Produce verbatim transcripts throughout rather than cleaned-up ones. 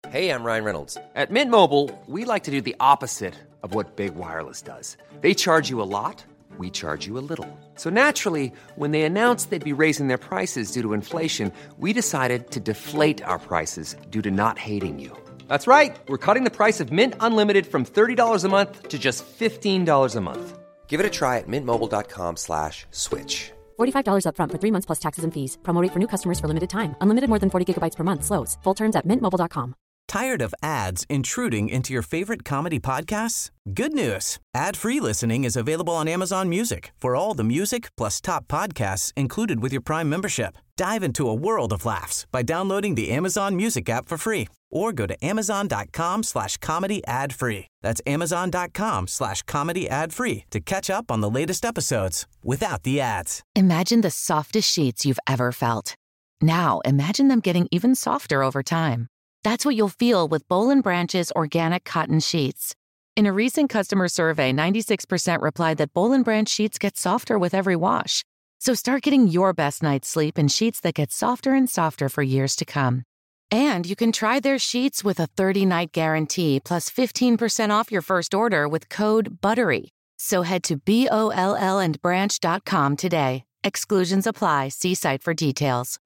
Hey, I'm Ryan Reynolds. At Mint Mobile, we like to do the opposite of what Big Wireless does. They charge you a lot, we charge you a little. So naturally, when they announced they'd be raising their prices due to inflation, we decided to deflate our prices due to not hating you. That's right. We're cutting the price of Mint Unlimited from thirty dollars a month to just fifteen dollars a month. Give it a try at mintmobile.com slash switch. forty-five dollars up front for three months plus taxes and fees. Promo rate for new customers for limited time. Unlimited more than forty gigabytes per month slows. Full terms at mint mobile dot com. Tired of ads intruding into your favorite comedy podcasts? Good news. Ad-free listening is available on Amazon Music for all the music plus top podcasts included with your Prime membership. Dive into a world of laughs by downloading the Amazon Music app for free or go to amazon.com slash comedy ad free. That's amazon.com slash comedy ad free to catch up on the latest episodes without the ads. Imagine the softest sheets you've ever felt. Now imagine them getting even softer over time. That's what you'll feel with Boll and Branch's organic cotton sheets. In a recent customer survey, ninety-six percent replied that Boll and Branch sheets get softer with every wash. So start getting your best night's sleep in sheets that get softer and softer for years to come. And you can try their sheets with a thirty-night guarantee plus fifteen percent off your first order with code BUTTERY. So head to B O L L and branch dot com today. Exclusions apply. See site for details.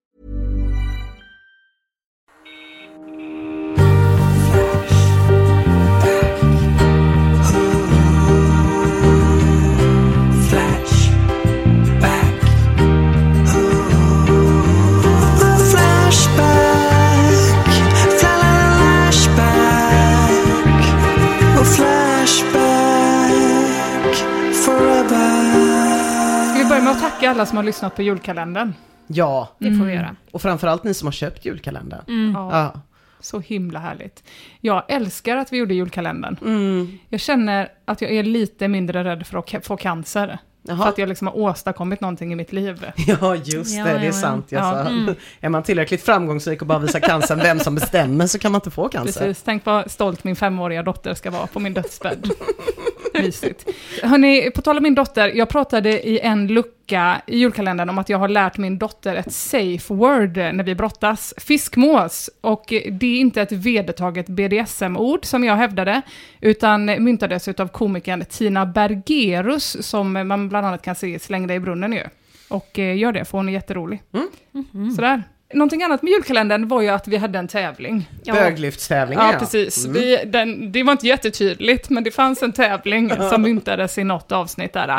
Med att tacka alla som har lyssnat på julkalendern. Ja, det får vi göra. Och framförallt ni som har köpt julkalendern. Mm. Ja. Ja. Så himla härligt. Jag älskar att vi gjorde julkalendern. Mm. Jag känner att jag är lite mindre rädd för att få cancer. Jaha. För att jag liksom har åstadkommit någonting i mitt liv. Ja, just det. Ja, det är ja, sant. Ja. Mm. Är man tillräckligt framgångsrik och bara visar cancern vem som bestämmer så kan man inte få cancer. Precis. Tänk vad stolt min femåriga dotter ska vara på min dödsbädd. Mysigt. Hörrni, på tal om min dotter, jag pratade i en lucka i julkalendern om att jag har lärt min dotter ett safe word när vi brottas. Fiskmås. Och det är inte ett vedertaget B D S M-ord som jag hävdade, utan myntades av komikern Tina Bergerus som man bland annat kan se Slängda i brunnen ju. Och gör det, för hon är jätterolig. Mm. Mm-hmm. Sådär. Någonting annat med julkalendern var ju att vi hade en tävling. Ja. Böglyftstävling. Ja, precis. Mm. Vi, den, det var inte jättetydligt, men det fanns en tävling som myntades i något avsnitt där.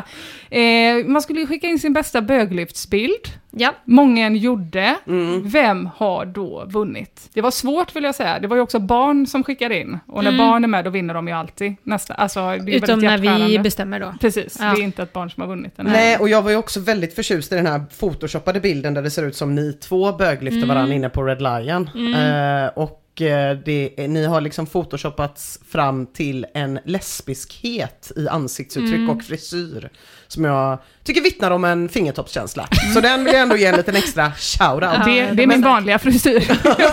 Eh, man skulle skicka in sin bästa böglyftsbild. Ja. Många gjorde. Mm. Vem har då vunnit? Det var svårt, vill jag säga. Det var ju också barn som skickade in. Och när mm. barn är med, då vinner de ju alltid. Nästa. Alltså, det är utom när vi bestämmer då. Precis, ja. Det är inte ett barn som har vunnit den här. Nej, och jag var ju också väldigt förtjust i den här photoshoppade bilden där det ser ut som ni två böglyfter mm. varandra inne på Red Lion. Mm. Uh, och det, ni har liksom photoshoppats fram till en lesbiskhet i ansiktsuttryck mm. och frisyr som jag tycker vittnar om en fingertoppskänsla. Så den vill jag ändå ge en liten extra shoutout. Ja, det, det är min vanliga frisyr.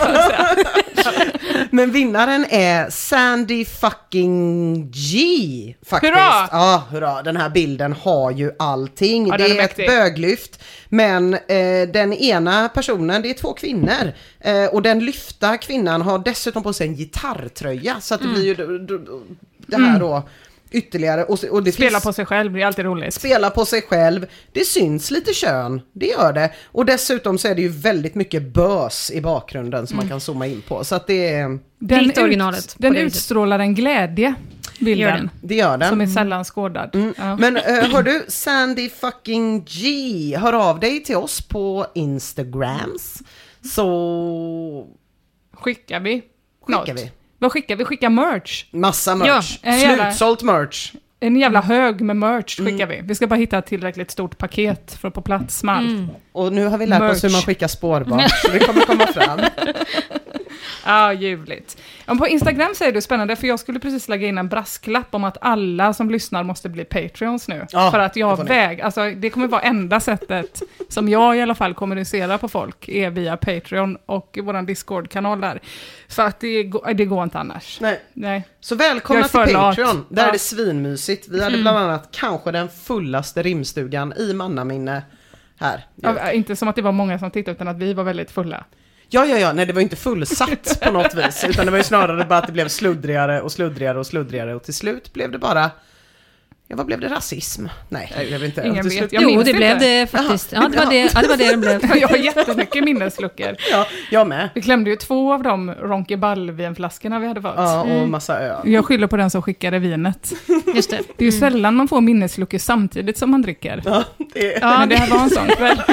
Men vinnaren är Sandy fucking G faktiskt. Hurra! Ja, hurra. Den här bilden har ju allting. Ja, det är, är ett böglyft. Men eh, den ena personen, det är två kvinnor. Eh, och den lyfta kvinnan har dessutom på sig en gitarrtröja. Så att det mm. blir ju det, det här mm. då ytterligare. Och, och det spela finns, på sig själv blir alltid roligt. Spela på sig själv. Det syns lite kön. Det gör det. Och dessutom så är det ju väldigt mycket bös i bakgrunden som mm. man kan zooma in på. Så att det är... Den, ut, originalet den utstrålar en glädje, bilden. Gör den. Det gör den. Som är sällan skådad. Mm. Ja. Men uh, hör du, Sandy fucking G, hör av dig till oss på Instagrams. Så skickar vi Skickar något. vi. Vad skickar vi? Skickar merch. Massa merch. Ja, slutsålt merch. En jävla hög med merch skickar mm. vi. Vi ska bara hitta ett tillräckligt stort paket för att få plats med allt. Mm. Och nu har vi lärt merch. oss hur man skickar spårbart. Så vi kommer komma fram. Ja, ljuvligt. Ja, på Instagram säger du spännande, för jag skulle precis lägga in en brasklapp om att alla som lyssnar måste bli Patreons nu. Ja, för att jag väg, alltså det kommer vara enda sättet som jag i alla fall kommunicerar på folk är via Patreon och våran Discord-kanal där. För att det, det går inte annars. Nej. Nej. Så välkomna till Patreon. Där ja. är det svinmysigt. Vi hade bland annat kanske den fullaste rimstugan i mannaminne här. Ja, inte som att det var många som tittade, utan att vi var väldigt fulla. Ja, ja, ja, nej det var inte fullsatt på något vis, utan det var ju snarare bara att det blev sluddrigare och sluddrigare och sluddrigare och till slut blev det bara, ja vad blev det, rasism? Nej, jag vet inte. Ingen till vet. slut... Jag Jo, minns det inte. blev det faktiskt. Ja, det var det ja, det, var det, det blev. Jag har jättemycket minnesluckor. Ja, jag med. Vi klämde ju två av de Ronkeball-vinflaskorna vi hade fått. Ja, och massa öl. Jag skyller på den som skickade vinet. Just det. Det är ju sällan man får minnesluckor samtidigt som man dricker. Ja, det... Ja, men det här var en sån kväll.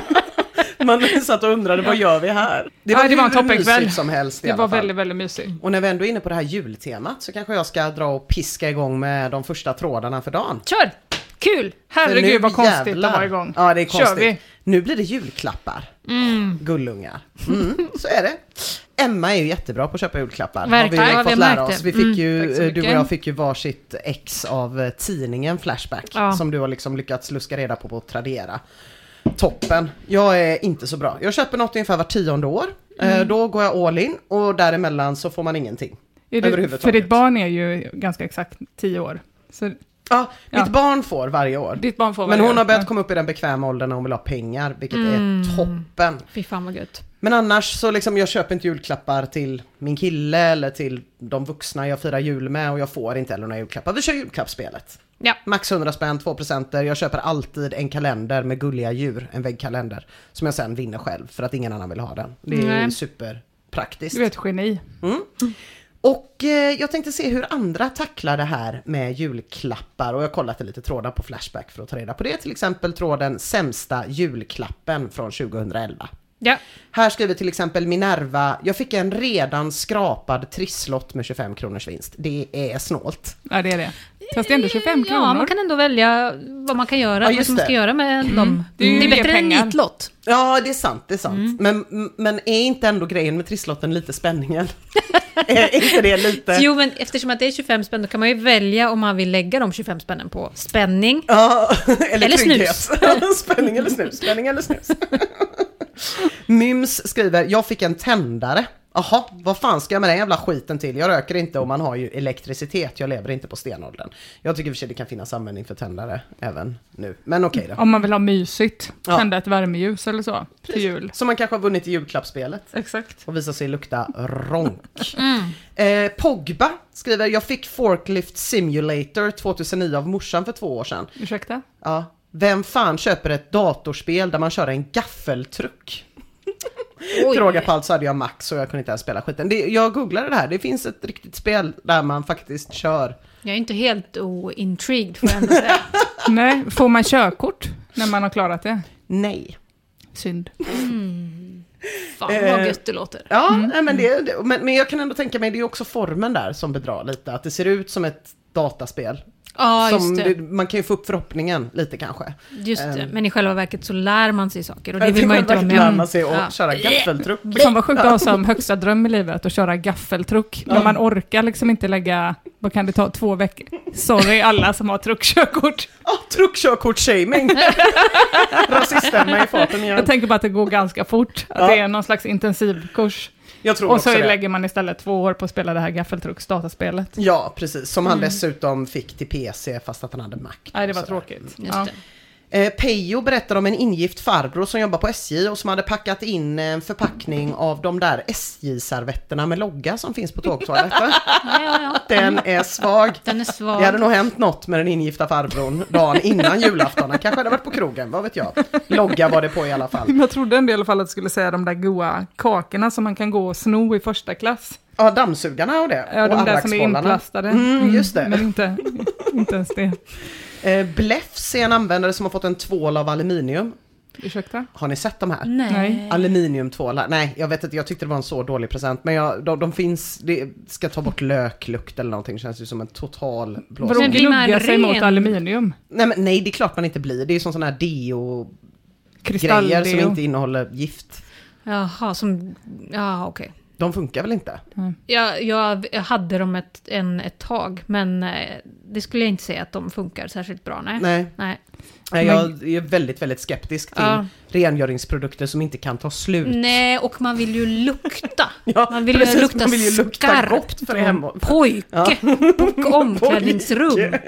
Man satt och undrade, vad gör vi här? Det Ja, det var en hur toppenkväll. mysigt som helst i Det alla var fall. väldigt, väldigt mysigt. Och när vi ändå är inne på det här jultemat så kanske jag ska dra och piska igång med de första trådarna för dagen. Kör! Kul! För Herregud nu vad konstigt jävlar. att vara igång. Ja, det är Kör konstigt. vi. Nu blir det julklappar. Mm. Gullungar. Mm, så är det. Emma är ju jättebra på att köpa julklappar. Verkligen, har vi ja, ju vi fått har lära märkt oss. det. Vi fick Mm. ju, Tack så du och mycket. jag fick ju varsitt ex av eh, tidningen Flashback. Ja. Som du har liksom lyckats luska reda på på Tradera. Toppen. Jag är inte så bra. Jag köper något ungefär var tionde år. Eh, då går jag all in och däremellan så får man ingenting. Är du, överhuvudtaget. för ditt barn är ju ganska exakt tio år. Så Ja, Ja. mitt barn får varje år. ditt barn får Men varje hon år. har börjat Ja. komma upp i den bekväma åldern när hon vill ha pengar, vilket Mm. är toppen. Fy fan vad gött. Men annars så liksom, jag köper inte julklappar till min kille eller till de vuxna jag firar jul med och jag får inte heller några julklappar. Vi kör julklappsspelet. Ja. Max hundra spänn, två presenter. Jag köper alltid en kalender med gulliga djur, en väggkalender, som jag sen vinner själv för att ingen annan vill ha den. Det är Nej. superpraktiskt. Du är ett geni. Mm. Och eh, jag tänkte se hur andra tacklar det här med julklappar och jag har kollat lite trådar på Flashback för att ta reda på det. Till exempel tråden sämsta julklappen från tjugohundraelva. Ja. Här skriver till exempel Minerva, jag fick en redan skrapad trisslott med tjugofem kronors vinst. Det är snålt. Ja, det är det. Fast det är ändå tjugofem kronor. Ja, man kan ändå välja vad man kan göra, Ja, just vad man ska det. göra med dem. Det är ju Det är mer bättre än en pengar. nitlott. Ja, det är sant, det är sant. Men, men är inte ändå grejen med trisslotten lite spänningen? Är inte det lite... Jo, men eftersom att det är tjugofem spänn, då kan man ju välja om man vill lägga de tjugofem spännen på spänning. Ja, eller, Eller trygghet. snus. Spänning eller snus. Spänning eller snus. Myms skriver, jag fick en tändare. Jaha, vad fan ska jag med den jävla skiten till? Jag röker inte och man har ju elektricitet. Jag lever inte på stenåldern. Jag tycker i och för sig det kan finnas användning för tändare även nu. Men okej då. Om man vill ha mysigt. Ja. Tända ett värmeljus eller så. Till jul. Som man kanske har vunnit i julklappsspelet. Exakt. Och visar sig lukta ronk. Eh, Pogba skriver, jag fick Forklift Simulator tjugohundranio av morsan för två år sedan. Ursäkta? Ja. Vem fan köper ett datorspel där man kör en gaffeltruck? Till råga på allt så hade jag Max och jag kunde inte ens spela skiten. Det, jag googlade det här, det finns ett riktigt spel där man faktiskt kör. Jag är inte helt ointrigued, får jag ändå säga. Nej, får man körkort när man har klarat det? Nej. Synd. Fan Eh, vad gött det låter. Ja, nej, men, det, det, men, men jag kan ändå tänka mig, det är också formen där som bedrar lite. Att det ser ut som ett dataspel. Ja, som just det. det, man kan ju få upp förhoppningen lite kanske. Just det. Ehm. Men i själva verket så lär man sig saker. Och det Det vill man ju inte vara med lär om. man sig att Ja. köra gaffeltruck. Fan vad sjukt att ha som högsta dröm i livet att köra gaffeltruck. Men man orkar liksom inte lägga, vad kan det ta, två veckor? Sorry alla som har truckkörkort. Ja, oh, truckkörkort-shaming. Rasistemma i farten igen. Jag tänker bara att det går ganska fort. Att Ja. det är någon slags intensivkurs. Jag tror Och så också det. lägger man istället två år på att spela det här gaffeltrucks dataspelet. Ja, precis. Som han Mm. dessutom fick till P C fast att han hade Mac. Nej, det var Sådär. tråkigt. Just Ja. det. Eh, Pejo berättar om en ingift farbror som jobbar på S J och som hade packat in en förpackning av de där S J-servetterna med logga som finns på tågtoaletter. Ja, ja, ja. Den är svag. Den är svag. Det hade nog hänt något med den ingifta farbrorn dagen innan julafton. Han kanske hade varit på krogen, vad vet jag. Logga var det på i alla fall. Jag trodde en del i alla fall att du skulle säga de där goa kakorna som man kan gå och sno i första klass. Ja, dammsugarna och det. Ja, och de där som är arraksbollarna. inplastade. Mm, just det. Men inte, inte ens det. Eh, Bleffs är en användare som har fått en tvål av aluminium. Ursäkta? Har ni sett de här? Nej. Nej. Aluminiumtvålar. Nej, jag vet inte, jag tyckte det var en så dålig present. Men jag, de, de finns, det ska ta bort löklukt eller någonting. Det känns ju som en total blås. Vadå Men blir man gnugga sig ren? mot aluminium? Nej, men, nej, det är klart man inte blir. Det är som sån här deo-grejer Kristalldeo. som inte innehåller gift. Jaha, som... Ja, okej. De funkar väl inte? Jag, jag, jag hade dem ett, en, ett tag, men eh, det skulle jag inte säga att de funkar särskilt bra. Nej. Nej. Nej. Nej, jag är väldigt, väldigt skeptisk till Ja. rengöringsprodukter som inte kan ta slut. Nej, och man vill ju lukta. Ja, Man vill ju precis, lukta man vill ju lukta skarpt. gott för hemma. Pojke och omklädningsrum. Pojke.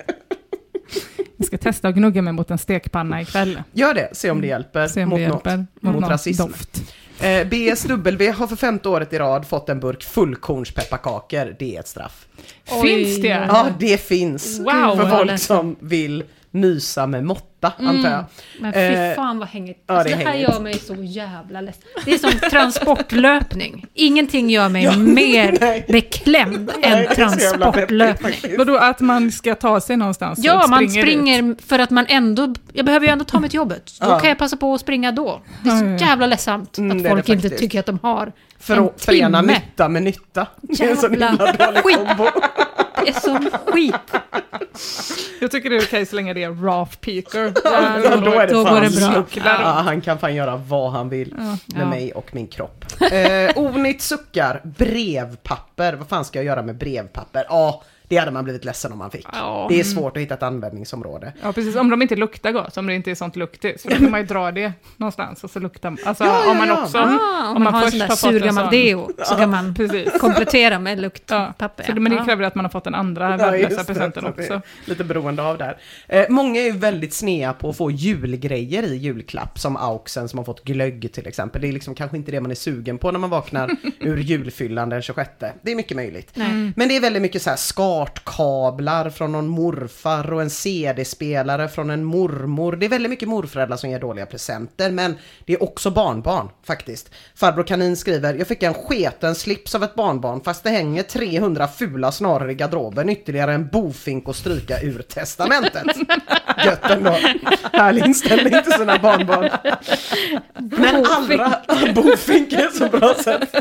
Jag ska testa att gnugga mig mot en stekpanna ikväll. Gör det, se om det hjälper. Se om mot det hjälper. något. Mot, Mot någon rasism. doft. Eh, B S W har för femte året i rad fått en burk fullkornspepparkakor. Det är ett straff. Finns det? Ja, det finns. Wow, för vad folk lätt. som vill mysa med måtta, mm. antar jag. Men fy Eh, fan vad hängigt. ja, Alltså, det det, är här hängigt. gör mig så jävla ledsen. Det är som transportlöpning. Ingenting gör mig Ja, mer nej. beklämd Nej, än det är så jävla transportlöpning. deppigt, Vadå, att man ska ta sig någonstans? Ja, och man springer springer dit? för att man ändå... Jag behöver ju ändå ta mig till jobbet. Då Ja. kan jag passa på att springa då. Det är Mm. så jävla ledsamt Mm, att det är folk det inte faktiskt. tycker att de har För en att förena timme. nytta med nytta. Det är en sån Jävla himla dålig skit. kombo. Det är så skit. Jag tycker det är okej så länge det är Ralph Peaker. Ja, Ja, då är det då fan går det bra. slut. Ja. Ja, han kan fan göra vad han vill med Ja. mig och min kropp. Eh, Onit suckar, brevpapper. Vad fan ska jag göra med brevpapper? Ja, det hade man blivit ledsen om man fick. Ja. Det är svårt att hitta ett användningsområde. Ja, precis. Om de inte luktar gott, om det inte är sånt luktigt. Så då kan man ju dra det någonstans och så luktar alltså Ja, ja, om man ja. också... Ah, om, man, har en sån där har fått en surgammal sån- deo så kan man Precis. komplettera med Ja, luktpapper. så det, men det Ja. kräver att man har fått den andra Ja, värdelösa just det, presenten så det är också. lite beroende av där. Eh, många är ju väldigt snea på att få julgrejer i julklapp, som auxen som har fått glögg till exempel. Det är liksom kanske inte det man är sugen på när man vaknar ur julfyllan den tjugosjätte. Det är mycket möjligt. Nej. Men det är väldigt mycket så här skartkablar från någon morfar och en C D-spelare från en mormor. Det är väldigt mycket morföräldrar som ger dåliga presenter, men det är också barnbarn faktiskt. Farbror Kanin skriver: jag fick en sketen slips av ett barnbarn fast det hänger trehundra fula snarare i garderoben, ytterligare en bofink och stryka ur testamentet. Gött ändå. Härlig inställning till sina barnbarn. Men allra bofink är så bra sätt.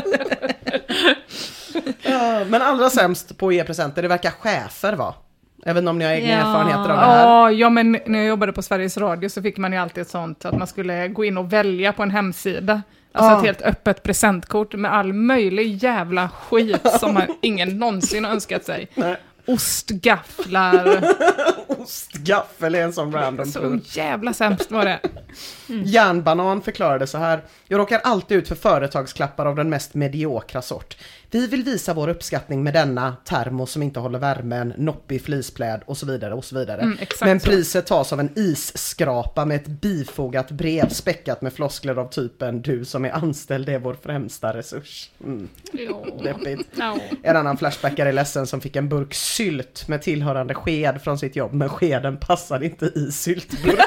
Ja, men allra sämst på att ge presenter, det verkar chefer vara. Jag vet inte om ni har egna Ja. erfarenheter av det här. Ja, ja, men när jag jobbade på Sveriges Radio så fick man ju alltid ett sånt att man skulle gå in och välja på en hemsida. Alltså Ja. ett helt öppet presentkort med all möjlig jävla skit som man, ingen någonsin har önskat sig. Nej. Ostgafflar. Ostgaffel är en sån random Så plur. jävla sämst var det. Järnbanan förklarade så här: jag råkar alltid ut för företagsklappar av den mest mediokra sort. Vi vill visa vår uppskattning med denna termos som inte håller värmen, noppig flispläd och så vidare och så vidare. Mm, exakt Men så. priset tas av en isskrapa med ett bifogat brev späckat med floskler av typen: du som är anställd är vår främsta resurs. Mm. Deppigt. Ja. En annan flashbackare är ledsen som fick en burk sylt med tillhörande sked från sitt jobb, men skeden passade inte i syltburken.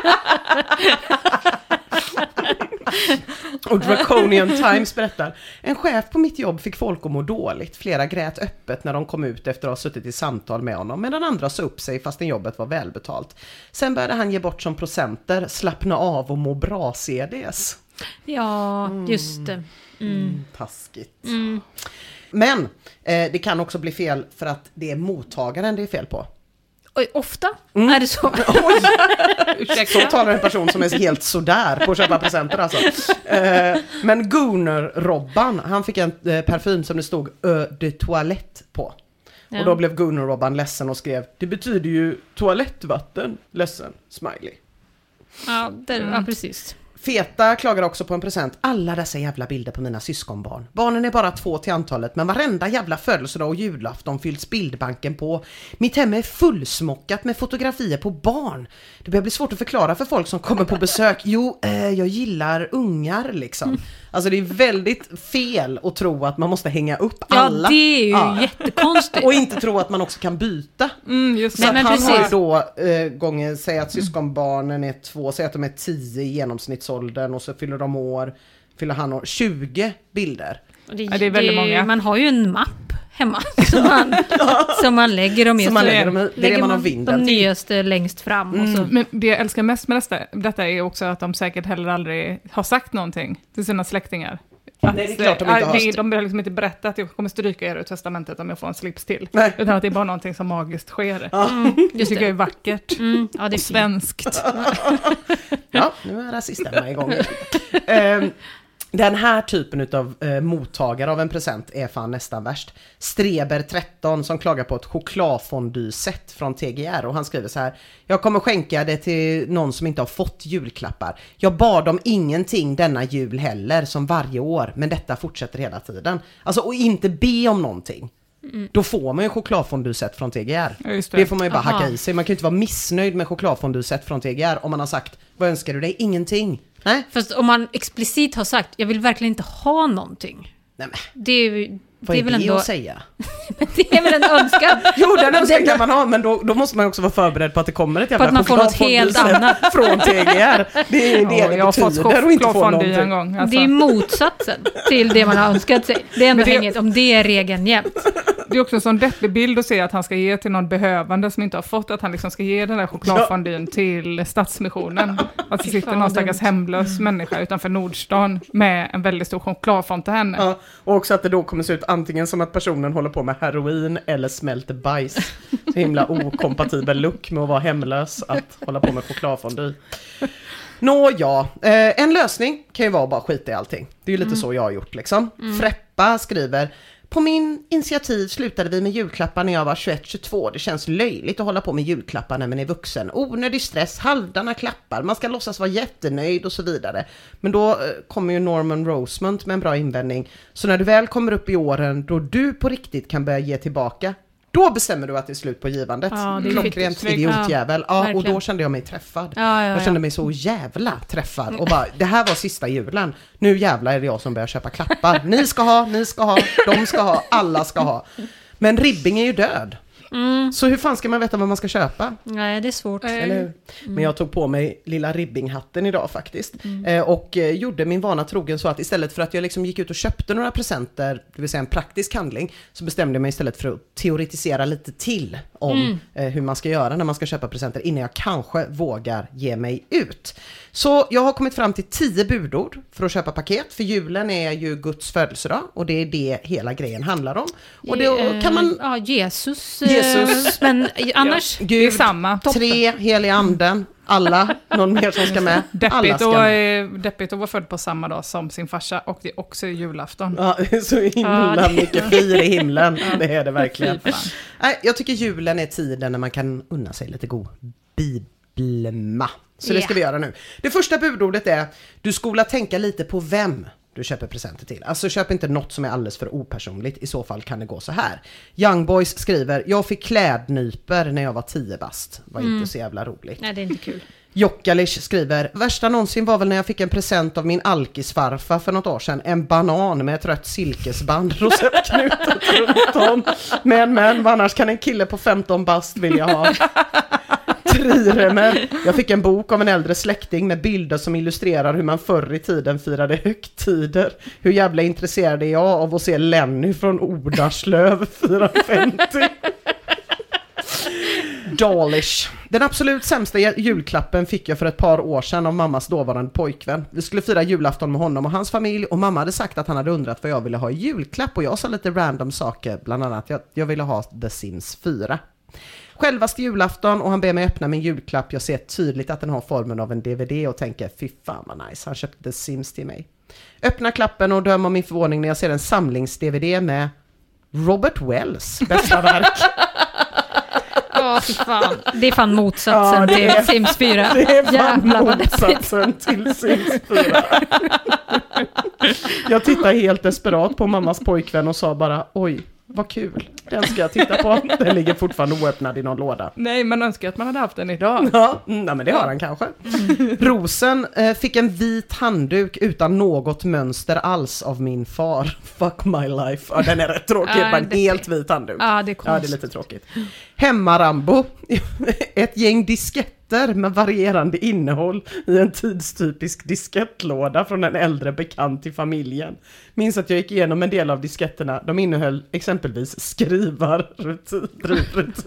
Och Draconian Times berättar: en chef på mitt jobb fick folk att må dåligt. Flera grät öppet när de kom ut efter att ha suttit i samtal med honom, medan andra sa upp sig fastän jobbet var välbetalt. Sen började han ge bort som procenter slappna av och må bra C Ds. Ja, just det. Mm. Taskigt. Mm. Men eh, det kan också bli fel för att det är mottagaren det är fel på. Oj, ofta är det så. Så talar en person som är helt sådär på att köpa presenter alltså. Eh, men Gunnar-Robban, han fick en eh, parfym som det stod Eau de Toilette på. Ja. Och då blev Gunnar-Robban ledsen och skrev: det betyder ju toalettvatten. Ledsen, smiley. Ja, det, ja, precis. Feta klagar också på en present. Alla dessa jävla bilder på mina syskonbarn. Barnen är bara två till antalet, men varenda jävla födelsedag och julafton fylls bildbanken på. Mitt hem är fullsmockat med fotografier på barn. Det börjar bli svårt att förklara för folk som kommer på besök. Jo, eh, jag gillar ungar liksom. Alltså det är väldigt fel att tro att man måste hänga upp Ja, alla. det är ju Ja. jättekonstigt. Och inte tro att man också kan byta. Mm, just Så Nej, att men han precis. har ju då eh, gånger, säg att syskonbarnen är två, säg att de är tio i genomsnittsåldern och så fyller de år, fyller han år, tjugo bilder. Och Det, Ja, det är väldigt många. Man har ju en mapp hemma som man, som man lägger dem i. Som man Så lägger dem i. Det är det lägger man har man vinden de till. nyaste längst fram. Och så. Men det jag älskar mest med detta, detta är också att de säkert heller aldrig har sagt någonting till sina släktingar. Att, Nej, det är klart de inte äh, har. det- De har liksom inte berättat att jag kommer stryka er ur testamentet om jag får en slips till. Nej. Utan att det är bara någonting som magiskt sker. Mm, Det just tycker jag är det. vackert. Mm, ja, det är Och fint. svenskt. Ja, nu är rasisterna igång. um, Den här typen av eh, mottagare av en present är fan nästan värst. Streber tretton som klagar på ett chokladfondyset från T G R och han skriver så här: jag kommer skänka det till någon som inte har fått julklappar. Jag bad om ingenting denna jul heller som varje år, men detta fortsätter hela tiden. Alltså, och inte be om någonting. Mm. Då får man ju chokladfondyset från T G R. Ja, just det. det får man ju bara Aha. hacka i sig. Man kan ju inte vara missnöjd med chokladfondyset från T G R om man har sagt Vad önskar du dig? Ingenting. Nej? Fast om man explicit har sagt, jag vill verkligen inte ha någonting. Nej men, Det är, ju- vad det är är väl det ändå... att säga? Det är väl en önskan. Jo, den önskan kan man ha, men då, då måste man också vara förberedd på att det kommer ett jävla På att man får något chokladfondue helt annat. från T G R. Det är ju det Ja, det jag har fått betyder och inte få chokladfondue en någonting. gång. Alltså. Det är motsatsen till det man har önskat sig. Det är ändå Men det- hängigt om det är regeln jämt. Det är också en sån deppig bild att se att han ska ge till någon behövande som inte har fått, att han liksom ska ge den där chokladfondyn till Stadsmissionen. Att det sitter fan, någon stackars dumt. hemlös människa utanför Nordstan med en väldigt stor chokladfontän. Ja, och också att det då kommer se ut antingen som att personen håller på med heroin eller smälter bajs. Så himla okompatibel look med att vara hemlös att hålla på med chokladfondue. Nå ja, eh, en lösning kan ju vara att bara skita i allting. Det är ju lite mm. så jag har gjort liksom. Mm. Freppa skriver: på min initiativ slutade vi med julklappar när jag var tjugoett tjugotvå. Det känns löjligt att hålla på med julklappar när man är vuxen. Onödig stress, halvdana klappar, man ska låtsas vara jättenöjd och så vidare. Men då eh, kommer ju Norman Rosemont med en bra invändning. Så när du väl kommer upp i åren då du på riktigt kan börja ge tillbaka, då bestämmer du att det är slut på givandet. Ja, det är Klockrent fint. idiotjävel. Ja, Ja, och då kände jag mig träffad. Ja, ja, jag ja. kände mig så jävla träffad. Och bara, det här var sista julen. Nu jävlar är det jag som börjar köpa klappar. Ni ska ha, ni ska ha, de ska ha, alla ska ha. Men Ribbing är ju död. Mm. Så hur fan ska man veta vad man ska köpa? Nej, det är svårt. Eller hur? Men jag tog på mig lilla Ribbing-hatten idag faktiskt. Mm. Eh, och eh, gjorde min vana trogen så att istället för att jag liksom gick ut och köpte några presenter, det vill säga en praktisk handling, så bestämde jag mig istället för att teoretisera lite till om mm. eh, hur man ska göra när man ska köpa presenter innan jag kanske vågar ge mig ut. Så jag har kommit fram till tio budord för att köpa paket, för julen är ju Guds födelsedag och det är det hela grejen handlar om. Och då kan man... Ja, Jesus. Jesus. Men annars... Gud, det är samma. Tre, heliga anden, alla, någon mer som ska med. Alla Deppigt, ska och, med. eh, deppigt att vara född på samma dag som sin farsa, och det är också julafton. Ja, så himla Ja, det- mycket fir i himlen. Det är det verkligen. Fy fan. Nej, jag tycker julen är tiden när man kan unna sig lite god bibelma. Så det ska Ja. vi göra nu. Det första budordet är: du skola tänka lite på vem du köper presenter till. Alltså köp inte något som är alldeles för opersonligt. I så fall kan det gå så här. Young Boys skriver: jag fick klädnyper när jag var tio bast. Var Mm. inte så jävla roligt. Nej, det är inte kul. Jokkalish skriver: värsta någonsin var väl när jag fick en present av min alkisfarfar för något år sedan. En banan med ett rött silkesband rosettknutet runt om. Men men, annars kan en kille på femton bast vill jag ha. Triremer. Jag fick en bok av en äldre släkting med bilder som illustrerar hur man förr i tiden firade högtider. Hur jävla intresserad är jag av att se Lenny från Ordarslöv fyrahundrafemtio. Dalish. Den absolut sämsta julklappen fick jag för ett par år sedan av mammas dåvarande pojkvän. Vi skulle fira julafton med honom och hans familj, och mamma hade sagt att han hade undrat vad jag ville ha i julklapp, och jag sa lite random saker, bland annat jag, jag ville ha The Sims fyra. Självaste julafton, och han ber mig öppna min julklapp. Jag ser tydligt att den har formen av en D V D och tänker: fy fan vad nice, han köpte The Sims till mig. Öppna klappen och döm om min förvåning när jag ser en samlings-D V D med Robert Wells bästa verk. Ja, fy fan. Det är fan motsatsen Ja, det är- till Sims fyra. Det är fan Jävlar vad deppigt. motsatsen till Sims fyra. Jag tittar helt desperat på mammas pojkvän och sa bara: oj, vad kul. Den ska jag titta på. Den ligger fortfarande oöppnad i någon låda. Nej, man önskar att man hade haft den idag. Ja, mm, nej, men det har han kanske. Rosen eh, fick en vit handduk utan något mönster alls av min far. Fuck my life. Ja, den är rätt tråkig. Ja, Bara en det- helt vit handduk. Ja, det är Ja, det är konstigt. lite tråkigt. Hemma-Rambo. Ett gäng disketter med varierande innehåll i en tidstypisk diskettlåda från en äldre bekant i familjen. Minns att jag gick igenom en del av disketterna. De innehöll exempelvis skrivarrutiner.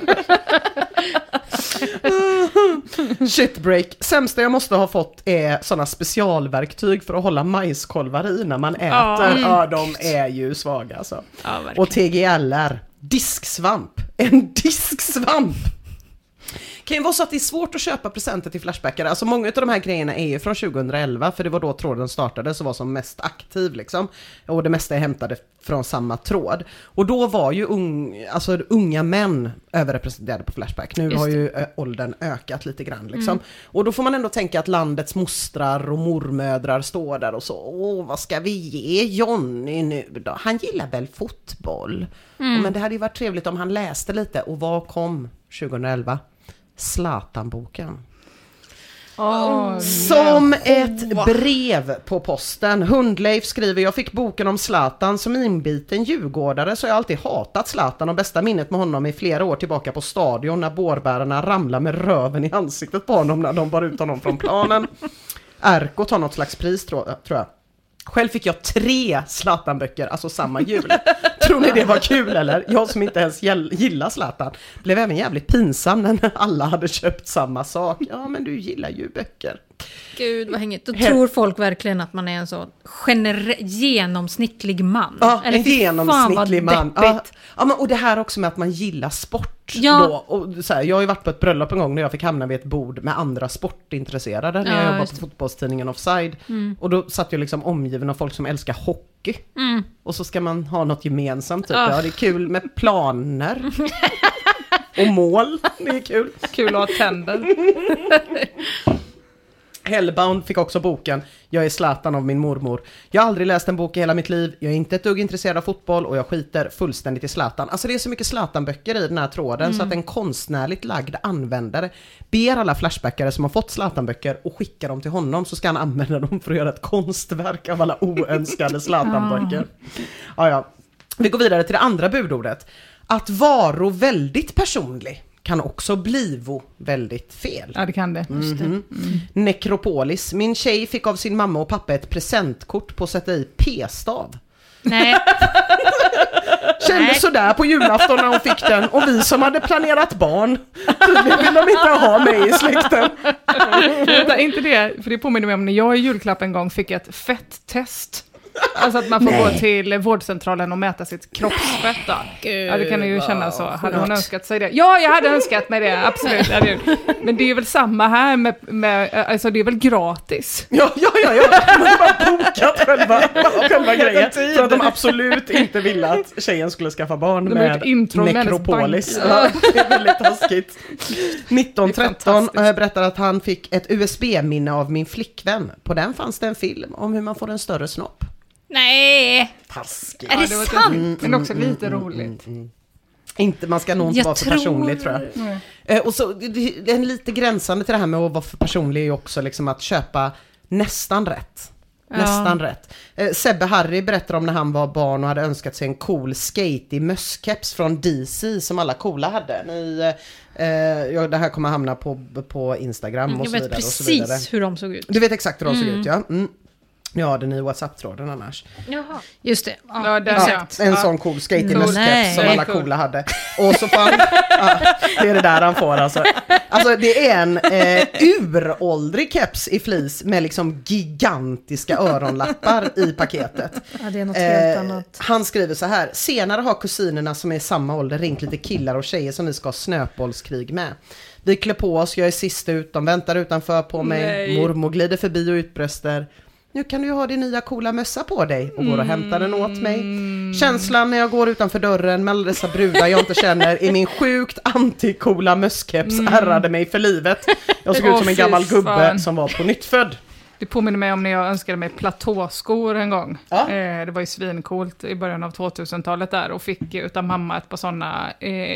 Shitbreak. Sämsta jag måste ha fått är sådana specialverktyg för att hålla majskolvar i när man äter. Ja. Ja, de är ju svaga alltså. Ja, verkligen. Och T G L R. Disksvamp. En disksvamp. Kan ju vara så att det är svårt att köpa presenter till Flashbackare. Alltså många av de här grejerna är ju från tjugohundraelva, för det var då tråden startade, så var som mest aktiv liksom. Och det mesta är hämtade från samma tråd. Och då var ju ung, alltså, unga män överrepresenterade på Flashback. Nu Just har ju ö, åldern ökat lite grann liksom. Mm. Och då får man ändå tänka att landets mostrar och mormödrar står där och så: åh, vad ska vi ge Johnny nu då? Han gillar väl fotboll? Mm. Men det hade ju varit trevligt om han läste lite. Och vad kom tjugohundraelva? Zlatan-boken. Oh, Som ett brev på posten. Hundleif skriver, jag fick boken om Zlatan som inbiten djurgårdare, så jag har alltid hatat Zlatan och bästa minnet med honom i flera år tillbaka på stadion när bårbärarna ramlade med röven i ansiktet på honom när de bar ut honom från planen. Erko tar något slags pris tror jag. Själv fick jag tre Zlatan-böcker, alltså samma jul. Tror ni det var kul eller? Jag som inte ens gillar Zlatan blev även jävligt pinsam när alla hade köpt samma sak. Ja, men du gillar ju böcker. Gud vad hängigt. Då tror folk verkligen att man är en så gener- genomsnittlig man. Ja, eller en genomsnittlig man. Ja, ja, men, och det här också med att man gillar sport. Ja. Då. Och så här, jag har ju varit på ett bröllop en gång när jag fick hamna vid ett bord med andra sportintresserade när Ja, jag jobbade just på det. fotbollstidningen Offside. Mm. Och då satt jag liksom omgiven av folk som älskar hockey. Mm. Och så ska man ha något gemensamt. Typ. Oh. Ja, det är kul med planer. Och mål. Det är kul. Kul att ha tänder. Hellbound fick också boken Jag är Zlatan av min mormor. Jag har aldrig läst en bok i hela mitt liv. Jag är inte ett dugg intresserad av fotboll och jag skiter fullständigt i Zlatan. Alltså det är så mycket Zlatan-böcker i den här tråden mm. så att en konstnärligt lagd användare ber alla flashbackare som har fått Zlatan-böcker och skickar dem till honom, så ska han använda dem för att göra ett konstverk av alla oönskade Zlatan-böcker. Ja, ja. Vi går vidare till det andra budordet. Att vara väldigt personlig kan också blivo väldigt fel. Ja, det kan det. Mm-hmm. Mm. Nekropolis. Min tjej fick av sin mamma och pappa ett presentkort på att sätta i p-stav. Nej. Kände Nej. sådär på julafton när hon fick den. Och vi som hade planerat barn, tydligen vill de inte ha mig i släkten. Vänta, inte det, för det påminner mig om när jag i julklapp en gång fick ett fetttest. Alltså att man får Nej. gå till vårdcentralen och mäta sitt kroppsfett då. Ja, det kan ni ju känna så. Hade hon önskat sig det? Ja, jag hade önskat mig det, absolut. Men det är ju väl samma här med, med alltså det är väl gratis. Ja, ja, ja, ja. Man har bara bokat själva, själva grejen. För att de absolut inte ville att tjejen skulle skaffa barn De med Nekropolis. Ja, det är väldigt taskigt. nitton tretton berättar att han fick ett U S B-minne av min flickvän. På den fanns det en film om hur man får en större snopp. Nej. Taskigt. Är det, Ja, det var sant? Mm, men också lite mm, roligt. Mm, mm. Inte, man ska nog inte Jag vara för tror... personlig tror jag. Mm. Eh, och så, det, det är lite gränsande till det här med att vara för personlig är ju också liksom att köpa nästan rätt. Ja. Nästan rätt. Eh, Sebbe Harry berättar om när han var barn och hade önskat sig en cool skate i mösskeps från D C som alla coola hade. Ni, eh, ja, det här kommer hamna på, på Instagram och Jag så vet vidare. Och så vidare. precis hur de såg ut. Du vet exakt hur de Mm. såg ut, ja. Mm. Ja, den i WhatsApp-tråden annars. Jaha. Just det. Ja, Ja, det- exakt. Ja, en Ja. sån cool skate i Cool. mösskeps Nej, som det är alla cool. coola hade. Och så fan, ja, det är det där han får alltså. Alltså det är en eh, uråldrig keps i flis med liksom gigantiska öronlappar i paketet. Ja, det är något helt Eh, annat. han skriver så här: senare har kusinerna som är i samma ålder ringt lite killar och tjejer som vi ska ha snöbollskrig med. Vi klär på oss, jag är sist ut, de väntar utanför på mig. Nej. Mormor glider förbi och utbröster: nu kan du ju ha din nya coola mössa på dig, och går och hämtar den åt mig. Känslan när jag går utanför dörren med alla dessa brudar jag inte känner i min sjukt anti-coola mösskeps ärrade mig för livet. Jag såg ut Åh, som en fy gammal gubbe fan. som var på nyttfödd. Det påminner mig om när jag önskade mig platåskor en gång. Ja. Eh, det var ju svincoolt i början av tvåtusentalet där och fick utav mamma ett par sådana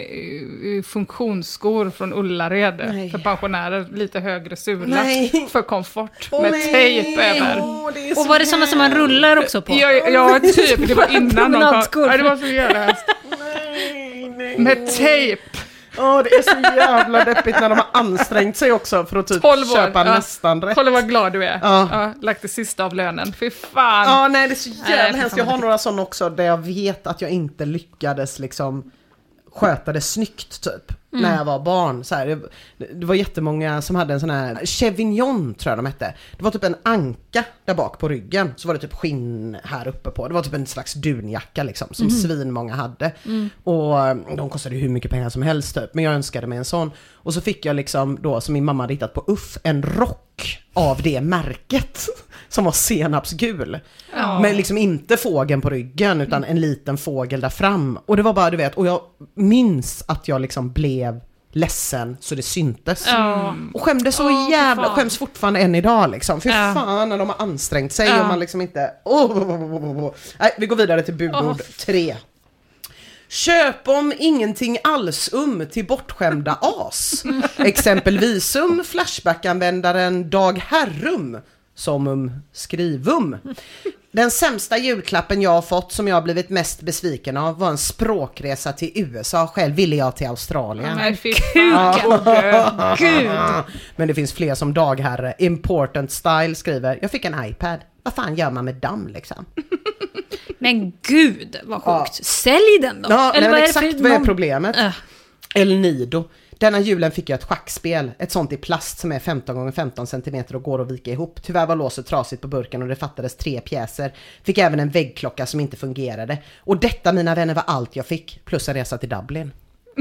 eh, funktionsskor från Ullared Nej. för pensionärer, lite högre sula Nej. för komfort Åh, med nej. tejp över. Åh, det är Och så var det sådana som man rullar också på? Ja, ja, typ. Det var innan de kom. Promenadskor. Ja, det var så jävla hemskt. Nej, nej, Med tejp. Åh, det är så jävla deppigt när de har ansträngt sig också för att typ tolv år. köpa Ja. nästan rätt. Kolla vad glad du är. Ja. Ja, lagt det sista av lönen. Fy fan. Ja, nej, det är så Nej, jävla för hemskt. fan Jag vad har några sådana också där jag vet att jag inte lyckades liksom sköta det snyggt typ. Mm. När jag var barn. Så här, det, det var jättemånga som hade en sån här Chevignon tror jag de hette. Det var typ en anka där bak på ryggen. Så var det typ skinn här uppe på. Det var typ en slags dunjacka liksom. Som Mm. svinmånga hade. Och eh, de kostade ju hur mycket pengar som helst typ. Men jag önskade mig en sån. Och så fick jag liksom då, som min mamma hade hittat på Uff, en rock av det märket. Som var senapsgul. Ja. Men liksom inte fågeln på ryggen utan en liten fågel där fram. Och det var bara, du vet, och jag minns att jag liksom blev ledsen så det syntes. Ja. Och skämdes så Åh, fy jävla, fan. skäms fortfarande än idag liksom. För Ja. fan när de har ansträngt sig Ja. och man liksom inte... Oh, oh, oh, oh, oh. Nej, vi går vidare till budord Åh. tre. Köp om ingenting alls um till bortskämda as. Exempelvis um Flashback-användaren Dag Herrum som um skrivum. Den sämsta julklappen jag har fått som jag har blivit mest besviken av var en språkresa till U S A. Själv ville jag till Australien. Nej, fy fan. Gud. Men det finns fler som Dagherre. Important Style skriver, jag fick en iPad. Vad fan gör man med damm liksom? Men gud, vad sjukt. Ja. Sälj den då. Ja, Eller men vad är exakt det för vad är någon- problemet? Äh. El Nido. Denna julen fick jag ett schackspel, ett sånt i plast som är femton gånger femton centimeter och går att vika ihop. Tyvärr var låset trasigt på burken och det fattades tre pjäser. Fick även en väggklocka som inte fungerade. Och detta, mina vänner, var allt jag fick, plus en resa till Dublin.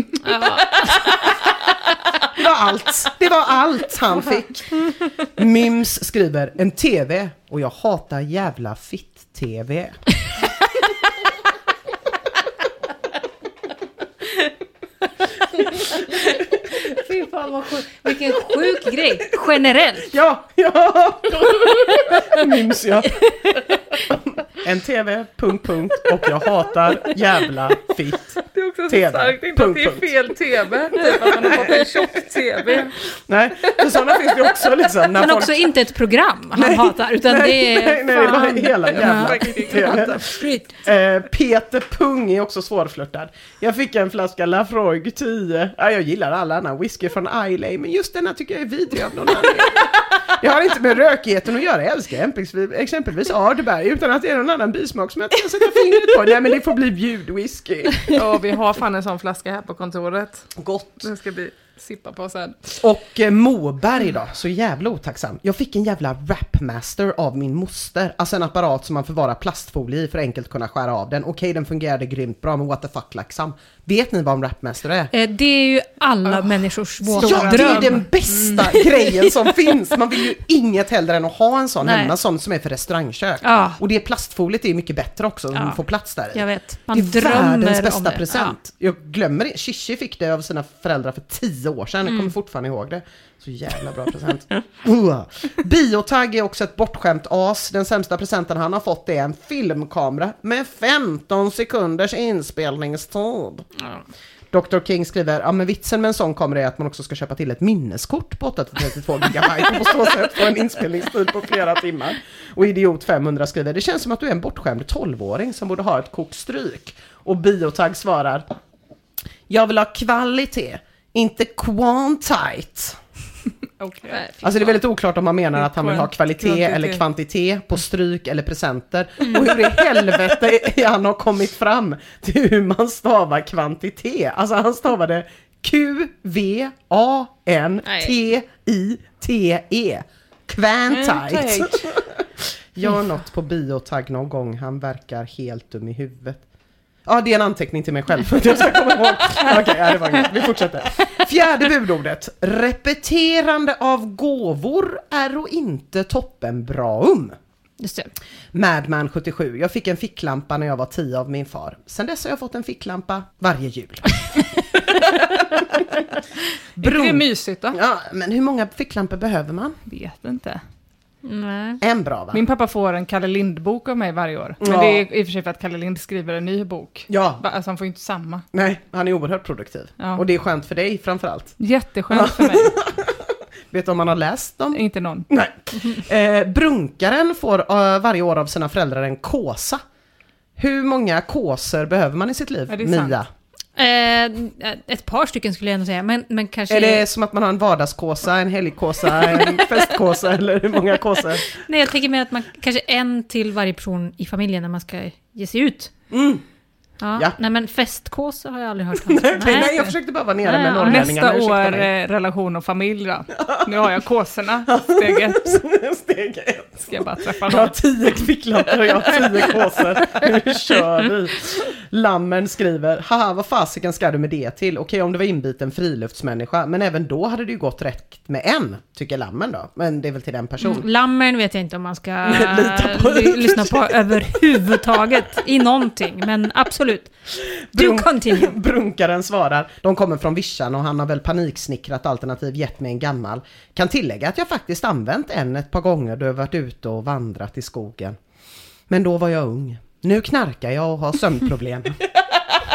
Det var allt. Det var allt han fick. Mims skriver, en tv och jag hatar jävla fitt-tv. Fy fan vad sjuk. Vilken sjuk grej. Generellt. Ja, ja. Mims jag. En tv, punkt, punkt. Och jag hatar jävla fitt. Det är också så T V. starkt, inte Punkt, att det är punkt. fel tv. Typ att man har fått en tjock-tv. Nej, för sådana finns det också liksom. När Men folk... också inte ett program han hatar, utan nej, det är... nej, nej, det var fan. hela jävla Ja. Shit. Eh, Peter Pung är också svårflörtad. Jag fick en flaska Lafroig tio. Ja, jag gillar alla andra whisky från Islay, men just denna tycker jag är vidrig av någon anledning. Det har inte med rökigheten att göra. Jag älskar exempelvis, exempelvis Ardberg utan att det är någon annan bismak som jag inte kan sätta fingret på. Nej, men det får bli bjudwhisky. Ja, vi har fan en sån flaska här på kontoret. Gott. Den ska vi sippa på sen. Och eh, Moberg då, så jävla otacksam. Jag fick en jävla Rapmaster av min moster. Alltså en apparat som man förvarar plastfolie i för att enkelt kunna skära av den. Okej, den fungerade grymt bra, men what the fuck liksom. Vet ni vad en Rapmaster är? Eh, Det är ju alla människors våta Ja, det dröm. är den bästa grejen som finns. Man vill ju inget hellre än att ha en sån Nej. hemma, sån som är för restaurangkök. Ja. Och det plastfoliet är mycket bättre också, om Ja. man får plats där i. Jag vet. Man Det är drömmer världens om bästa det. present. Jag glömmer det. Shishi fick det av sina föräldrar för tio år sedan. Jag kommer fortfarande ihåg det. Så jävla bra present. uh. Biotag är också ett bortskämt as. Den sämsta presenten han har fått är en filmkamera med femton sekunders inspelningstid. doktor King skriver, ja men vitsen med en sån kamera är att man också ska köpa till ett minneskort på åttahundratrettiotvå gigabyte och på så sätt få en inspelningstid på flera timmar. Och Idiot femhundra skriver, det känns som att du är en bortskämd tolvåring som borde ha ett kokstryk. Och Biotag svarar, jag vill ha kvalitet, inte quantite. Okay. Alltså det är väldigt oklart om man menar att han vill ha kvalitet Kvantitet. eller kvantitet på stryk eller presenter. Och hur i helvete han har kommit fram till hur man stavar kvantitet. Alltså han stavade Q V A N T I T E. Quantite. Gör något på Biotag någon gång. Han verkar helt dum i huvudet. Ja, det är en anteckning till mig själv för att jag ska komma ihåg. Okej, okay, ja, det var inget. Vi fortsätter. Fjärde budordet. Repeterande av gåvor är och inte toppen bra um. Just det. Madman sjuttiosju. Jag fick en ficklampa när jag var tio av min far. Sen dess har jag fått en ficklampa varje jul. Är det mysigt då? Ja, men hur många ficklampor behöver man? Vet inte. Nej. En bra, va? Min pappa får en Kalle Lind-bok av mig varje år. Men Ja. det är i och för sig för att Kalle Lind skriver en ny bok. Ja. Alltså han får ju inte samma. Nej, han är oerhört produktiv. Ja. Och det är skönt för dig framförallt. Jätteskönt för mig. Vet du om man har läst dem? Inte någon. Nej. Eh, brunkaren får uh, varje år av sina föräldrar en kåsa. Hur många kåsor behöver man i sitt liv, Ja, det är Mia? sant. Eh, ett par stycken skulle jag ändå säga, men, men kanske... Är det som att man har en vardagskåsa, en helgkåsa, en festkåsa eller hur många kåsor? Nej, jag tänker mer att man kanske en till varje person i familjen när man ska ge sig ut. Mm. Ja. Ja. Nej, men festkåsa har jag aldrig hört om. Nej, nej, jag försökte bara vara nere Nej, med ja. norrlänningarna. Nästa ursäkta år mig. eh, relation och familj då. Nu har jag kåsorna. Steg ett. Steg ett. Ska jag bara träffa Jag har någon. tio ficklampor och jag har tio kåsor. Nu kör vi. Lammen skriver, haha, vad fasiken ska du med det till? Okej, om det var inbiten friluftsmänniska, men även då hade det ju gått rätt med en, tycker Lammen då. Men det är väl till den personen. Mm, Lammern vet jag inte om man ska Lita på. ly- lyssna på överhuvudtaget i någonting, men absolut. Do Brun- continue. Brunkaren svarar, de kommer från Vischan och han har väl paniksnickrat alternativ gett mig en gammal. Kan tillägga att jag faktiskt använt en ett par gånger då jag varit ute och vandrat i skogen. Men då var jag ung. Nu knarkar jag och har sömnproblem.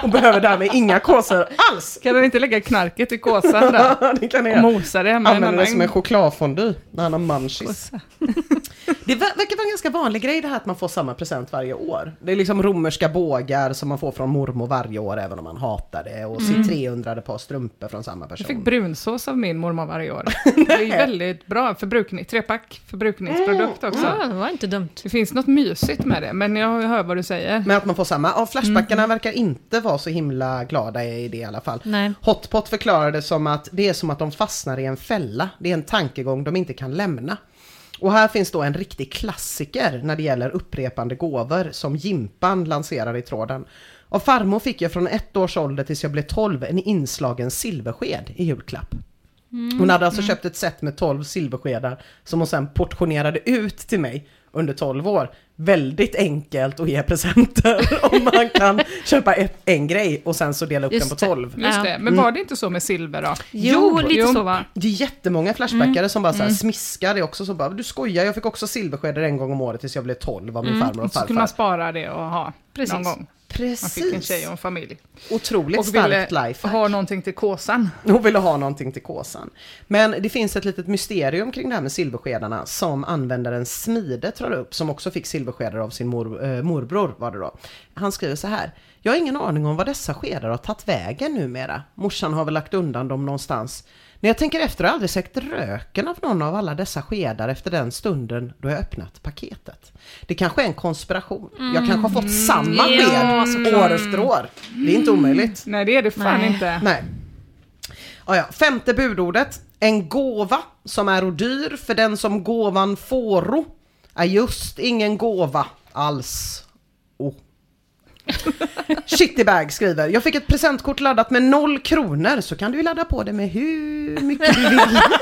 och behöver därmed inga kåsor alls. Kan du inte lägga knarket i kåsan där? Det kan Och jag. mosa det med Använder en det annan som en chokladfondy när han har munchies. kåsa. Det ver- verkar vara en ganska vanlig grej det här att man får samma present varje år. Det är liksom romerska bågar som man får från mormor varje år även om man hatar det. Och sitt trehundrade par strumpor från samma person. Jag fick brunsås av min mormor varje år. Det är väldigt bra förbrukning, trepack förbrukningsprodukt också. Ja, det var inte dumt. Det finns något mysigt med det, men jag hör vad du säger. Men att man får samma. Ja, Flashbackarna verkar inte vara så himla glada i det i alla fall. Nej. Hotpot förklarade som att det är som att de fastnar i en fälla. Det är en tankegång de inte kan lämna. Och här finns då en riktig klassiker när det gäller upprepande gåvor som Jimpan lanserar i tråden. Och farmor fick jag från ett års ålder tills jag blev tolv en inslagen silversked i julklapp. Hon hade alltså köpt ett set med tolv silverskedar som hon sen portionerade ut till mig under tolv år. Väldigt enkelt att ge presenter om man kan köpa ett, en grej och sen så dela upp Just den på tolv. Just det, men var det inte så med silver då? Jo, lite jo. så va? Det är jättemånga flashbackare som bara så här smiskar. Det är också så bara, du skojar, jag fick också silverskedar en gång om året tills jag blev tolv av min farmor och Så kunde farfar. man spara det och ha Precis. någon gång. Man fick en Precis. tjej och en familj. Otroligt Och starkt ville lifehack. ha någonting till kåsan. Hon ville ha någonting till kåsan. Men det finns ett litet mysterium kring det här med silverskedarna som användaren Smide tar upp, som också fick silverskedar av sin mor, äh, morbror var det då. Han skriver så här: jag har ingen aning om vad dessa skedar har tagit vägen numera. Morsan har väl lagt undan dem någonstans. När jag tänker efter har jag aldrig sett röken av någon av alla dessa skedar efter den stunden då jag öppnat paketet. Det kanske är en konspiration. Jag kanske har fått samma Ja, sked år efter år. Det är inte omöjligt. Nej, det är det fan Nej. inte. Nej. Ah, ja. Femte budordet. En gåva som är dyr för den som gåvan fåro är just ingen gåva alls. Oh. Shittybag skriver: jag fick ett presentkort laddat med noll kronor, så kan du ju ladda på det med hur mycket du vill.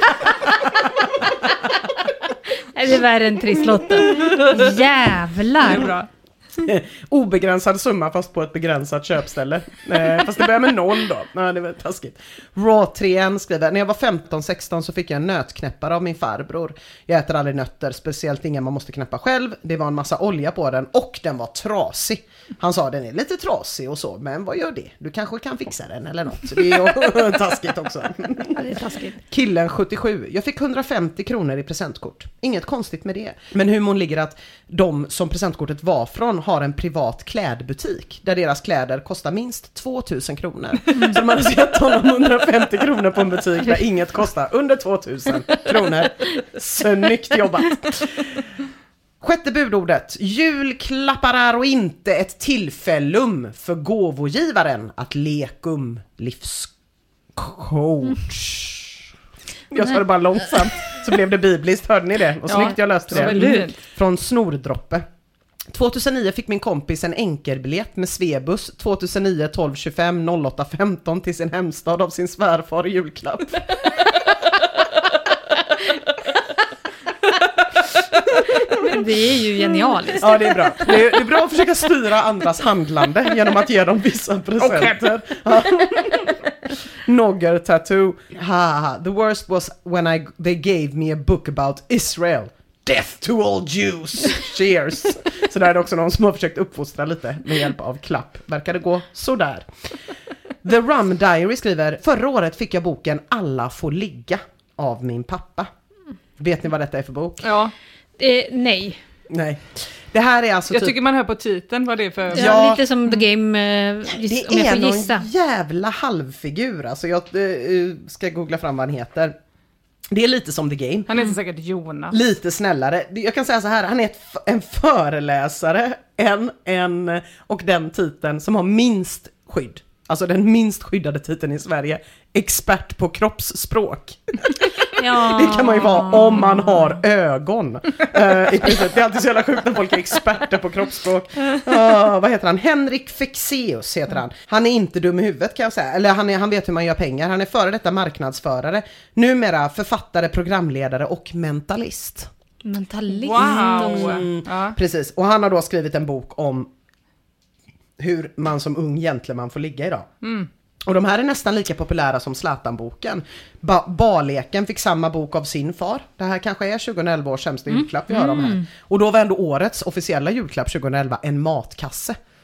Det är värre än trisslotten. Jävlar. Det är bra. Obegränsad summa fast på ett begränsat köpställe. Eh, fast det börjar med noll då. Nej, det var taskigt. Raw tre skriver: när jag var femton sexton så fick jag en nötknäppare av min farbror. Jag äter aldrig nötter, speciellt inga man måste knäppa själv. Det var en massa olja på den och den var trasig. Han sa den är lite trasig och så, men vad gör det? Du kanske kan fixa den eller något. Det är ju taskigt också. Ja, det är taskigt. Killen sjuttiosju. Jag fick hundrafemtio kronor i presentkort. Inget konstigt med det. Men humorn ligger att de som presentkortet var från har en privat klädbutik där deras kläder kostar minst tvåtusen kronor. Så de hade sett honom hundrafemtio kronor på en butik där inget kostar under tvåtusen kronor. Snyggt jobbat. Sjätte budordet. Julklappar är och inte ett tillfällum för gåvogivaren att lekum livscoach. Jag sa det bara långsamt så blev det bibliskt, hörde ni det? Och Ja, snyggt jag löste det var det. väldigt fint. Från Snordroppe. tjugohundranio fick min kompis en enkelbiljett med Svebus tjugohundranio tolv tjugofem noll åtta femton till sin hemstad av sin svärfar i julklapp. Men det är ju genialiskt. Ja, det är bra. Det är, det är bra att försöka styra andras handlande genom att ge dem vissa presenter. Ja. Nogger tattoo. Ha, the worst was when I they gave me a book about Israel. Death to all Jews. Cheers. Så där är det också någon som har försökt uppfostra lite med hjälp av klapp. Verkar det gå sådär. The Rum Diary skriver: förra året fick jag boken Alla får ligga av min pappa. Vet ni vad detta är för bok? Ja, Eh, nej. Nej. Det här är alltså jag typ... tycker man hör på titeln vad det är för... Ja, Ja. lite som The Game, eh, giss, om Det jag är får någon gissa. jävla halvfigur. Alltså jag uh, ska googla fram vad han heter. Det är lite som The Game. Han heter säkert Jonas. Lite snällare. Jag kan säga så här, han är ett, en föreläsare, en, en och den titeln som har minst skydd. Alltså den minst skyddade titeln i Sverige. Expert på kroppsspråk. Ja. Det kan man ju vara om man har ögon. Uh, i princip. Det är alltid så jävla sjukt när folk är experter på kroppsspråk. Uh, vad heter han? Henrik Fexeus heter han. Han är inte dum i huvudet kan jag säga. Eller han, är, han vet hur man gör pengar. Han är före detta marknadsförare. Numera författare, programledare och mentalist. Mentalist. Wow! Mm. Ja. Precis. Och han har då skrivit en bok om hur man som ung gentleman får ligga idag. Mm. Och de här är nästan lika populära som Zlatan-boken. Ba- Barleken fick samma bok av sin far. Det här kanske är tjugoelva års sämsta julklapp vi hör om här. Och då var ändå årets officiella julklapp tjugoelva en matkasse.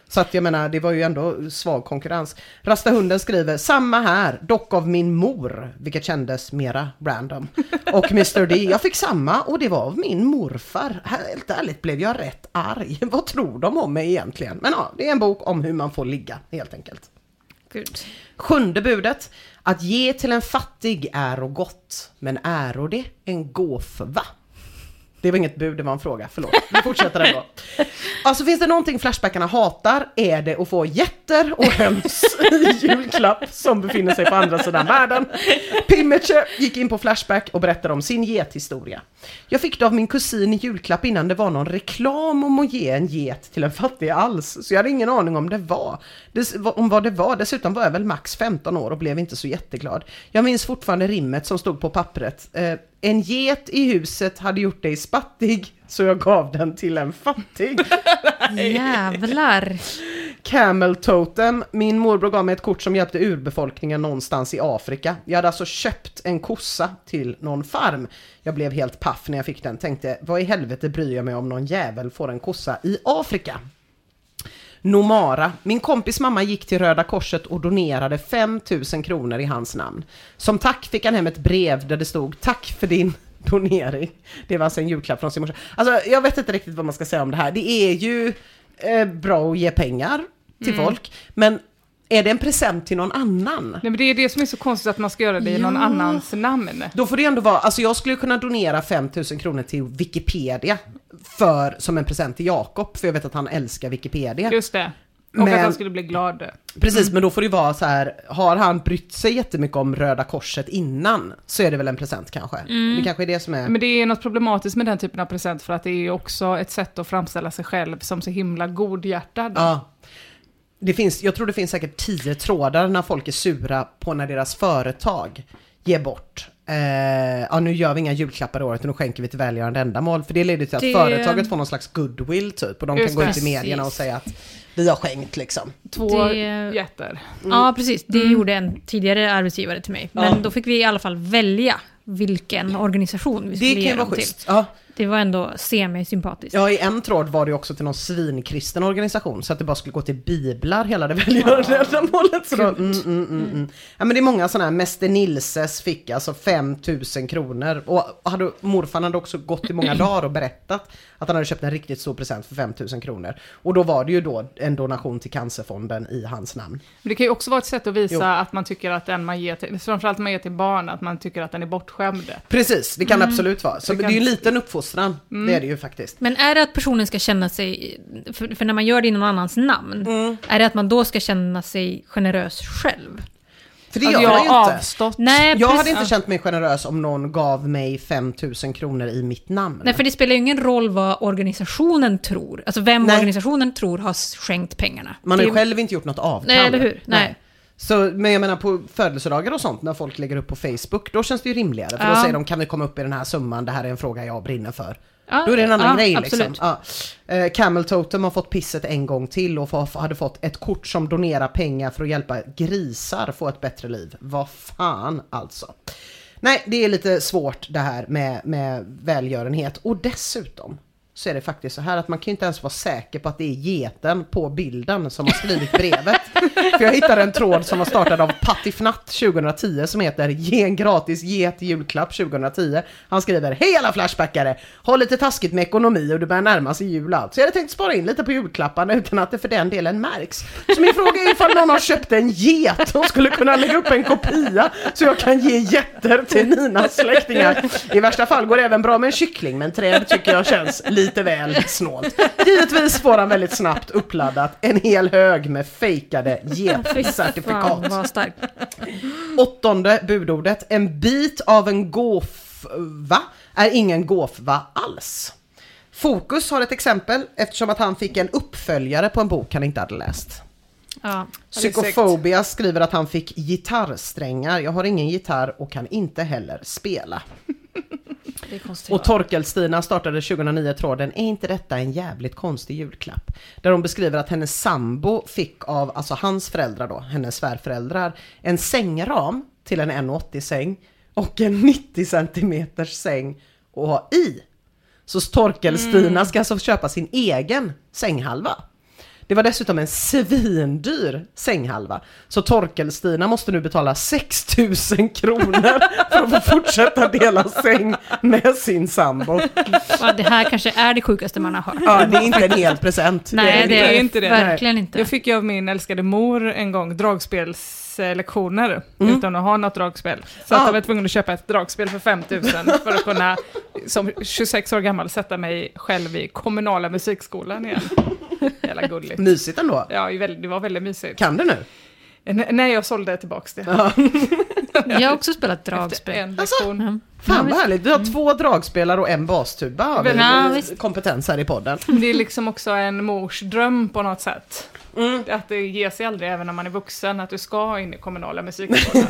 Så att jag menar, det var ju ändå svag konkurrens. Rasta hunden skriver, samma här, dock av min mor, vilket kändes mera random. Och mister D, jag fick samma och det var av min morfar. Helt ärligt blev jag rätt arg. Vad tror de om mig egentligen? Men ja, det är en bok om hur man får ligga, helt enkelt. Gud. Sjunde budet, att ge till en fattig är och gott, men är det en gåva? Det var inget bud, det var en fråga, förlåt. Vi fortsätter ändå. Alltså finns det någonting Flashbackarna hatar är det att få jätter och höns i julklapp som befinner sig på andra sidan världen. Pimmeche gick in på Flashback och berättade om sin gethistoria. Jag fick det av min kusin i julklapp innan det var någon reklam om att ge en get till en fattig alls. Så jag hade ingen aning om det var. Des, om vad det var. Dessutom var jag väl max femton år och blev inte så jätteglad. Jag minns fortfarande rimmet som stod på pappret. Eh, en get i huset hade gjort dig spattig, så jag gav den till en fattig. Jävlar. Camel Totem. Min morbror gav mig ett kort som hjälpte urbefolkningen någonstans i Afrika. Jag hade alltså köpt en kossa till någon farm. Jag blev helt paff när jag fick den. Tänkte, vad i helvete bryr jag mig om någon jävel får en kossa i Afrika? Nomara. Min kompis mamma gick till Röda Korset och donerade fem tusen kronor i hans namn. Som tack fick han hem ett brev där det stod, tack för din donering. Det var alltså en julklapp från sin morsa. Alltså jag vet inte riktigt vad man ska säga om det här. Det är ju eh, bra att ge pengar till mm. folk, men är det en present till någon annan? Nej, men det är det som är så konstigt, att man ska göra det i ja. någon annans namn. Då får det ändå vara, alltså jag skulle kunna donera fem tusen kronor till Wikipedia för, som en present till Jakob, för jag vet att han älskar Wikipedia. Just det. Och men, att han skulle bli glad. Precis, mm. men då får det vara så här, har han brytt sig jättemycket om Röda Korset innan, så är det väl en present kanske. Mm. Det kanske är det som är... Men det är något problematiskt med den typen av present, för att det är också ett sätt att framställa sig själv som så himla godhjärtad. Ja. Det finns, jag tror det finns säkert tio trådar när folk är sura på när deras företag ger bort. Eh, ja, nu gör vi inga julklappar i året, och nu skänker vi till välgörande ändamål. För det leder till att det... företaget får någon slags goodwill typ. Och de Just kan gå ut i medierna och säga att vi har skänkt liksom. Två det... jätter. Mm. Ja, precis. Det mm. gjorde en tidigare arbetsgivare till mig. Men ja. då fick vi i alla fall välja vilken organisation vi skulle det ge kan dem vara till. schysst. Ja. Det var ändå semi-sympatiskt. Ja, i en tråd var det också till någon svinkristen organisation, så att det bara skulle gå till biblar hela det välgörande ändamålet. Så då, mm, mm, mm, mm. Ja, men det är många sådana här, Mäster Nilses fick alltså fem tusen kronor. Och hade, morfar hade också gått i många dagar och berättat att han hade köpt en riktigt stor present för fem tusen kronor. Och då var det ju då en donation till Cancerfonden i hans namn. Men det kan ju också vara ett sätt att visa jo. att man tycker att den man ger till, framförallt man ger till barn, att man tycker att den är bortskämd. Precis, det kan mm. absolut vara. Så det, kan... det är ju en liten uppfostran, mm. det är det ju faktiskt. Men är det att personen ska känna sig, för, för när man gör det i någon annans namn, mm. är det att man då ska känna sig generös själv? För det alltså, gör jag ju inte. Avstått. Nej, jag precis. hade inte känt mig generös om någon gav mig fem tusen kronor i mitt namn. Nej, för det spelar ju ingen roll vad organisationen tror. Alltså vem Nej. organisationen tror har skänkt pengarna. Man har ju det... själv inte gjort något avtal. Nej, eller hur? Nej. Nej. Så, men jag menar på födelsedagar och sånt, när folk lägger upp på Facebook, då känns det ju rimligare. För ja. då säger de, kan vi komma upp i den här summan, det här är en fråga jag brinner för. Ja, då är det en annan ja, grej absolut. liksom. Ja. Eh, Camel Totem har fått pisset en gång till och få, hade fått ett kort som donerar pengar för att hjälpa grisar få ett bättre liv. Vad fan alltså. Nej, det är lite svårt det här med, med välgörenhet. Och dessutom så är det faktiskt så här att man kan ju inte ens vara säker på att det är geten på bilden som har skrivit brevet. För jag hittade en tråd som var startad av Pattifnatt tjugohundratio som heter Ge en gratis get julklapp tjugohundratio. Han skriver, hej alla flashbackare, har lite taskigt med ekonomi och det börjar närma sig jul allt. Så jag hade tänkt spara in lite på julklapparna utan att det för den delen märks. Så min fråga är ifall någon har köpt en get och skulle kunna lägga upp en kopia så jag kan ge getter till Ninas släktingar. I värsta fall går det även bra med en kyckling, men träd tycker jag känns lite väl snålt. Givetvis får han väldigt snabbt uppladdat en hel hög med fejkade get-certifikat. Vad starkt. Åttonde budordet. En bit av en gåva är ingen gåva alls. Fokus har ett exempel eftersom att han fick en uppföljare på en bok han inte hade läst. Ja, Psykofobia skriver att han fick gitarrsträngar. Jag har ingen gitarr och kan inte heller spela. Och Torkel-Stina startade tjugohundranio tråden, är inte detta en jävligt konstig julklapp? Där hon beskriver att hennes sambo fick av, alltså hans föräldrar då, hennes svärföräldrar, en sängram till en en åttio säng och en nittio centimeters säng och ha i. Så Torkel-Stina ska alltså köpa sin egen sänghalva. Det var dessutom en svindyr sänghalva. Så Torkel-Stina måste nu betala sex tusen kronor för att få fortsätta dela säng med sin sambo. Ja, det här kanske är det sjukaste man har hört. Ja, det är inte en hel present. Nej, det är, det är inte det. Verkligen Nej. inte. Jag fick ju av min älskade mor en gång dragspelslektioner mm. utan att ha något dragspel. Så ah. att jag var tvungen att köpa ett dragspel för fem tusen för att kunna som tjugosex år gammal sätta mig själv i kommunala musikskolan igen. Jävla gulligt. Mysigt ändå. Ja, det var väldigt mysigt. Kan du nu? N- nej, jag sålde tillbaka det. Ja. Jag har också spelat dragspel. En alltså, mm. Fan vad härligt. Du har två dragspelare och en bastuba. Har vi ja, kompetens här i podden. Det är liksom också en mors dröm på något sätt. Mm. Att det ger sig aldrig även när man är vuxen att du ska in i kommunala musikskolan.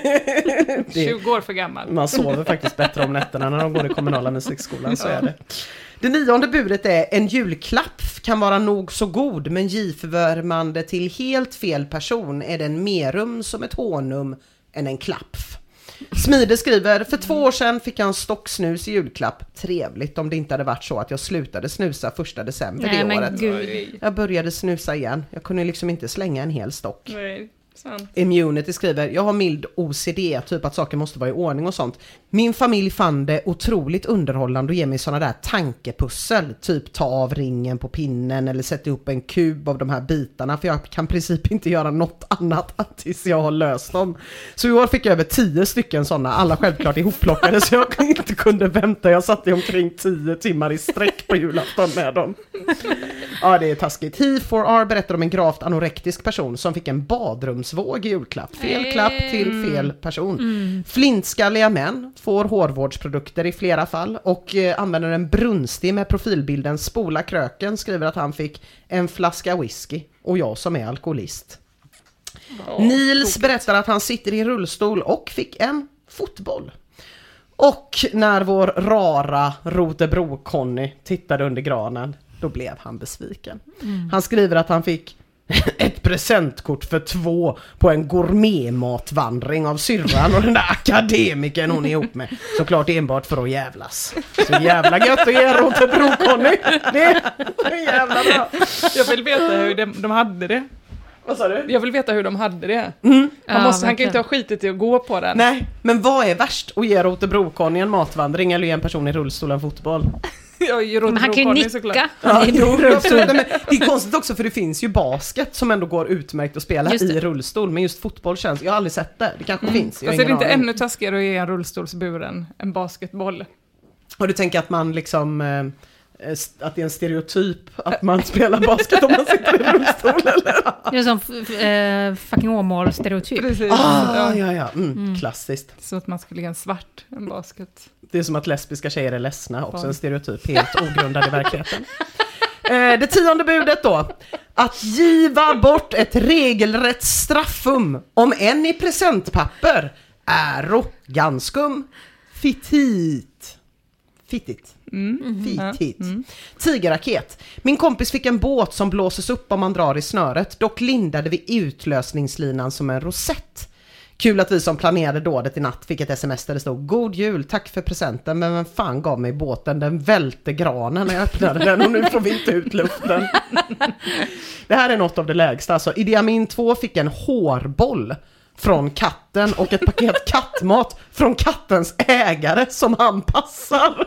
tjugo år för gammal. Man sover faktiskt bättre om nätterna när de går i kommunala musikskolan, så är det. Det nionde budet är en julklapp kan vara nog så god, men gifvärmande man till helt fel person är den merum som ett honum än en klapp. Smide skriver, för två år sedan fick jag en stocksnus i julklapp. Trevligt om det inte hade varit så att jag slutade snusa första december Nej, det men året. Gud. Jag började snusa igen. Jag kunde liksom inte slänga en hel stock. Nej. Sant. Immunity skriver, jag har mild O C D, typ att saker måste vara i ordning och sånt. Min familj fann det otroligt underhållande och ger mig såna där tankepussel, typ ta av ringen på pinnen eller sätta upp en kub av de här bitarna, för jag kan i princip inte göra något annat tills jag har löst dem. Så i år fick jag över tio stycken sådana, alla självklart ihopplockade, så jag inte kunde vänta. Jag satt i omkring tio timmar i sträck på julafton med dem. Ja, det är taskigt. He four R berättar om en gravt anorektisk person som fick en badrumsvåg i julklapp. Fel klapp till fel person. Mm. Flintskalliga män får hårvårdsprodukter i flera fall och eh, använder en brunstig med profilbilden Spola kröken, skriver att han fick en flaska whisky, och jag som är alkoholist. Oh, Nils tokigt. Berättar att han sitter i rullstol och fick en fotboll. Och när vår rara Rotebro-Conny tittade under granen, då blev han besviken. Mm. Han skriver att han fick ett presentkort för två på en gourmetmatvandring av syrran och den där akademiken hon är ihop med. Såklart enbart för att jävlas. Så jävla gött att ge Rotebro-Conny. Det är jävla bra. Jag vill veta hur de, de hade det. Vad sa du? Jag vill veta hur de hade det. Mm. Han, måste, ja, han kan ju inte ha skitit i att gå på den. Nej, men vad är värst? Att ge Rotebro-Conny en matvandring eller ge en person i rullstol en fotboll? Men han kan ju nicka. Ja, jo, det är konstigt också, för det finns ju basket som ändå går utmärkt att spela i rullstol, men just fotboll känns, jag har aldrig sett det, det kanske mm. finns. Alltså är det inte aning. Ännu taskigare att ge en rullstolsburen en basketboll? Och du tänker att man liksom, eh, att det är en stereotyp att man spelar basket om man sitter i rullstol, eller? Det är som eh, fucking Åmål-stereotyp. Precis. Ah, ja, ja, mm, mm. klassiskt. Så att man skulle ge en svart, en basket. Det är som att lesbiska tjejer är ledsna, också en stereotyp, helt ogrundad i verkligheten. Eh, det tionde budet då. Att giva bort ett regelrätt straffum, om en i presentpapper, är ganskum fittigt. Fittigt. Mm. Fittigt. Mm. Tigerraket. Min kompis fick en båt som blåses upp om man drar i snöret. Dock lindade vi utlösningslinan som en rosett. Kul att vi som planerade dådet i natt fick ett sms där det stod: God jul, tack för presenten, men vem fan gav mig båten? Den välte granen när jag öppnade den och nu får vi inte ut luften. Det här är något av det lägsta. Alltså, Idi Amin två fick en hårboll från katten och ett paket kattmat från kattens ägare som han passar.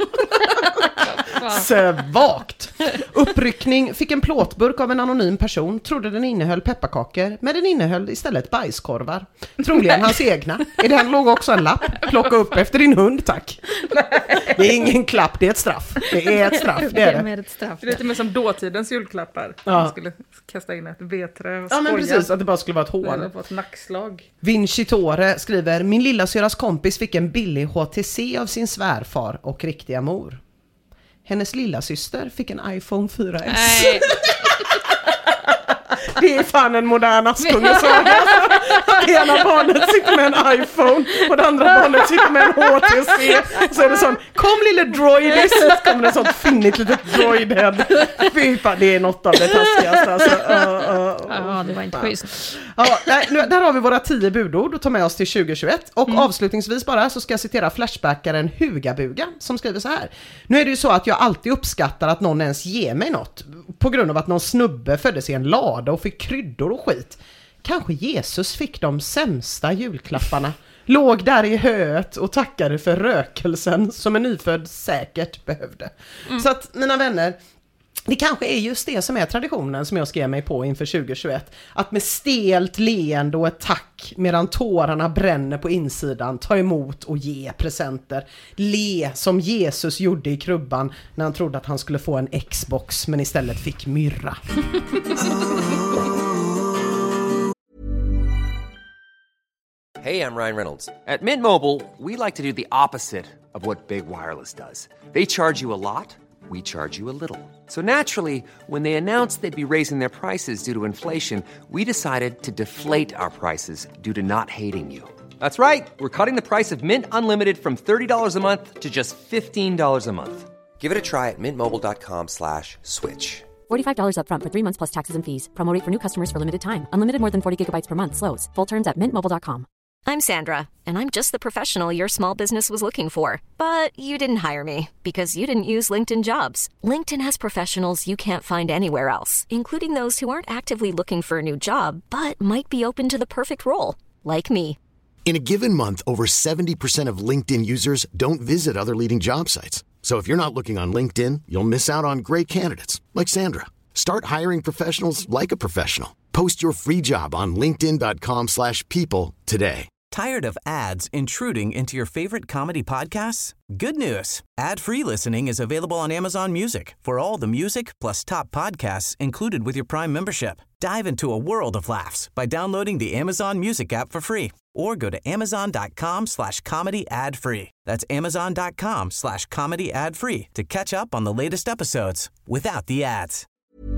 Svagt. Uppryckning fick en plåtburk av en anonym person, trodde den innehöll pepparkakor, men den innehöll istället bajskorvar. Troligen hans egna. I den låg också en lapp: plocka upp efter din hund, tack. Det är ingen klapp, det är ett straff. Det är ett straff, det är det. Ett straff, det är lite mer som dåtidens julklappar. Ja. Man skulle kasta in ett vedträ och skoja. Ja, men precis, att det bara skulle vara ett hår. Eller på ett nackslag. Vinci Tore skriver: min lilla syras kompis fick en billig H T C av sin svärfar och riktiga mor. Hennes lilla syster fick en iPhone fyra S. Nej. Det är fan en modern Askungesaga. Ena barnet sitter med en iPhone och det andra barnet sitter med en H T C. Så är det sån, kom lille droidis, så kommer det sånt finnigt litet droidhead. Fy fan, det är något av det taskigaste. Alltså, uh, uh, Ja, det var inte schysst. Ja, där, nu, där har vi våra tio budord och tar med oss till tjugohundratjugoett. Och mm. avslutningsvis bara så ska jag citera Flashbackaren Hugabuga som skriver så här. Nu är det ju så att jag alltid uppskattar att någon ens ger mig något. På grund av att någon snubbe föddes i en lada och fick kryddor och skit. Kanske Jesus fick de sämsta julklapparna. Låg där i höet och tackade för rökelsen som en nyfödd säkert behövde. Mm. Så att mina vänner, det kanske är just det som är traditionen som jag ska ge mig på inför tjugohundratjugoett. Att med stelt leende och ett tack medan tårarna bränner på insidan ta emot och ge presenter. Le som Jesus gjorde i krubban när han trodde att han skulle få en Xbox men istället fick myrra. Hey, I'm Ryan Reynolds. At Mint Mobile, we like to do the opposite of what Big Wireless does. They charge you a lot, we charge you a little. So naturally, when they announced they'd be raising their prices due to inflation, we decided to deflate our prices due to not hating you. That's right. We're cutting the price of Mint Unlimited from thirty dollars a month to just fifteen dollars a month. Give it a try at mintmobile.com slash switch. forty-five dollars up front for three months plus taxes and fees. Promo rate for new customers for limited time. Unlimited more than forty gigabytes per month. Slows full terms at mint mobile dot com. I'm Sandra, and I'm just the professional your small business was looking for. But you didn't hire me because you didn't use LinkedIn Jobs. LinkedIn has professionals you can't find anywhere else, including those who aren't actively looking for a new job, but might be open to the perfect role, like me. In a given month, over seventy percent of LinkedIn users don't visit other leading job sites. So if you're not looking on LinkedIn, you'll miss out on great candidates, like Sandra. Start hiring professionals like a professional. Post your free job on linkedin dot com slash people today. Tired of ads intruding into your favorite comedy podcasts? Good news. Ad-free listening is available on Amazon Music for all the music plus top podcasts included with your Prime membership. Dive into a world of laughs by downloading the Amazon Music app for free or go to amazon.com slash comedy ad free. That's amazon.com slash comedy ad free to catch up on the latest episodes without the ads.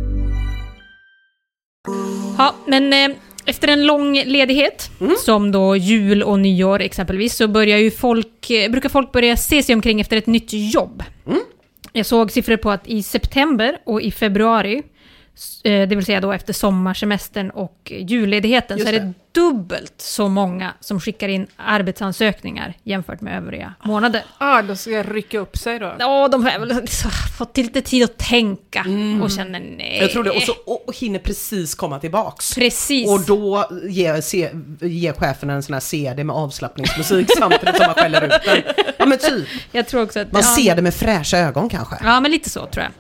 Ja, men eh, efter en lång ledighet, mm. som då jul och nyår exempelvis, så börjar ju folk, eh, brukar folk börja se sig omkring efter ett nytt jobb. Mm. Jag såg siffror på att i september och i februari, det vill säga då efter sommarsemestern och julledigheten, så är det dubbelt så många som skickar in arbetsansökningar jämfört med övriga månader. Ja, ah, då ska jag rycka upp sig då. Ja, de har väl fått lite tid att tänka mm. och känner nej. Jag tror det, och så och hinner precis komma tillbaks. Precis. Och då ger, se, ger chefen en sån här C D med avslappningsmusik samtidigt som man skäller ut den. Ja, men typ. Jag tror också att, man ja, ser det med fräscha ögon kanske. Ja, men lite så tror jag.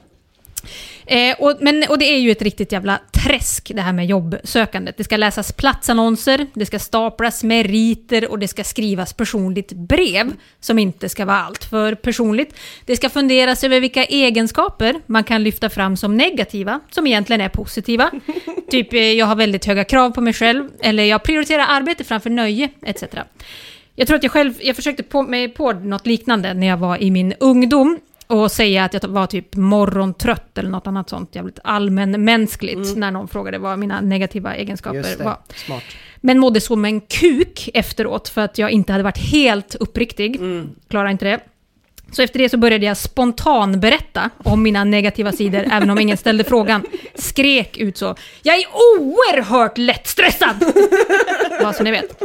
Eh, och, men, och det är ju ett riktigt jävla träsk det här med jobbsökandet. Det ska läsas platsannonser, det ska staplas meriter och det ska skrivas personligt brev som inte ska vara allt för personligt. Det ska funderas över vilka egenskaper man kan lyfta fram som negativa, som egentligen är positiva. Typ jag har väldigt höga krav på mig själv, eller jag prioriterar arbete framför nöje, et cetera. Jag tror att jag själv, jag försökte på mig på något liknande när jag var i min ungdom. Och säga att jag var typ morgontrött eller något annat sånt jävligt allmänmänskligt mm. när någon frågade vad mina negativa egenskaper var. Smart. Men mådde så med en kuk efteråt för att jag inte hade varit helt uppriktig. Mm. Klarar inte det. Så efter det så började jag spontan berätta om mina negativa sidor även om ingen ställde frågan. Skrek ut så. Jag är oerhört lättstressad! Vad så ni vet.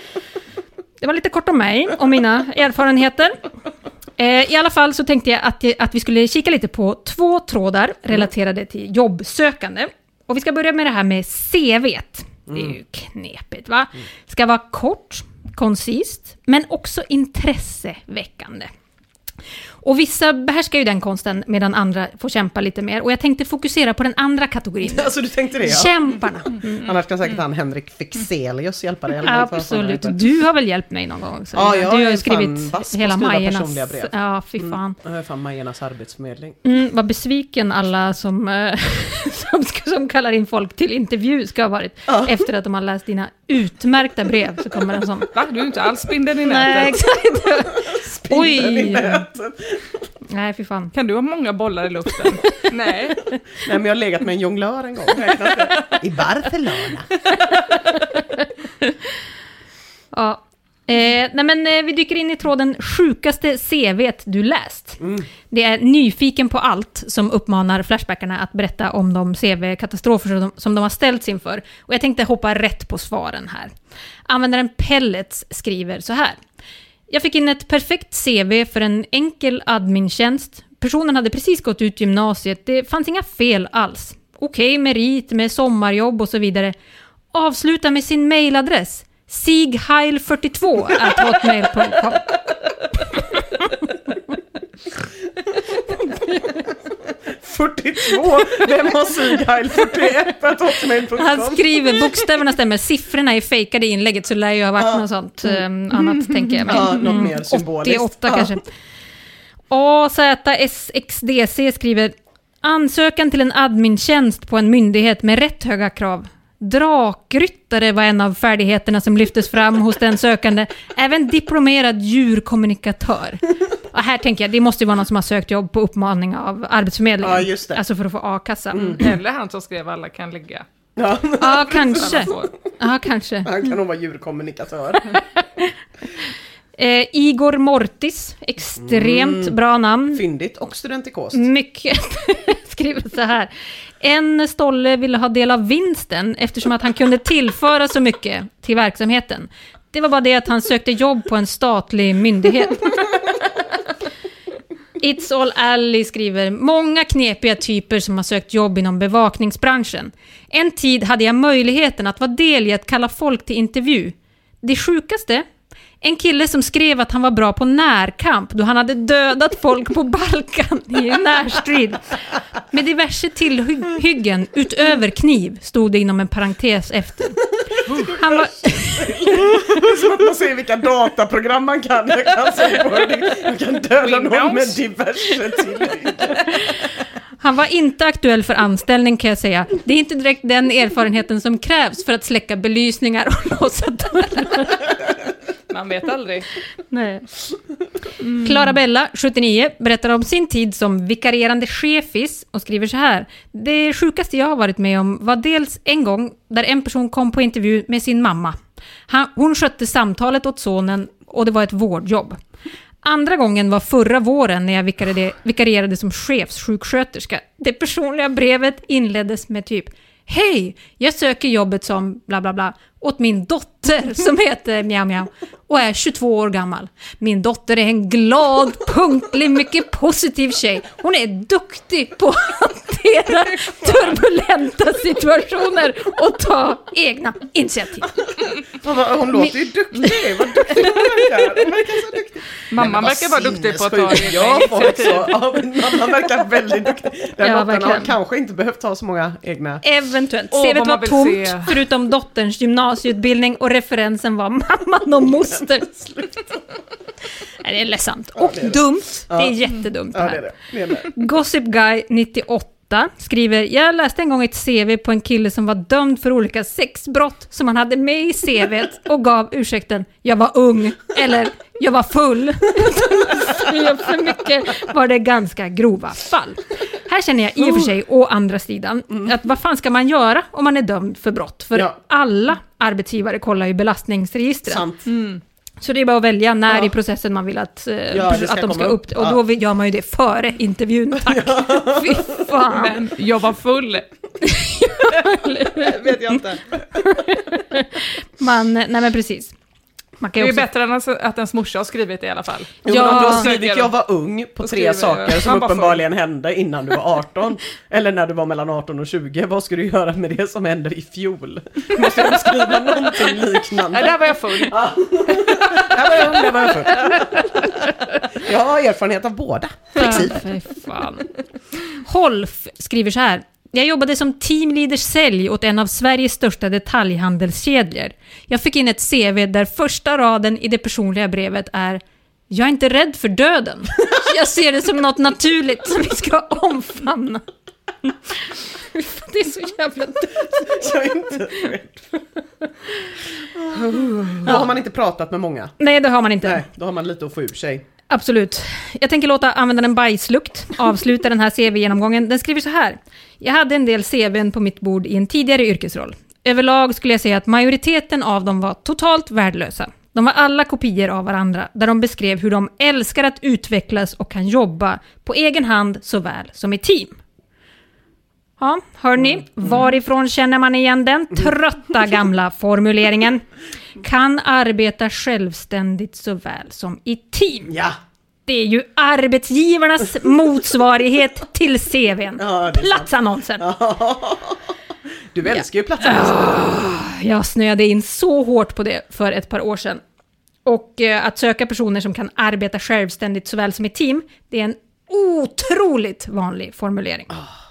Det var lite kort om mig och mina erfarenheter. I alla fall så tänkte jag att, att vi skulle kika lite på två trådar relaterade till jobbsökande. Och vi ska börja med det här med C V:t. Det är ju knepigt, va? Ska vara kort, koncist, men också intresseväckande. Och vissa behärskar ju den konsten medan andra får kämpa lite mer. Och jag tänkte fokusera på den andra kategorin. Alltså du tänkte det, ja. Kämparna. Mm. Annars kan säkert han Henrik Fexelius hjälpa dig. Eller absolut. Du har väl hjälpt mig någon gång också. Ja, jag du har skrivit hela Majernas. Ja, fy fan. Mm. Jag är fan Majernas arbetsförmedling. Mm, vad besviken alla som, äh, som, som kallar in folk till intervju ska ha varit. Ja. Efter att de har läst dina utmärkta brev så kommer en sån. Va? Du är inte alls spindeln i nätet. Nej, exakt. Spindeln i nätet. Nej, fy fan. Kan du ha många bollar i luften? Nej. Nej, men jag har legat med en jonglör en gång. I Barcelona. Ja. Eh, nej men eh, vi dyker in i tråden sjukaste C V:t du läst. Mm. Det är nyfiken på allt som uppmanar Flashbackarna att berätta om de C V-katastrofer som de, som de har ställts inför. Och jag tänkte hoppa rätt på svaren här. Användaren Pellets skriver så här. Jag fick in ett perfekt C V för en enkel admintjänst. Personen hade precis gått ut gymnasiet. Det fanns inga fel alls. Okej, merit med sommarjobb och så vidare. Avsluta med sin mailadress. sigheil fyrtiotvå at hotmail punkt com. fyrtiotvå? Vem har sigheil fyrtioett at hotmail punkt com? Han skriver, bokstäverna stämmer, siffrorna är fejkade i inlägget, så lär ju ha varit ah. något sånt um, annat, tänker jag. Men, ja, något mm, mer symboliskt. åttioåtta ah. kanske. A Z S X D C skriver, ansökan till en admintjänst på en myndighet med rätt höga krav. Drakryttare var en av färdigheterna som lyftes fram hos den sökande. Även diplomerad djurkommunikatör. Och här tänker jag, det måste ju vara någon som har sökt jobb på uppmaning av Arbetsförmedlingen. Ja, just det. Alltså för att få A-kassa. Mm. Eller han som skrev alla kan ligga. Ja, ja kanske. Ja, kanske. Han kan nog vara djurkommunikatör. Eh, Igor Mortis, extremt mm. bra namn. Fyndigt och studentikost. Mycket. Skriver så här. En stolle ville ha del av vinsten eftersom att han kunde tillföra så mycket till verksamheten. Det var bara det att han sökte jobb på en statlig myndighet. It's All Alley skriver, många knepiga typer som har sökt jobb inom bevakningsbranschen. En tid hade jag möjligheten att vara del i att kalla folk till intervju. Det sjukaste, en kille som skrev att han var bra på närkamp då han hade dödat folk på Balkan i en närstrid. Med diverse tillhyggen utöver kniv stod det inom en parentes efter. Han var... Det är som att man ser vilka dataprogram man kan. Jag kan, säga på det. Jag kan döda någon med diverse tillhyggen. Han var inte aktuell för anställning, kan jag säga. Det är inte direkt den erfarenheten som krävs för att släcka belysningar och låsa dörrar. Man vet aldrig. Nej. Mm. Clara Bella, sjuttionio, berättar om sin tid som vikarierande chefis och skriver så här. Det sjukaste jag har varit med om var dels en gång där en person kom på intervju med sin mamma. Han, hon skötte samtalet åt sonen och det var ett vårdjobb. Andra gången var förra våren när jag vikarierade, vikarierade som chefssjuksköterska. Det personliga brevet inleddes med typ: hej, jag söker jobbet som bla bla bla åt min dotter som heter Mjau Mjau och är tjugotvå år gammal. Min dotter är en glad, punktlig, mycket positiv tjej. Hon är duktig på att hantera turbulenta situationer och ta egna initiativ. Hon låter ju duktig. Vad duktig hon verkar. Hon verkar så duktig. Mamman verkar vara duktig på att ta egna ja, initiativ. Ja, mamman verkar väldigt duktig. Den ja, dottern har kanske inte behövt ta så många egna. Eventuellt. Åh, C V:t var tomt se. Förutom dotterns gymnasieutbildning och referensen var mamman och moster. Nej, det är ledsamt. Och ja, det är det. Dumt. Det är ja. jättedumt ja, här. Det är det. Det är det. Gossip Guy nittioåtta skriver, jag läste en gång ett C V på en kille som var dömd för olika sexbrott som han hade med i C V:t och gav ursäkten, jag var ung eller jag var full. För mycket var det ganska grova fall. Här känner jag i och för sig å andra sidan mm. att vad fan ska man göra om man är dömd för brott? För ja. alla arbetsgivare kollar ju belastningsregistret. Sant. Mm. Så det är bara att välja när ja. i processen man vill att, ja, att de ska upp. upp. Och då gör man ju det före intervjun. Tack. Ja. Fy fan. Men jag var full. Vet jag inte. Man, nej men precis. Man kan det är också... bättre än att ens morsa har skrivit i alla fall. Jo, ja. Om du har skrivit jag var ung på tre skriver, saker som uppenbarligen hände innan du var arton. Eller när du var mellan arton och tjugo. Vad ska du göra med det som hände i fjol? Måste du skriva någonting liknande? Ja, där var jag full. Ja. Där var jag ung, där var jag full. Jag har erfarenhet av båda. Flexibel. Ja, Holf skriver så här. Jag jobbade som teamleader sälj åt en av Sveriges största detaljhandelskedjor. Jag fick in ett C V där första raden i det personliga brevet är: jag är inte rädd för döden. Jag ser det som något naturligt som vi ska omfamna. Det är så jävla dumt. Jag är inte rädd. Då har man inte pratat med många. Nej, det har man inte. Nej, då har man lite att få ur sig. Absolut. Jag tänker låta användaren bajslukt avsluta den här C V-genomgången. Den skriver så här. Jag hade en del C V:n på mitt bord i en tidigare yrkesroll. Överlag skulle jag säga att majoriteten av dem var totalt värdelösa. De var alla kopior av varandra där de beskrev hur de älskar att utvecklas och kan jobba på egen hand såväl som i team. Ja, hörni, varifrån känner man igen den trötta gamla formuleringen? Kan arbeta självständigt såväl som i team. Ja. Det är ju arbetsgivarnas motsvarighet till C V:n. Ja, Platsannonsen. Du älskar ju platsannonsen. Jag snöade in så hårt på det för ett par år sedan. Och eh, att söka personer som kan arbeta självständigt såväl som i team, det är en otroligt vanlig formulering.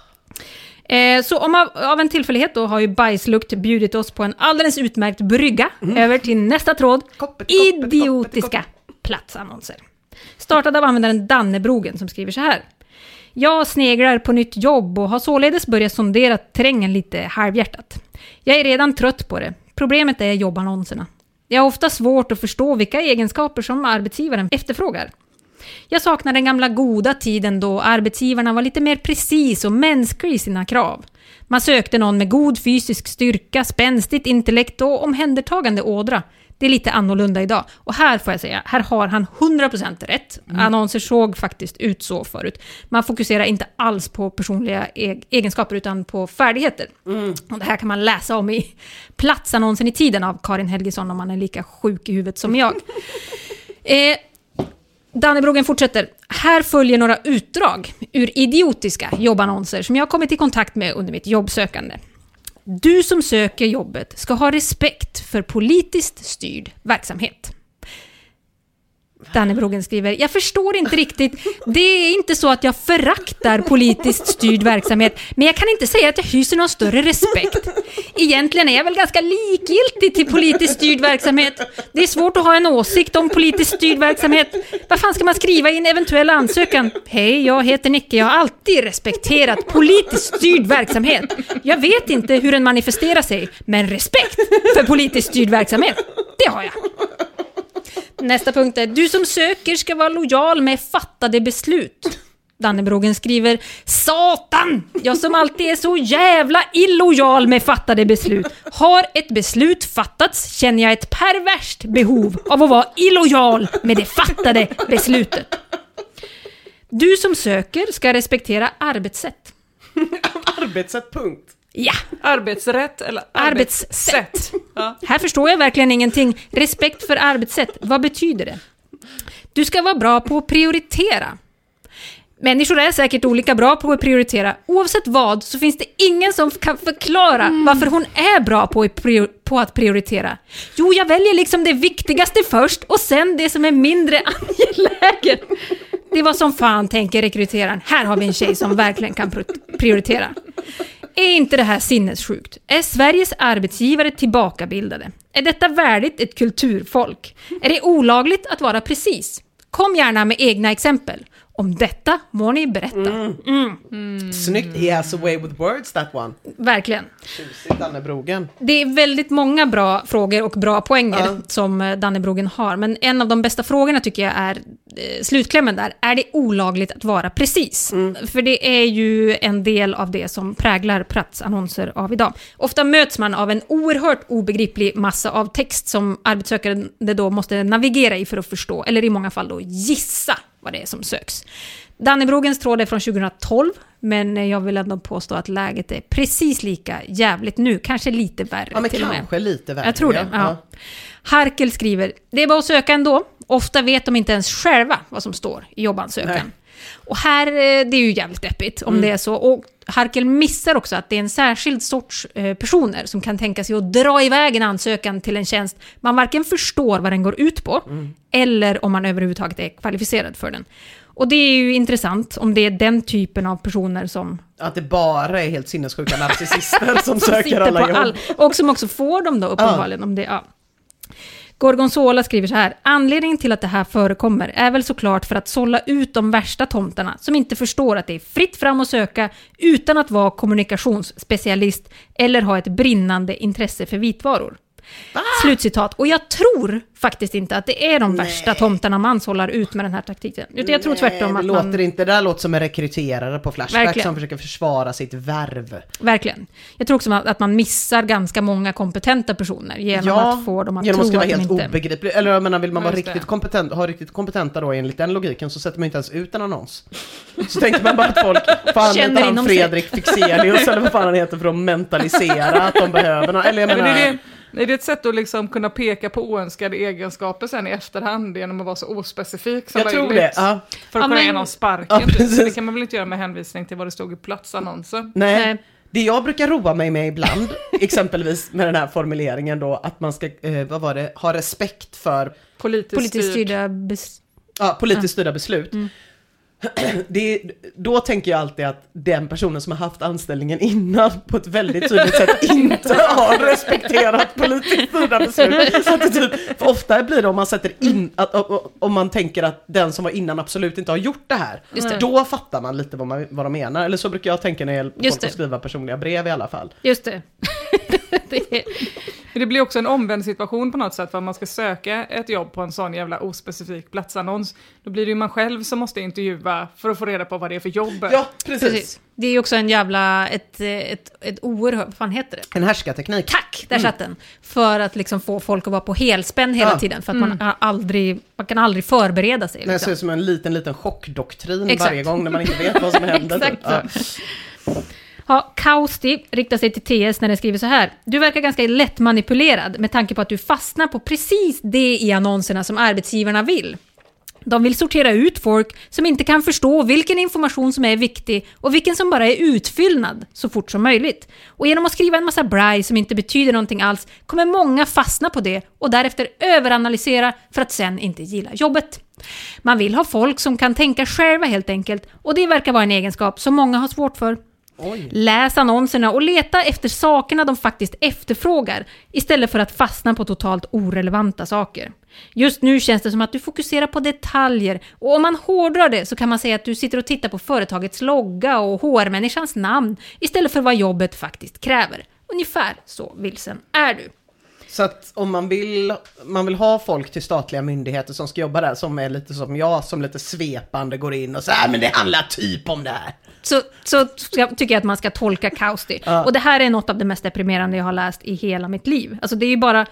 Eh, så om av, av en tillfällighet då har ju Bajslukt bjudit oss på en alldeles utmärkt brygga mm. över till nästa tråd. Koppet, koppet, idiotiska koppet, koppet. Platsannonser. Startad av användaren Dannebrogen som skriver så här. Jag sneglar på nytt jobb och har således börjat sondera terrängen lite halvhjärtat. Jag är redan trött på det. Problemet är jobbannonserna. Jag har ofta svårt att förstå vilka egenskaper som arbetsgivaren efterfrågar. Jag saknar den gamla goda tiden då arbetsgivarna var lite mer precis och mänsklig i sina krav. Man sökte någon med god fysisk styrka, spänstigt intellekt och omhändertagande ådra. Det är lite annorlunda idag. Och här får jag säga, här har han hundra procent rätt. Mm. Annonser såg faktiskt ut så förut. Man fokuserar inte alls på personliga e- egenskaper utan på färdigheter. Mm. Och det här kan man läsa om i Platsannonsen i tiden av Karin Helgesson om man är lika sjuk i huvudet som jag. eh, Dannebrogen fortsätter. Här följer några utdrag ur idiotiska jobbannonser som jag har kommit i kontakt med under mitt jobbsökande. Du som söker jobbet ska ha respekt för politiskt styrd verksamhet. Dannebrogen skriver, jag förstår inte riktigt. Det är inte så att jag föraktar politiskt styrd verksamhet, men jag kan inte säga att jag hyser någon större respekt. Egentligen är jag väl ganska likgiltig till politiskt styrd verksamhet. Det är svårt att ha en åsikt om politiskt styrd verksamhet. Vad fan ska man skriva i en eventuell ansökan? Hej, jag heter Nicke. Jag har alltid respekterat politiskt styrd verksamhet. Jag vet inte hur den manifesterar sig, men respekt för politiskt styrd verksamhet, det har jag. Nästa punkt är, du som söker ska vara lojal med fattade beslut. Dannebrogen skriver, satan! Jag som alltid är så jävla illojal med fattade beslut. Har ett beslut fattats känner jag ett perverst behov av att vara illojal med det fattade beslutet. Du som söker ska respektera arbetssätt. Arbetssätt, punkt. Ja. Arbetsrätt eller arbetssätt. arbetssätt. Ja. Här förstår jag verkligen ingenting. Respekt för arbetssätt, vad betyder det? Du ska vara bra på att prioritera. Människor är säkert olika bra på att prioritera. Oavsett vad så finns det ingen som kan förklara mm. varför hon är bra på att, prior- på att prioritera. Jo, jag väljer liksom det viktigaste först och sen det som är mindre angeläget. Det var som fan, tänker rekryteraren. Här har vi en tjej som verkligen kan pr- prioritera. Är inte det här sinnessjukt? Är Sveriges arbetsgivare tillbakabildade? Är detta värdigt ett kulturfolk? Är det olagligt att vara precis? Kom gärna med egna exempel. Om detta må ni berätta. Mm. Mm. Mm. Snyggt. He has a way with words, that one. Verkligen. Tjusigt, Dannebrogen. Det är väldigt många bra frågor och bra poänger uh. som Dannebrogen har. Men en av de bästa frågorna tycker jag är eh, slutklämmen där. Är det olagligt att vara precis? Mm. För det är ju en del av det som präglar platsannonser av idag. Ofta möts man av en oerhört obegriplig massa av text som arbetssökande då måste navigera i för att förstå. Eller i många fall då gissa vad det är som söks. Dannebrogens tråd är från tjugohundratolv, men jag vill ändå påstå att läget är precis lika jävligt nu. Kanske lite värre ja, men till kanske och med. lite värre. Jag tror det, ja. Ja. Harkel skriver, det är bara att söka ändå. Ofta vet de inte ens själva vad som står i jobbansökan. Nej. Och här, det är ju jävligt deppigt om mm. det är så. Och Harkel missar också att det är en särskild sorts eh, personer som kan tänka sig att dra iväg en ansökan till en tjänst man varken förstår vad den går ut på mm. eller om man överhuvudtaget är kvalificerad för den. Och det är ju intressant om det är den typen av personer som... Att det bara är helt sinnessjuka narcissister som, som söker alla jobb. All, och som också får dem då uppenbarligen. Ah. Om det, ja. Gorgonzola skriver så här. Anledningen till att det här förekommer är väl såklart för att sålla ut de värsta tomtarna som inte förstår att det är fritt fram att söka utan att vara kommunikationsspecialist eller ha ett brinnande intresse för vitvaror. Ah! Slutcitat. Och jag tror faktiskt inte att det är de Nej. värsta tomtarna man håller ut med den här taktiken. Utan jag tror tvärtom att det man... låter inte, det där låter som en rekryterare på Flashback Verkligen. som försöker försvara sitt värv. Verkligen. Jag tror också att man missar ganska många kompetenta personer genom ja, att få dem att genom tro att vara att de helt inte... obegriplig. Eller jag menar, vill man vara Just riktigt det. kompetent, ha riktigt kompetenta då enligt den logiken, så sätter man inte ens ut en annons. Så tänker man bara att folk, fan Känner heter han inom sig. Fredrik Fixelius eller vad fan han heter, för att mentalisera att de behöver något. Eller jag Men menar... är, det, är det ett sätt att liksom kunna peka på oönskade egenskaper sen i efterhand genom att vara så ospecifik som jag möjligt? tror det, ja. För att Ja, kunna men- ge någon sparken. Ja, typ. precis. Så det kan man väl inte göra med hänvisning till vad det stod i platsannonsen? Nej. Nej. Det jag brukar roa mig med ibland, exempelvis med den här formuleringen då, att man ska, eh, vad var det, ha respekt för Politiskt, Politiskt styrd. styrda... Bes- ja, politiskt styrda beslut. Mm. Det, då tänker jag alltid att den personen som har haft anställningen innan på ett väldigt tydligt sätt inte har respekterat politiskt styrda beslut. Så att det typ, för ofta blir det om man sätter in, att, om man tänker att den som var innan absolut inte har gjort det här. Just det. Då fattar man lite vad, man, vad de menar. Eller så brukar jag tänka när jag hjälper Just folk det. att skriva personliga brev i alla fall. Just det. det är... Men det blir också en omvänd situation på något sätt, för om man ska söka ett jobb på en sån jävla ospecifik platsannons, då blir det ju man själv som måste intervjua för att få reda på vad det är för jobb. Ja, precis. Precis. Det är ju också en jävla, ett, ett, ett oerhört, vad fan heter det? En härskarteknik. Tack, där satt den. För att liksom få folk att vara på helspänn hela Ja. tiden. För att man, har aldrig, man kan aldrig förbereda sig. Det Liksom. ser ut som en liten, liten chockdoktrin Exakt. varje gång när man inte vet vad som händer. Exakt Ja. så. Ja, Kausti riktar sig till T S när den skriver så här. Du verkar ganska lätt manipulerad med tanke på att du fastnar på precis det i annonserna som arbetsgivarna vill. De vill sortera ut folk som inte kan förstå vilken information som är viktig och vilken som bara är utfyllnad så fort som möjligt. Och genom att skriva en massa braj som inte betyder någonting alls kommer många fastna på det och därefter överanalysera för att sen inte gilla jobbet. Man vill ha folk som kan tänka själva helt enkelt, och det verkar vara en egenskap som många har svårt för. Oj. Läs annonserna och leta efter sakerna de faktiskt efterfrågar istället för att fastna på totalt orelevanta saker. Just nu känns det som att du fokuserar på detaljer, och om man hårdrar det så kan man säga att du sitter och tittar på företagets logga och H R-människans namn istället för vad jobbet faktiskt kräver. Ungefär så vilsen är du. Så att om man vill, man vill ha folk till statliga myndigheter som ska jobba där, som är lite som jag, som lite svepande går in och säger, men det handlar typ om det här. Så, så tycker jag att man ska tolka Kausti. Ja. Och det här är något av det mest deprimerande jag har läst i hela mitt liv. Alltså det är ju bara...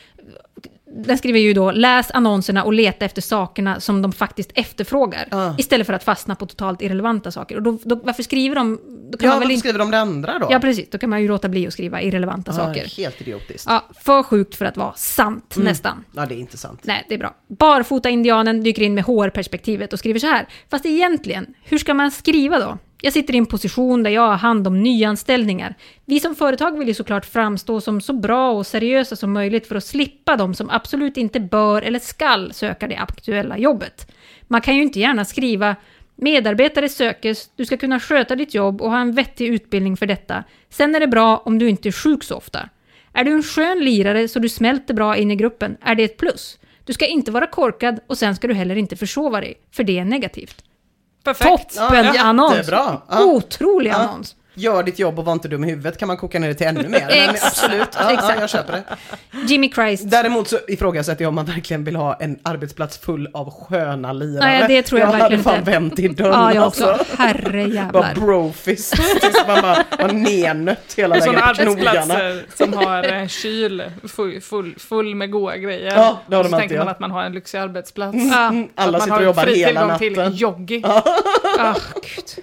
Den skriver ju då, läs annonserna och leta efter sakerna som de faktiskt efterfrågar. Ja. Istället för att fastna på totalt irrelevanta saker. Och då, då, varför skriver de... Då kan Ja, man väl varför inte, skriver de det andra då? ja, precis. Då kan man ju låta bli att skriva irrelevanta Ja, saker. helt idiotiskt. Ja, för sjukt för att vara sant, nästan. Ja, det är inte sant. Nej, det är bra. Barfota indianen dyker in med H R-perspektivet och skriver så här. Fast egentligen, hur ska man skriva då? Jag sitter i en position där jag har hand om nyanställningar. Vi som företag vill ju såklart framstå som så bra och seriösa som möjligt för att slippa de som absolut inte bör eller skall söka det aktuella jobbet. Man kan ju inte gärna skriva medarbetare sökes, du ska kunna sköta ditt jobb och ha en vettig utbildning för detta. Sen är det bra om du inte är sjuk så ofta. Är du en skön lirare så du smälter bra in i gruppen är det ett plus. Du ska inte vara korkad och sen ska du heller inte försova dig, för det är negativt. Perfekt. Toppen Ja, annons! jättebra. Ja. Otrolig Ja. annons! Gör ditt jobb och var inte dum i huvudet, kan man koka ner det till ännu mer. Men absolut, ja, ja, jag köper det. Jimmy Christ. Däremot så ifrågasätter jag om man verkligen vill ha en arbetsplats full av sköna lirare. Nej, det tror jag verkligen hade fan inte. vänt i dörren. Ja, jag alltså. också. Herre Bara jävlar. brofist, tills man bara var nernött hela Sådana vägen på knogarna. arbetsplatser som har en kyl full, full, full med goda grejer. Ja, det har och de så alltid, tänker man ja. att man har en lyxig arbetsplats. Ja. Mm, Så att alla man sitter har och jobbar fri hela tillgång natten. till joggi. Ah, Gud.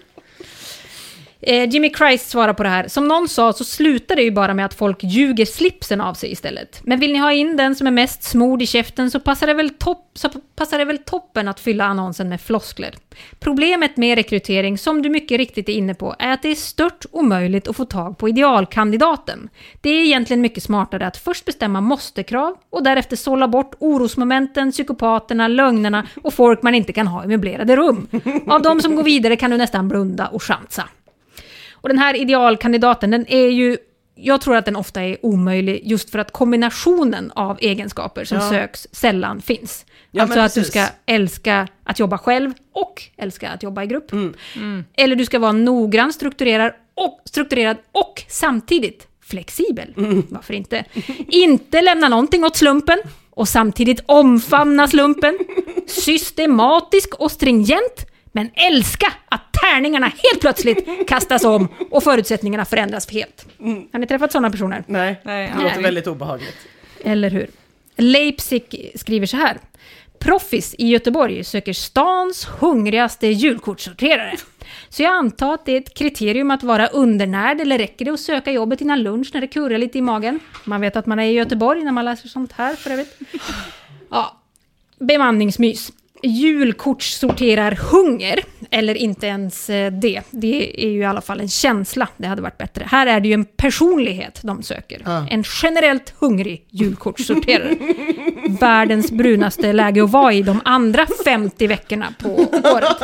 Eh, Jimmy Christ svarar på det här. Som någon sa så slutar det ju bara med att folk ljuger slipsen av sig istället. Men vill ni ha in den som är mest smord i käften så passar det väl, topp, så passar det väl toppen att fylla annonsen med floskler. Problemet med rekrytering, som du mycket riktigt är inne på, är att det är stört omöjligt att få tag på idealkandidaten. Det är egentligen mycket smartare att först bestämma måste-krav och därefter sålla bort orosmomenten, psykopaterna, lögnerna och folk man inte kan ha i möblerade rum. Av de som går vidare kan du nästan blunda och chansa. Och den här idealkandidaten, den är ju, jag tror att den ofta är omöjlig just för att kombinationen av egenskaper som Ja. söks sällan finns. Ja, alltså men att du precis. ska älska att jobba själv och älska att jobba i grupp. Mm. Eller du ska vara noggrann, strukturerad och, strukturerad och samtidigt Flexibel, mm. varför inte? Inte lämna någonting åt slumpen och samtidigt omfamna slumpen. Systematisk och stringent, men älska att tärningarna helt plötsligt kastas om och förutsättningarna förändras helt. Mm. Har ni träffat sådana personer? Nej, Nej det låter väldigt obehagligt. Eller hur? Leipzig skriver så här. Proffis i Göteborg söker stans hungrigaste julkortssorterare. Så jag antar att det är ett kriterium att vara undernärd, eller räcker det att söka jobbet innan lunch när det kurrar lite i magen? Man vet att man är i Göteborg när man läser sånt här för övrigt. Ja, bemanningsmys. Julkortssorterar hunger, eller inte ens det. Det är ju i alla fall en känsla, det hade varit bättre. Här är det ju en personlighet de söker. Ah. En generellt hungrig julkortssorterare. Världens brunaste läge att vara i de andra femtio veckorna på året.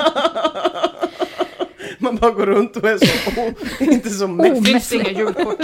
Man bara går runt och är så inte så mässig. Inga julkort.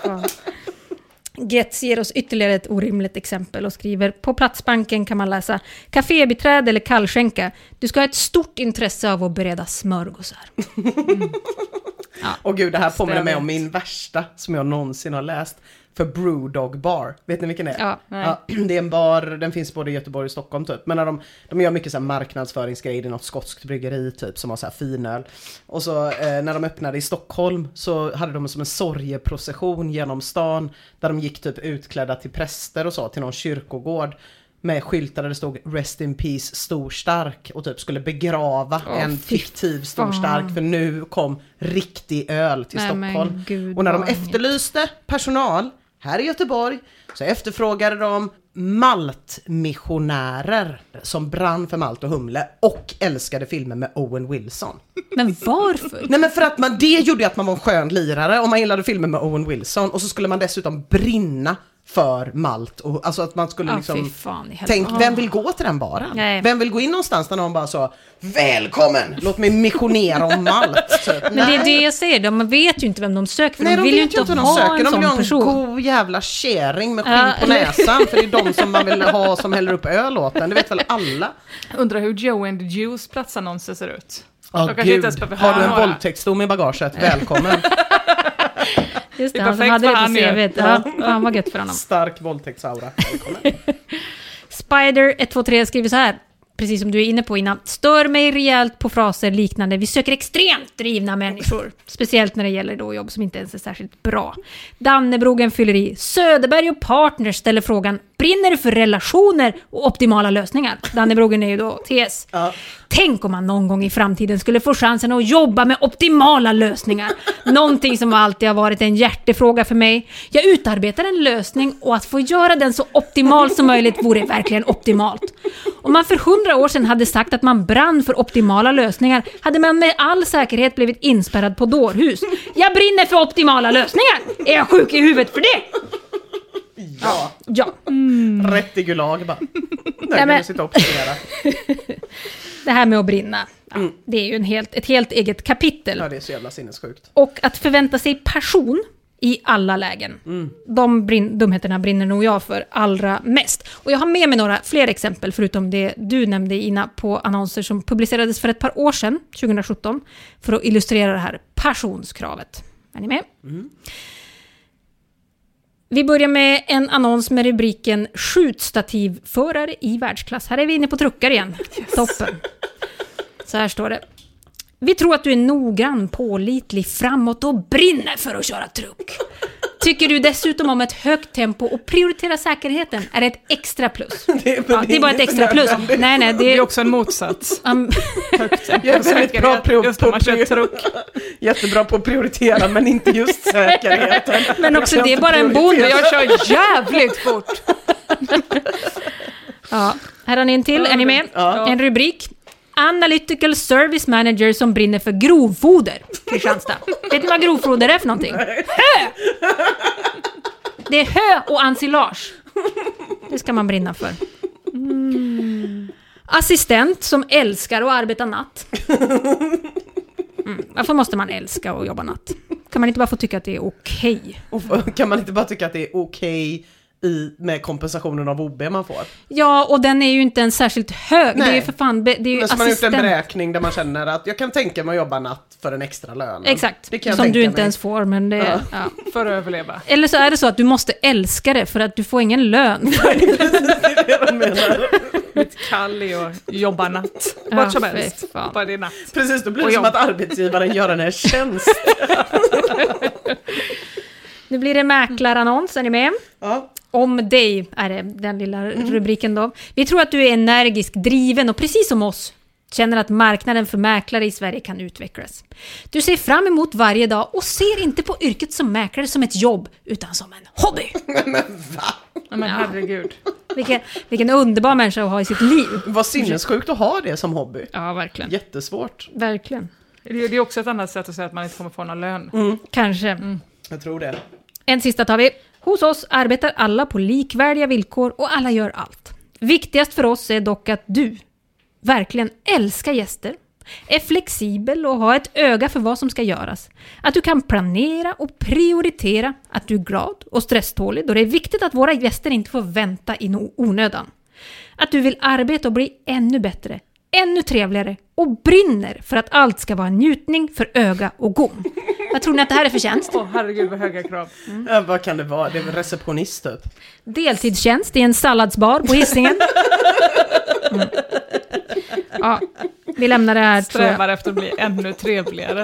Getz ger oss ytterligare ett orimligt exempel och skriver: på Platsbanken kan man läsa kafébiträde eller kallskänka. Du ska ha ett stort intresse av att bereda smörgåsar. Mm. Ja. Och gud, det här påminner mig om min värsta som jag någonsin har läst. För Brewdog Bar. Vet ni vilken det är? Ja, ja, det är en bar, den finns både i Göteborg och Stockholm typ. Men när de, de gör mycket så här marknadsföringsgrejer, det är något skotskt bryggeri typ som har så här finöl. Och så eh, när de öppnade i Stockholm så hade de som en sorgeprocession genom stan. Där de gick typ utklädda till präster och så, till någon kyrkogård. Med skyltar där det stod Rest in Peace Storstark och typ skulle begrava oh, en fiktiv Storstark, för nu kom riktig öl till Nej, Stockholm. Gud, och när de efterlyste personal här i Göteborg så efterfrågade de maltmissionärer som brann för malt och humle och älskade filmer med Owen Wilson. Men varför? Nej, men för att man, det gjorde att man var en skön lirare om man gillade filmer med Owen Wilson, och så skulle man dessutom brinna för malt, och alltså att man skulle liksom oh, fan, tänk, vem vill gå till den baren? Nej. Vem vill gå in någonstans där någon bara så välkommen, låt mig missionera om malt. Så, men det är det jag säger, de vet ju inte vem de söker, för nej, de vill ju inte, inte ha söker. en de sån vill person. Ha en god jävla käring med skinn uh, på näsan, för det är de som man vill ha som häller upp öl åt den, det vet väl alla. Undrar hur Joe and the Juice platsannonser ser ut. Oh, gud. Har du en våldtäktsdom i bagaget? Välkommen. Just det, det han som hade det på C V:t. Ja, han var gött för honom. Stark våldtäktsaura. Spider ett två tre skriver så här, precis som du är inne på innan. Stör mig rejält på fraser liknande: vi söker extremt drivna människor. Speciellt när det gäller då jobb som inte ens är särskilt bra. Dannebrogen fyller i. Söderberg och partners ställer frågan: brinner du för relationer och optimala lösningar? Dannebrogen är ju då T S. Ja. Tänk om man någon gång i framtiden skulle få chansen att jobba med optimala lösningar. Någonting som alltid har varit en hjärtefråga för mig. Jag utarbetar en lösning, och att få göra den så optimal som möjligt vore verkligen optimalt. Om man för hundra år sedan hade sagt att man brann för optimala lösningar, hade man med all säkerhet blivit inspärrad på dårhus. Jag brinner för optimala lösningar. Är jag sjuk i huvudet för det? Ja. Ja. Mm. Rätt i gulag bara. Där kan du sitta och observera. Det här med att brinna, ja, mm. det är ju en helt, ett helt eget kapitel. Ja, det är så jävla sinnessjukt. Och att förvänta sig passion i alla lägen. Mm. De brin- dumheterna brinner nog jag för allra mest. Och jag har med mig några fler exempel, förutom det du nämnde, Ina, på annonser som publicerades för ett par år sedan, tjugo sjutton, för att illustrera det här passionskravet. Är ni med? Mm. Vi börjar med en annons med rubriken skjutstativförare i världsklass. Här är vi inne på truckar igen. Yes. Toppen. Så här står det. Vi tror att du är noggrann, pålitlig, framåt och brinner för att köra truck. Tycker du dessutom om ett högt tempo och prioritera säkerheten är det ett extra plus. Det är, ja, det är bara ett extra plus. Nej, nej, det, är... det är också en motsats. Um... högt tempo. Jag är väldigt bra på, just på, på truck. Jättebra på att prioritera, men inte just säkerheten. Men också det är bara en bonus. Jag kör jävligt fort. Ja, här har ni en till. Är ni med? Ja. En rubrik. Analytical Service Manager som brinner för grovfoder. Kristianstad. Vet ni vad grovfoder är för någonting? Hö! Det är hö och ensilage. Det ska man brinna för. Mm. Assistent som älskar att arbeta natt. Mm. Varför måste man älska att jobba natt? Kan man inte bara få tycka att det är okej? Okay? Kan man inte bara tycka att det är okej okay i, med kompensationen av O B man får. Ja, och den är ju inte en särskilt hög. Nej. Det är ju för fan, det är ju men som man har gjort assistent. en beräkning där man känner att jag kan tänka mig att jobba natt för en extra lön. Exakt, det kan jag som tänka du inte mig. ens får, men det är... Ja. Ja. För att överleva. Eller så är det så att du måste älska det för att du får ingen lön. Det är det de menar. Mitt kall är att jobba natt. Ja, Vart som fy helst. fan. Bara det är natt. Precis, då blir det Och som jobb. att arbetsgivaren gör en här tjänst. Nu blir det mäklarannons, är ni med? Ja. Om dig är det den lilla rubriken då. Vi tror att du är energisk, driven och precis som oss känner att marknaden för mäklare i Sverige kan utvecklas. Du ser fram emot varje dag och ser inte på yrket som mäklare som ett jobb utan som en hobby. Men va? Ja, men herregud. Vilken, vilken underbar människa att ha i sitt liv. Vad sinnessjukt att ha det som hobby. Ja, verkligen. Jättesvårt. Verkligen. Det är det är också ett annat sätt att säga att man inte kommer få någon lön. Mm. Kanske. Mm. Jag tror det. En sista tar vi. Hos oss arbetar alla på likvärdiga villkor och alla gör allt. Viktigast för oss är dock att du verkligen älskar gäster, är flexibel och har ett öga för vad som ska göras. Att du kan planera och prioritera, att du är glad och stresstålig då det är viktigt att våra gäster inte får vänta i no- onödan. Att du vill arbeta och bli ännu bättre, ännu trevligare och brinner för att allt ska vara en njutning för öga och gom. Vad tror ni att det här är för tjänst? Åh, herregud vad höga krav. Mm. Ja, vad kan det vara? Det är väl receptionist typ. Deltidstjänst i en salladsbar på Hisingen. Mm. Ja, vi lämnar det här. tror jag. Strävar efter att bli ännu trevligare.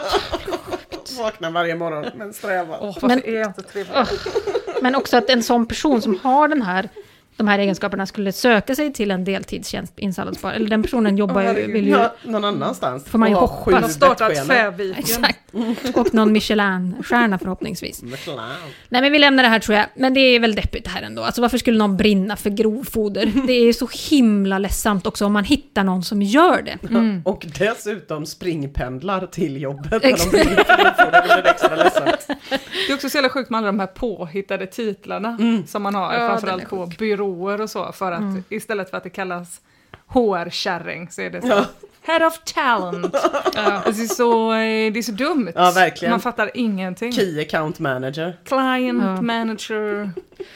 Vaknar varje morgon men strävar. Åh, varför Men- är jag inte trevlig? Oh. Men också att en sån person som har den här, de här egenskaperna skulle söka sig till en deltidstjänst i en salladsbar. Eller den personen jobbar ju, herregud. vill ju... Ja, någon annanstans. Får man ju Och ha hoppas. sju Man har startat bettskenor. Fäviken. Exakt. Och någon Michelin-stjärna förhoppningsvis. Michelin. Nej, men vi lämnar det här tror jag. Men det är väl deppigt det här ändå. Alltså varför skulle någon brinna för grovfoder? Det är så himla ledsamt också om man hittar någon som gör det. Mm. Och dessutom springpendlar till jobbet. När de Exakt. blir för det blir extra ledsamt. Det är också så jävla sjukt med alla de här påhittade titlarna som man har, Ja, framförallt den är på byråer och så, för att istället för att det kallas H R-kärring så är det så Ja. Head of Talent. Ja. Det, är så, eh, det är så dumt. Ja, verkligen. Man fattar ingenting. Key account manager. Client Ja. manager.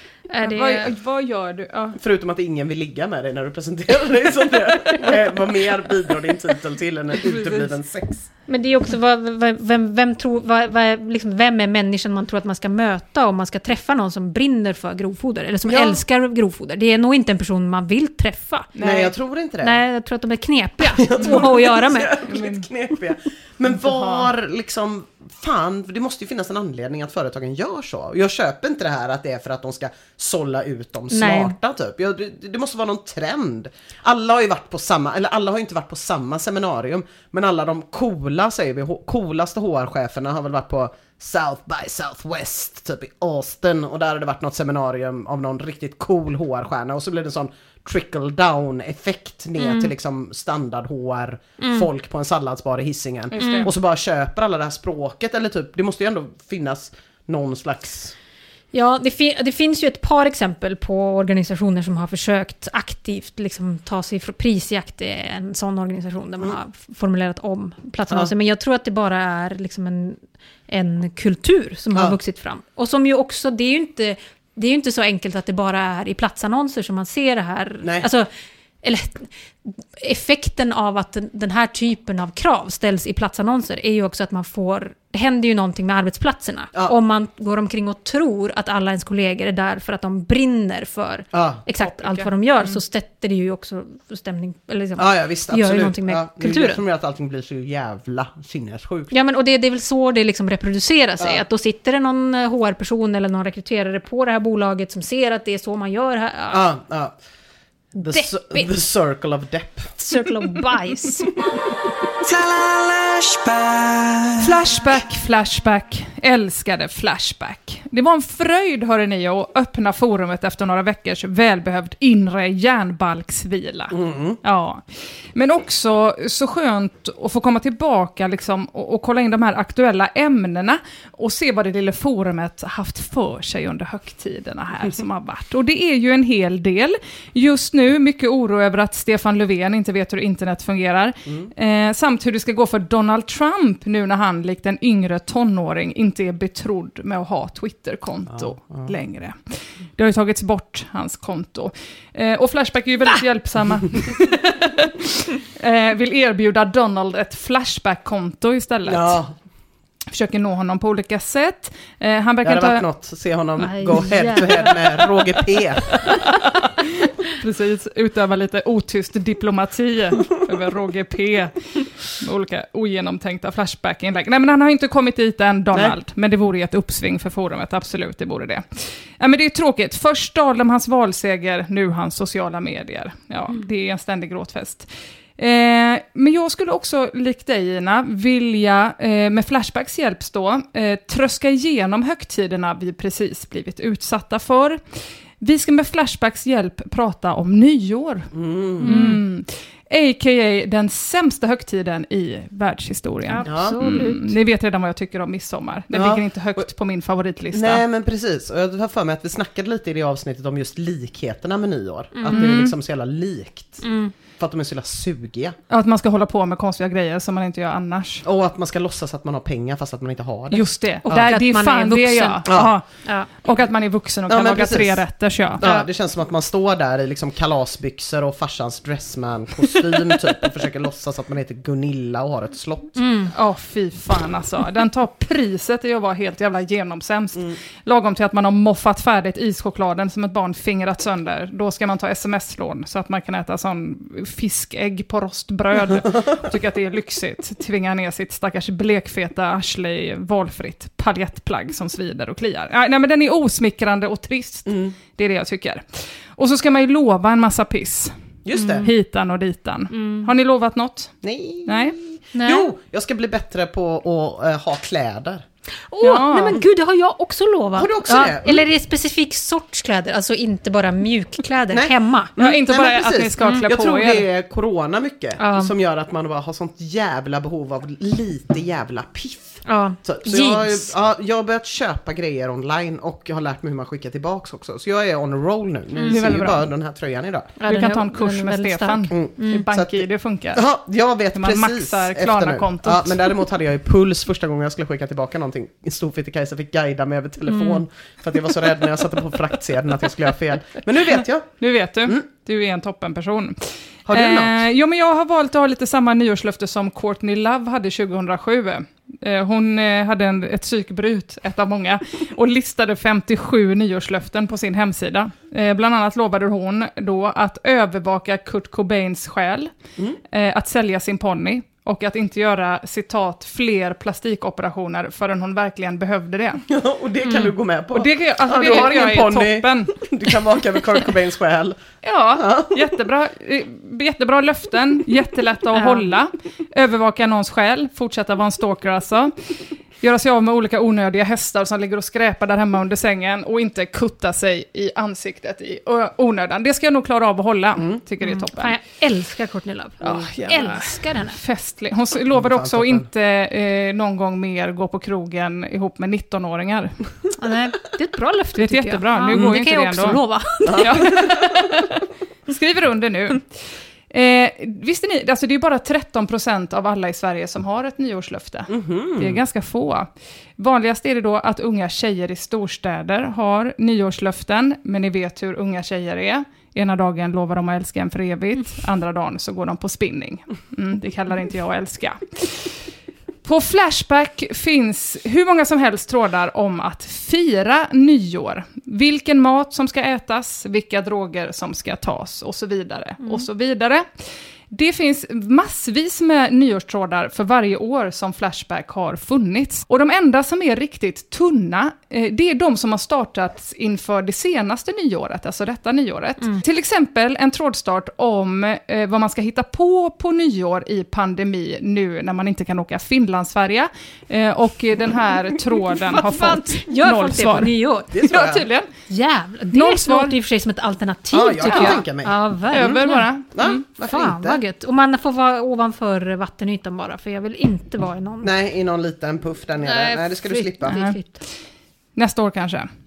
Är det... Vad, vad gör du? Ja. Förutom att ingen vill ligga med dig när du presenterar dig som det. Vad mer bidrar din titel till än en utebliven sex? Men det är också, vad, vad, vem, vem, tror, vad, vad, liksom, vem är människan man tror att man ska möta om man ska träffa någon som brinner för grovfoder? Eller som Ja. älskar grovfoder. Det är nog inte en person man vill träffa. Nej, jag tror inte det. Nej, jag tror att de är knepiga att ha att göra med. Jävligt knepiga. Men var liksom, fan, det måste ju finnas en anledning att företagen gör så. Jag köper inte det här att det är för att de ska sålla ut de smarta typ. Jag, det, det måste vara någon trend. Alla har ju varit på samma, eller alla har ju inte varit på samma seminarium, men alla de coola, säger vi, ho- coolaste H R-cheferna har väl varit på South by Southwest, typ i Austin, och där har det varit något seminarium av någon riktigt cool H R-stjärna, och så blir det en sån trickle down effekt ner Mm. till liksom standard H R folk på en salladsbar i Hisingen. det. Och så bara köper alla det här språket, eller typ, det måste ju ändå finnas någon slags... Ja, det, fin- det finns ju ett par exempel på organisationer som har försökt aktivt liksom, ta sig från prisjakt. Det är en sån organisation där man har f- formulerat om platsannonser. Ja. Men jag tror att det bara är liksom en, en kultur som har Ja. vuxit fram. Och som ju också, det är ju inte, det är ju inte så enkelt att det bara är i platsannonser som man ser det här. Nej. Alltså, eller effekten av att den, den här typen av krav ställs i platsannonser är ju också att man får, det händer ju någonting med arbetsplatserna. Ja. Om man går omkring och tror att alla ens kollegor är där för att de brinner för Ja. exakt Topica. allt vad de gör, så sätter det ju också stämning, eller liksom, Ja, ja visst, gör ju absolut. någonting med ja, det är kulturen. det som gör att allting blir så jävla sinnessjukt. Ja, men och det, det är väl så det liksom reproducerar sig. Ja. Att då sitter det någon eh, H R-person eller någon rekryterare på det här bolaget som ser att det är så man gör här. Ja. Ja, ja. The, Deppigt. ci- the circle of depth. Circle of bajs. Flashback, flashback, älskade flashback. Det var en fröjd, hörde ni, att öppna forumet efter några veckors välbehövd inre järnbalksvila. Ja. Men också så skönt att få komma tillbaka liksom, och, och kolla in de här aktuella ämnena och se vad det lilla forumet haft för sig under högtiderna här som har varit. Och det är ju en hel del. Just nu mycket oro över att Stefan Löfven inte vet hur internet fungerar. Eh, samt samt hur det ska gå för Donald Trump nu när han likt en yngre tonåring inte är betrodd med att ha Twitterkonto ja, ja. längre. Det har ju tagits bort, hans konto. Eh, och Flashback är ju väldigt Va? hjälpsamma. eh, vill erbjuda Donald ett Flashback-konto istället. Ja. Försöker nå honom på olika sätt. Eh, han verkar det hade ta... varit något, se honom Aj, gå head to head med Roger P. Precis, utöva lite otyst diplomati över Roger P. Med olika ogenomtänkta flashback-inlägg. Nej, men han har inte kommit dit än, Donald. Nej. Men det vore ett uppsving för forumet, absolut, det vore det. Ja, men det är tråkigt. Först stal de hans valseger, nu hans sociala medier. Ja, mm. det är en ständig gråtfest. Eh, men jag skulle också, likt dig Ina, vilja eh, med Flashbacks hjälp då, eh, tröska igenom högtiderna vi precis blivit utsatta för. Vi ska med Flashbacks hjälp prata om nyår. Mm. Mm. A K A den sämsta högtiden i världshistorien. Absolut. Mm. Ni vet redan vad jag tycker om midsommar. Det ja. ligger inte högt på min favoritlista. Nej, men precis. Och jag har för mig att vi snackade lite i det avsnittet om just likheterna med nyår. Mm. Att det är liksom så jävla likt. Mm. För att de är så jävla sugiga. Att man ska hålla på med konstiga grejer som man inte gör annars. Och att man ska låtsas att man har pengar fast att man inte har det. Just det. Och Där, att det är man fan är vuxen. Det, ja. Ja. Ja. Och att man är vuxen och kan ja, laga precis. tre rätter. Ja. Ja, det känns som att man står där i liksom kalasbyxor och farsans dressman-kostym typ, och försöker låtsas att man heter Gunilla och har ett slott. Ja, mm. oh, fy fan alltså. Den tar priset i att vara helt jävla genomsämst. Mm. Lagom till att man har moffat färdigt ischokladen som ett barn fingrat sönder. Då ska man ta sms-lån så att man kan äta sån fiskägg på rostbröd. Tycker att det är lyxigt. Tvinga ner sitt stackars blekfeta arsle i valfritt paljettplagg som svider och kliar. Nej, men den är osmickrande och trist. Mm. Det är det jag tycker. Och så ska man ju lova en massa piss. Just det. Mm. Hitan och ditan. Mm. Har ni lovat något? Nej. Nej. Nej. Jo, jag ska bli bättre på att uh, ha kläder. Åh, oh, ja. nej men gud, det har jag också lovat. Har du också ja. det? Mm. Eller är det specifik sorts kläder? Alltså inte bara mjukkläder hemma. Ja, inte nej, bara att ni ska klä mm. på Jag tror er. det är corona mycket ja. som gör att man bara har sånt jävla behov av lite jävla piff. Ja. Så, så jag, ja, jag har börjat köpa grejer online och jag har lärt mig hur man skickar tillbaks också. Så jag är on a roll nu. Ni mm. ser ju bara den här tröjan idag. Ja, du kan ta en kurs med Stefan. Mm. Mm. BankI, det funkar. Ja, jag vet man precis. Man maxar Klarna-kontot. Ja, men däremot hade jag ju puls första gången jag skulle skicka tillbaka någonting. Storfitte-Kajsa fick guida mig över telefon. Mm. För att jag var så rädd när jag satte på fraktsedeln att jag skulle göra fel. Men nu vet jag. Nu vet du. Mm. Du är en toppenperson. Har du eh, något? Jo, men jag har valt att ha lite samma nyårslöfte som Courtney Love hade tjugohundrasju. Eh, hon eh, hade en, ett psykbryt, ett av många, och listade femtiosju nyårslöften på sin hemsida. Eh, bland annat lovade hon då att övervaka Kurt Cobains själ, mm. eh, att sälja sin ponny och att inte göra, citat, fler plastikoperationer förrän hon verkligen behövde det. Ja, och det kan mm. du gå med på. Och det, alltså, ja, det du har ingen ponny, toppen. Du kan vaka med Kurt Cobains själ. Ja, ja. Jättebra, jättebra löften, jättelätta att ja. hålla. Övervaka någons själ, fortsätta vara en stalker alltså. Göra sig av med olika onödiga hästar som ligger och skräpar där hemma under sängen och inte kutta sig i ansiktet i onödan. Det ska jag nog klara av att hålla, mm. tycker det är toppen. Fan, jag älskar Courtney Love. Ja, jag älskar henne. Festlig. Hon lovade också att inte eh, någon gång mer gå på krogen ihop med nittonåringar. Ja, nej, det är ett bra löfte. Det är jättebra. Jag. Nu ja, går det inte kan jag det också ändå. lova. Ja. Skriver under nu. Eh, visste ni, alltså det är bara tretton procent av alla i Sverige som har ett nyårslöfte. Mm-hmm. Det är ganska få. Vanligast är det då att unga tjejer i storstäder har nyårslöften, men ni vet hur unga tjejer är. Ena dagen lovar de att älska en för evigt, andra dagen så går de på spinning. Mm, det kallar inte jag att älska. På Flashback finns hur många som helst trådar om att fira nyår. Vilken mat som ska ätas, vilka droger som ska tas och så vidare. Mm. Och så vidare. Det finns massvis med nyårstrådar för varje år som Flashback har funnits. Och de enda som är riktigt tunna, eh, det är de som har startats inför det senaste nyåret, alltså detta nyåret. Mm. Till exempel en trådstart om eh, vad man ska hitta på på nyår i pandemi nu när man inte kan åka Finlandsfärja. Eh, och den här tråden har fått Gör noll folk svar. Det på nyår? Det tror jag. Ja, tydligen. Jävlar, det Noll svar. låter i och för sig som ett alternativ, ja, jag tycker kan jag. tänka mig. Ja, verkligen. Över bara. Mm. Varför Fan, inte? vad gött. Och man får vara ovanför vattenytan bara, för jag vill inte vara i någon... Nej, i någon liten puff där nere. Nej, Nej det ska fritt, du slippa. Det är fritt. Nästa år kanske.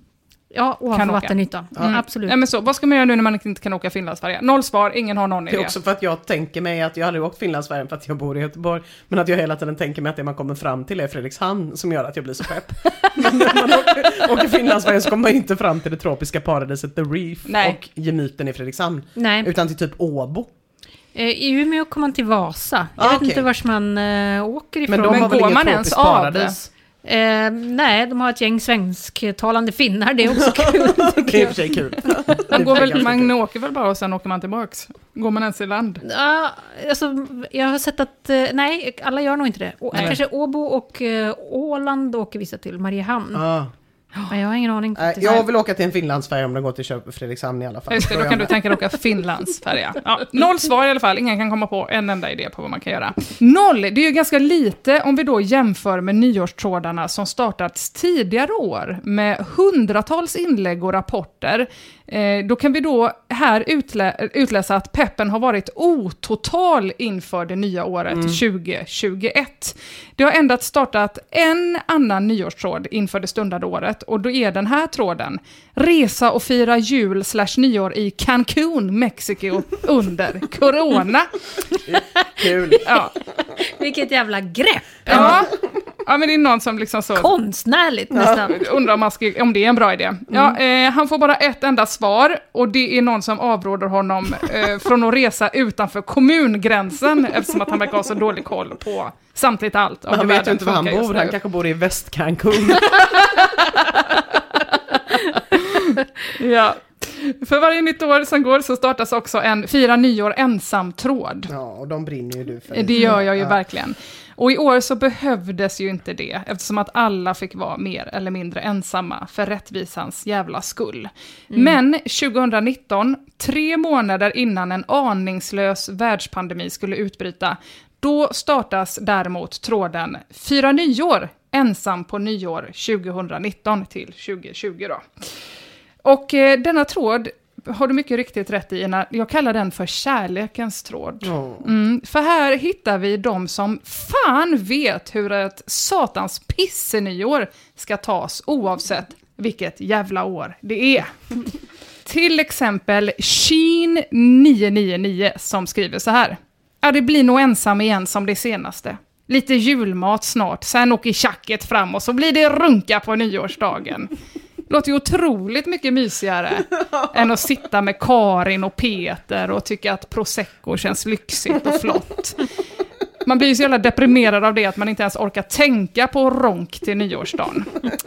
Ja, ovanför vattenytan. Mm. Absolut. Ja, men så, vad ska man göra nu när man inte kan åka Finlandsfärja? Noll svar, ingen har någon idé. Det är också för att jag tänker mig att jag aldrig åkt Finlandsfärjan för att jag bor i Göteborg. Men att jag hela tiden tänker mig att det man kommer fram till är Fredrikshamn som gör att jag blir så pepp. Men när man åker, åker Finlandsfärjan så kommer man inte fram till det tropiska paradiset The Reef Nej. och gemyten i Fredrikshamn. Nej. Utan till typ Åbo. I Umeå kommer man till Vasa. Jag ah, vet okay. inte vars man äh, åker ifrån. Men de har väl går inget man ens av det? Eh, nej, de har ett gäng svensktalande finnar. Det är också kul. Det är i och för sig kul. Man, går väl, man åker väl bara och sen åker man tillbaks. Går man ens i land? Ja, alltså, jag har sett att eh, nej, alla gör nog inte det. Å, kanske Åbo och eh, Åland åker vissa till. Mariehamn. Ah. Men jag har ingen aning. Äh, jag vill åka till en Finlandsfärja om den går till Köp Fredrikshamn i alla fall. Just det, då kan du tänka dig åka Finlandsfärja. Ja, noll svar i alla fall. Ingen kan komma på en enda idé på vad man kan göra. Noll, det är ju ganska lite om vi då jämför med nyårstrådarna som startats tidigare år med hundratals inlägg och rapporter. Eh, då kan vi då här utlä- utläsa att peppen har varit ototal inför det nya året mm. tjugo tjugoett. Det har endast startat en annan nyårstråd inför det stundande året och då är den här tråden resa och fira jul slash nyår i Cancun, Mexiko under corona. Kul. Ja. Vilket jävla grepp. Ja. Ja, men det är någon som liksom så... Konstnärligt nästan. Ja, undrar om, man ska, om det är en bra idé. Mm. Ja, eh, han får bara ett enda svar och det är någon som avråder honom eh, från att resa utanför kommungränsen eftersom att han verkar ha så dålig koll på samtidigt allt. Men han vet ju inte var han bor, han kanske bor i Väst Cancun. Ja. För varje nytt år som går så startas också en fira nyår ensam-tråd. Ja, och de brinner ju du för. Det gör jag ju ja. verkligen. Och i år så behövdes ju inte det, eftersom att alla fick vara mer eller mindre ensamma för rättvisans jävla skull. Mm. Men tjugonitton, tre månader innan en aningslös världspandemi skulle utbryta, då startas däremot tråden Fira nyår, ensam på nyår tjugonitton till tjugo tjugo då. Och eh, denna tråd har du mycket riktigt rätt i. Jag kallar den för kärlekens tråd. Mm, för här hittar vi de som fan vet hur ett satans pissenyår ska tas oavsett vilket jävla år det är. Till exempel Sheen nio nio nio som skriver så här. Ja, det blir nog ensam igen som det senaste. Lite julmat snart, sen åker tjacket fram och så blir det runka på nyårsdagen. Låter ju otroligt mycket mysigare än att sitta med Karin och Peter och tycka att prosecco känns lyxigt och flott. Man blir ju så jävla deprimerad av det att man inte ens orkar tänka på ronk till nyårsdagen.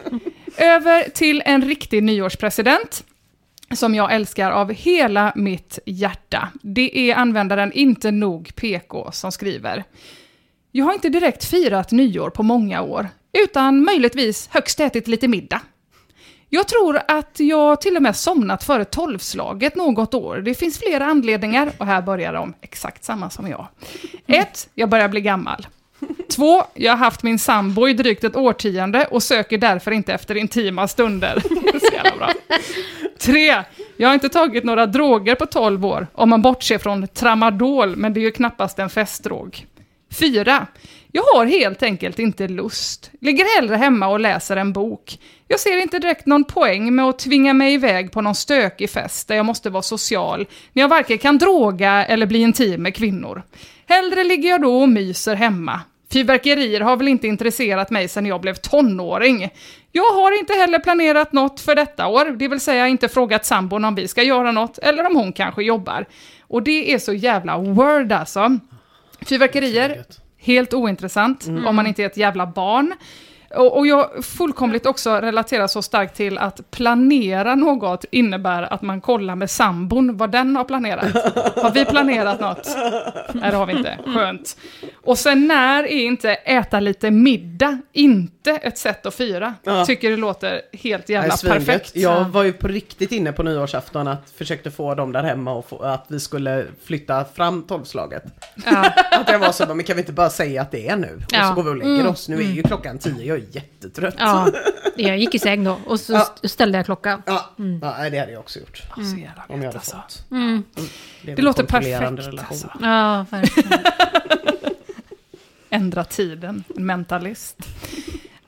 Över till en riktig nyårspresident som jag älskar av hela mitt hjärta. Det är användaren Inte Nog P K som skriver. Jag har inte direkt firat nyår på många år, utan möjligtvis högst ätit lite middag. Jag tror att jag till och med somnat före tolvslaget något år. Det finns flera anledningar och här börjar de exakt samma som jag. Ett, jag börjar bli gammal. Två, jag har haft min sambo i drygt ett årtionde och söker därför inte efter intima stunder. Så jävla bra. Tre, jag har inte tagit några droger på tolv år om man bortser från tramadol, men det är ju knappast en festdrog. Fyra, jag har helt enkelt inte lust. Ligger hellre hemma och läser en bok. Jag ser inte direkt någon poäng med att tvinga mig iväg på någon stökig fest där jag måste vara social, när jag varken kan droga eller bli intim med kvinnor. Hellre ligger jag då och myser hemma. Fyrverkerier har väl inte intresserat mig sedan jag blev tonåring. Jag har inte heller planerat något för detta år, det vill säga inte frågat sambon om vi ska göra något eller om hon kanske jobbar. Och det är så jävla word alltså. Fyrverkerier, helt ointressant mm. om man inte är ett jävla barn. Och, och jag fullkomligt också relaterar så starkt till att planera något innebär att man kollar med sambon vad den har planerat. Har vi planerat något? Nej, det har vi inte. Skönt. Och sen när är inte äta lite middag inte ett sätt att fira? Ja. Tycker det låter helt jävla perfekt. Jag var ju på riktigt inne på nyårsafton att försökte få dem där hemma och få, att vi skulle flytta fram tolvslaget. Ja. Att jag var så, men kan vi inte bara säga att det är nu? Och ja. så går vi och lägger mm. oss. Nu är ju klockan tio, jag är jättetrött. Ja, jag gick i säng då och så ja. ställde jag klockan. Ja, mm. ja det hade jag också gjort. Mm. Mm. Om jag hade alltså. fått. Mm. Det, det låter perfekt. Alltså. Ja, verkligen. Ändra tiden, en mentalist.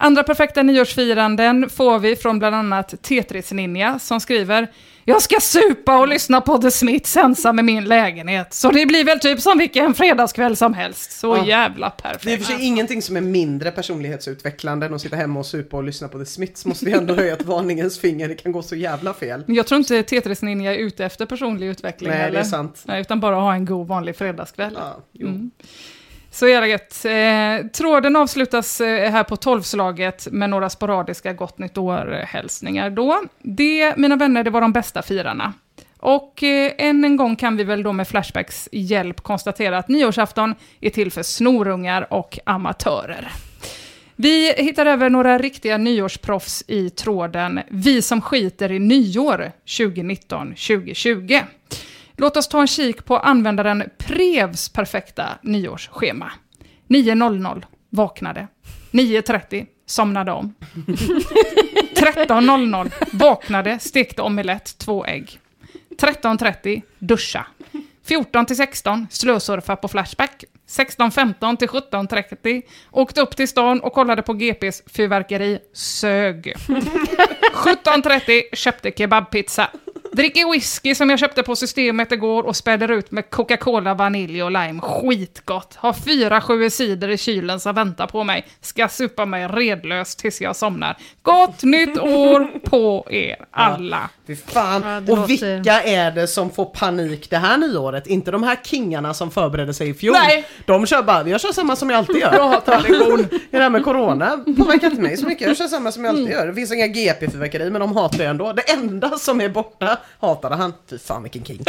Andra perfekta nyårsfiranden får vi från bland annat Tetris Ninja som skriver: jag ska supa och lyssna på The Smiths ensam i min lägenhet. Så det blir väl typ som vilken fredagskväll som helst. Så ja. Jävla perfekt. Det är för sig ingenting som är mindre personlighetsutvecklande än att sitta hemma och supa och lyssna på The Smiths. Måste vi ändå höja ett varningens finger. Det kan gå så jävla fel. Jag tror inte Tetris Ninja är ute efter personlig utveckling. Nej, eller? det är sant. Nej, utan bara ha en god vanlig fredagskväll. Ja, jo. Mm. Så är det gett. Eh, tråden avslutas eh, här på tolvslaget med några sporadiska gott nytt år-hälsningar då. Det, mina vänner, det var de bästa firarna. Och eh, än en gång kan vi väl då med Flashbacks hjälp konstatera att nyårsafton är till för snorungar och amatörer. Vi hittar över några riktiga nyårsproffs i tråden Vi som skiter i nyår tjugonitton tjugohundratjugo. Låt oss ta en kik på användaren Prevs perfekta nyårsschema. nio noll noll vaknade. nio trettio somnade om. tretton noll noll vaknade, stekte omelett, två ägg. tretton trettio duscha. fjorton till sexton slösurfa på Flashback. sexton femton till sjutton trettio åkte upp till stan och kollade på G P:s fyrverkeri, sög. sjutton trettio köpte kebabpizza. Dricker whisky som jag köpte på systemet igår och späder ut med Coca-Cola, vanilj och lime. Skitgott. Har fyra sju cider i kylen som väntar på mig. Ska supa mig redlöst tills jag somnar. Gott nytt år på er alla. Ja, fy fan. Ja, och låter... vilka är det som får panik det här nyåret? Inte de här kingarna som förberedde sig i fjol. Nej. De kör bara, jag kör samma som jag alltid gör. Jag har tradition. Det där med corona påverkar inte mig så mycket. Jag kör samma som jag alltid gör. Det finns inga G P-fyrverkerier, men de hatar jag ändå. Det enda som är borta hatade han. Fy fan vilken king.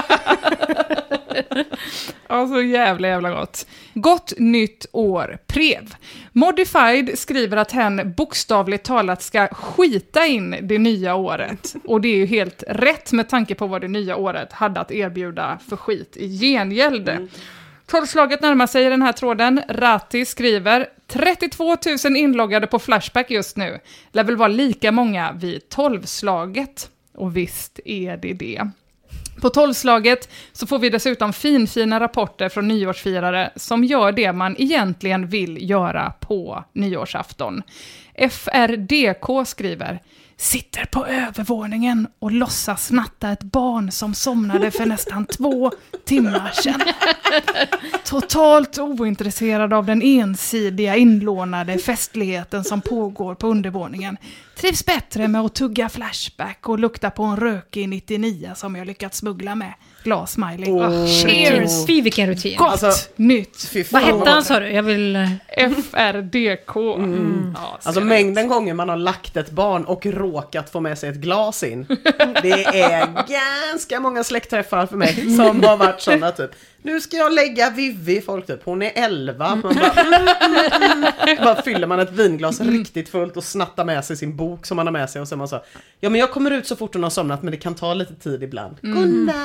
Ja, så jävla jävla gott. Gott nytt år, Prev. Modified skriver att hen bokstavligt talat ska skita in det nya året. Och det är ju helt rätt med tanke på vad det nya året hade att erbjuda för skit i gengäld. Mm. Tolvslaget närmar sig i den här tråden. Rati skriver trettiotvå tusen inloggade på Flashback just nu. Lär väl vara lika många vid tolvslaget. Och visst är det det. På tolvslaget så får vi dessutom finfina rapporter från nyårsfirare som gör det man egentligen vill göra på nyårsafton. F R D K skriver: sitter på övervåningen och låtsas snatta ett barn som somnade för nästan två timmar sedan. Totalt ointresserad av den ensidiga inlånade festligheten som pågår på undervåningen. Trivs bättre med att tugga Flashback och lukta på en rökig nittionio som jag lyckats smuggla med. Glad smiley. Oh. Cheers! Fy vilken rutin. Gott Alltså, nytt. Vad hette han, sa du? Jag vill... F R D K. Mm. Ja, alltså mängden gånger man har lagt ett barn och råkat få med sig ett glas in. Det är ganska många släktträffar för mig som har varit sådana typ. Nu ska jag lägga Vivi, folk typ. Hon är elva. Man bara, mm, bara fyller man ett vinglas riktigt fullt och snattar med sig sin bok som man har med sig. Och så man så, ja men jag kommer ut så fort hon har somnat, men det kan ta lite tid ibland. Mm.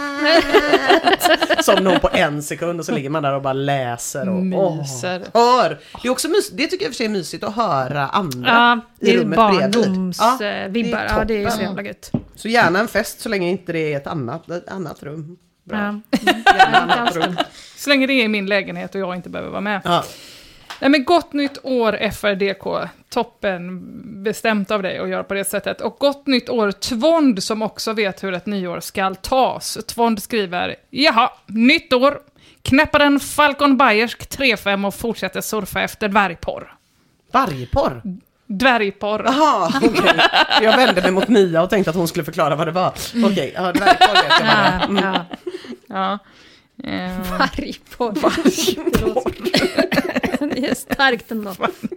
Godnatt! Somnar hon på en sekund och så ligger man där och bara läser och myser. Åh, hör. Det är också mys- det tycker jag för sig är mysigt att höra andra ja, i rummet bredvid. Barndomsvibbar. Ja, det är ju så jävla gött. Så gärna en fest så länge inte det är ett annat, ett annat rum. Bra. Ja. Annat rum. Så länge det är i min lägenhet och jag inte behöver vara med. Ja. Nej, men gott nytt år F R D K. Toppen bestämt av dig att göra på det sättet. Och gott nytt år Tvond som också vet hur ett nyår ska tas. Tvond skriver: jaha, nytt år. Knäpper en Falcon Bayersk tre fem och fortsätter surfa efter dvärgporr. Vargporr? Dvärgporr. Jaha, okej. Okay. Jag vände mig mot Mia och tänkte att hon skulle förklara vad det var. Okej, okay, ja, dvärgporr vet jag vad det är. Mm. Ja. Ja. Uh, Vargporr. Vargporr. Det är starkt ändå.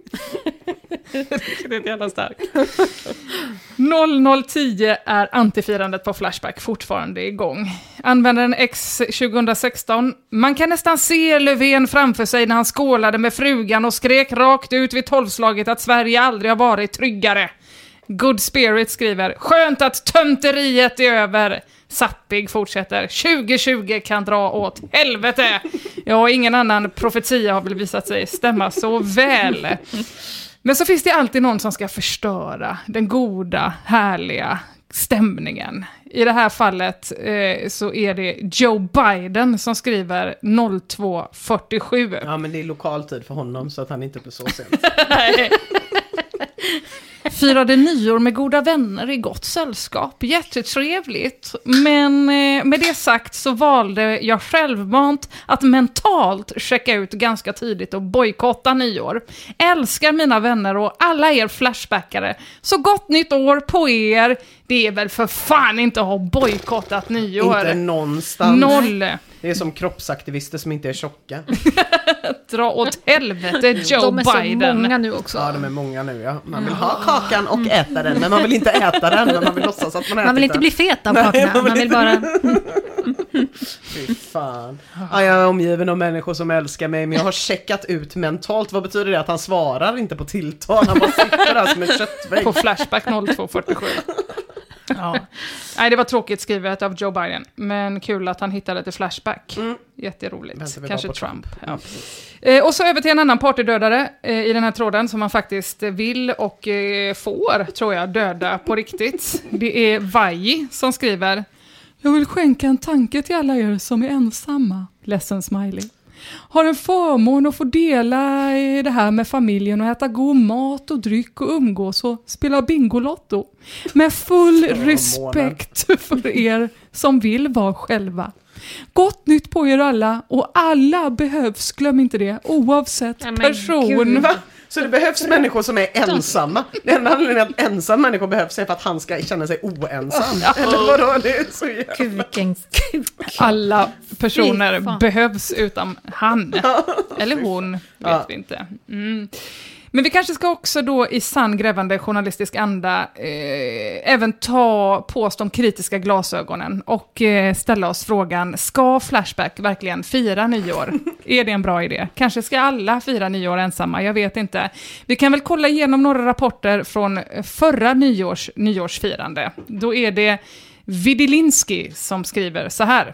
Det är jävla starkt. noll noll tio är antifirandet på Flashback fortfarande igång. Användaren X tjugohundrasexton. Man kan nästan se Löfven framför sig när han skålade med frugan och skrek rakt ut vid tolvslaget att Sverige aldrig har varit tryggare. Good Spirit skriver: skönt att tönteriet är över. Sappig fortsätter: tjugo tjugo kan dra åt helvete. Ja, ingen annan profetia har väl visat sig stämma så väl. Men så finns det alltid någon som ska förstöra den goda, härliga stämningen. I det här fallet eh, så är det Joe Biden som skriver noll två fyrtiosju. Ja, men det är lokaltid för honom så att han inte blir så sent. Firade nyår med goda vänner i gott sällskap. Jättetrevligt. Men eh, med det sagt så valde jag självmant att mentalt checka ut ganska tidigt och bojkotta nyår. Älskar mina vänner och alla er flashbackare. Så gott nytt år på er. Det är väl för fan inte att ha bojkottat nyår. Inte någonstans. Noll. Det är som kroppsaktivister som inte är tjocka. Dra åt helvete Joe De är Biden. så många nu också. Ja, de är många nu, ja. Man vill ha kakan och äta den, men man vill inte äta den, men man vill låtsas att man äter Man vill inte den. bli fet av Nej, kakorna. man vill Man vill bara... Fy fan. Ja, jag är omgiven av människor som älskar mig, men jag har checkat ut mentalt. Vad betyder det? Att han svarar inte på tilltal. Han bara sitter där som en köttvägg. På Flashback noll två fyrtiosju. Ja. Nej, det var tråkigt skrivet av Joe Biden. Men kul att han hittade till Flashback. Mm. Jätteroligt. Kanske Trump. Ja. Eh, och så över till en annan partydödare eh, i den här tråden som man faktiskt vill och eh, får, tror jag, döda på riktigt. Det är Vaji som skriver: jag vill skänka en tanke till alla er som är ensamma. Ledsen smiley. Har en förmån att få dela det här med familjen och äta god mat och dryck och umgås och spela bingolotto. Med full respekt för er som vill vara själva. Gott nytt på er alla, och alla behövs, glöm inte det, oavsett ja, person. Va? Så det behövs människor som är ensamma. Det enda anledningen att ensam människor behövs är för att han ska känna sig oensam. Ja. Eller vadå? Det är så jävla... Kuken, kuk. Alla personer behövs utan han. Eller hon, vet ja. vi inte. Mm. Men vi kanske ska också då i sann grävande journalistisk anda eh, även ta på oss de kritiska glasögonen och eh, ställa oss frågan: ska Flashback verkligen fira nyår? Är det en bra idé? Kanske ska alla fira nyår ensamma, jag vet inte. Vi kan väl kolla igenom några rapporter från förra nyårs, nyårsfirande. Då är det Vidilinski som skriver så här: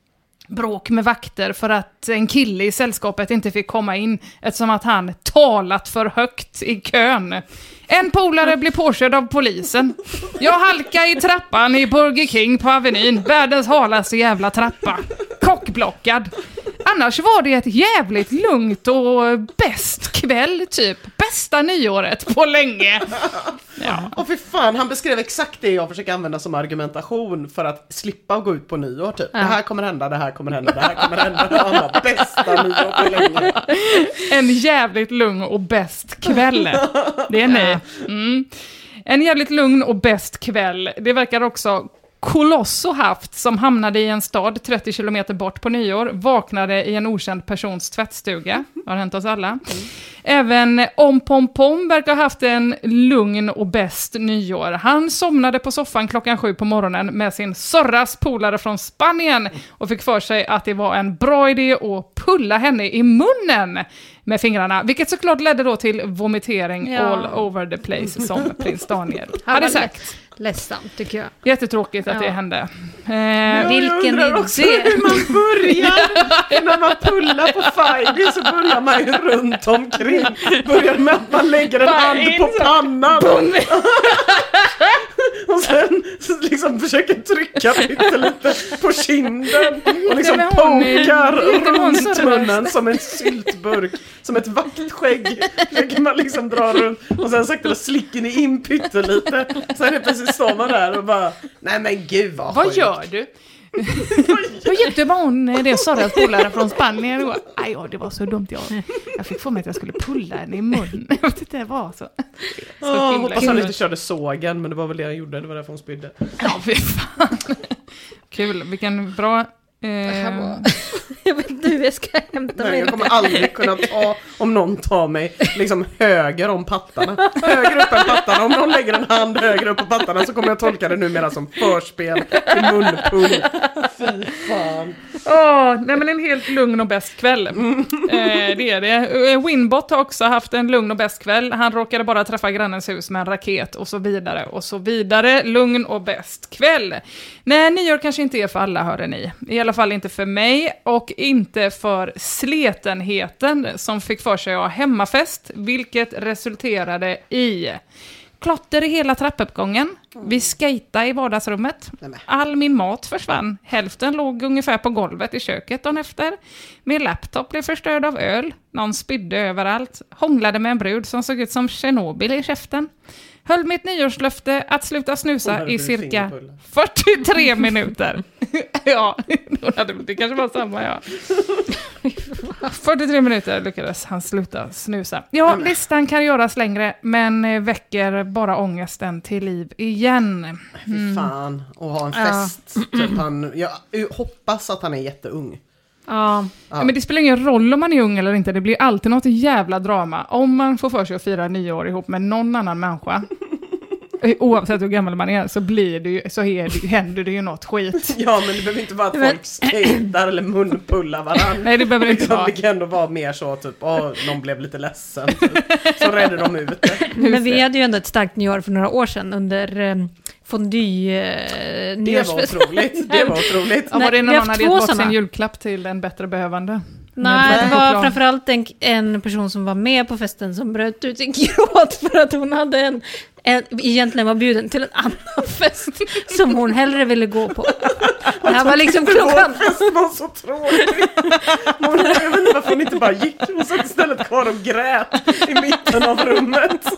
bråk med vakter för att en kille i sällskapet inte fick komma in eftersom att han talat för högt i kön. En polare blev påkörd av polisen. Jag halkade i trappan i Burger King på Avenyn. Världens halaste jävla trappa. Kockblockad. Annars var det ett jävligt lugnt och bäst kväll typ. Bästa nyåret på länge. Ja. Och för fan, han beskrev exakt det jag försöker använda som argumentation för att slippa gå ut på nyår typ. Ja. Det här kommer hända, det här kommer hända, det här kommer hända. Det var bästa nyår på länge. En jävligt lugn och bäst kväll. Det är nej. Mm. En jävligt lugn och bäst kväll. Det verkar också Colosso haft, som hamnade i en stad trettio kilometer bort på nyår, vaknade i en okänd persons tvättstuga. Det har hänt oss alla. Mm. Även Om Pom Pom verkar ha haft en lugn och bäst nyår. Han somnade på soffan klockan sju på morgonen med sin Sorras polare från Spanien och fick för sig att det var en bra idé att pulla henne i munnen med fingrarna, vilket såklart ledde då till vomitering ja. all over the place, som prins Daniel hade sagt. Ledsamt tycker jag. Jättetråkigt att ja. det hände. Eh, jag vilken undrar idé. också hur man börjar. När man pullar på Five så börjar man ju runt omkring. Börjar med att man lägger en hand på pannan. Och sen så liksom försöker trycka lite på kinden. Och liksom pokar runt munnen som en syltburk. Som ett vaktskägg. Försöker man liksom dra runt. Och sen sakta slicker ni in pyttelite. Sen är precis står man där och bara, nej men gud vad Vad sjukt. gör du? Vad gick du med hon, det är Sorras polare från Spanien? Aj, ja, det var så dumt. Jag, jag fick för mig att jag skulle pulla henne i munnen. Jag vet inte, det var så. så oh, hoppas han inte körde sågen, men det var väl det han gjorde. Det var därför hon spydde. Ja, fy fan. Kul, vilken bra... Eh... Jag vet inte hur jag ska hämta Nej, mig. jag kommer aldrig kunna ta, om någon tar mig liksom höger om pattarna. Höger upp än pattarna. Om någon lägger en hand höger upp på pattarna så kommer jag tolka det numera som förspel till munpull. Fy fan. Åh, oh, nej men en helt lugn och bäst kväll. Mm. Eh, det är det. Winbot har också haft en lugn och bäst kväll. Han råkade bara träffa grannens hus med en raket och så vidare och så vidare. Lugn och bäst kväll. Nej, nyår kanske inte är för alla, hörde ni. I alla fall inte för mig och inte för sletenheten som fick för sig att ha hemmafest, vilket resulterade i Klotter i hela trappuppgången. Vi skejtade i vardagsrummet. All min mat försvann. Hälften låg ungefär på golvet i köket dagen efter. Min laptop blev förstörd av öl. Någon spydde överallt. Hånglade med en brud som såg ut som Tjernobyl i käften. Höll mitt nyårslöfte att sluta snusa i cirka fyrtiotre minuter. Ja, det kanske var samma, ja. fyrtiotre minuter lyckades han sluta snusa. Ja, listan kan göras längre, men väcker bara ångesten till liv igen. Mm. Fy fan, och ha en fest. Ja. Typ han, jag hoppas att han är jätteung. Ja. Ja. Men det spelar ingen roll om man är ung eller inte. Det blir alltid något jävla drama om man får för sig att fira nyår ihop med någon annan människa. Oavsett hur gammal man är så blir det ju, så är det, händer det ju något skit. Ja, men det behöver inte vara att folk skejtar eller munpullar varandra. Nej, det behöver inte vara. Det kan ändå vara mer så typ, åh, någon blev lite ledsen. Så redde de ut det. Men vi hade ju ändå ett starkt nyår för några år sedan under um, fondue uh, Det var otroligt, det var otroligt. Ja, var det när någon hade gett bort sin julklapp till en bättre behövande? Nej, det var framförallt en, en person som var med på festen som bröt ut i gråt för att hon hade en, en egentligen var bjuden till en annan fest som hon hellre ville gå på. Det här var liksom klockan. Festen var så tråkig. Hon, jag vet inte varför hon inte bara gick. Hon satt istället kvar och grät i mitten av rummet.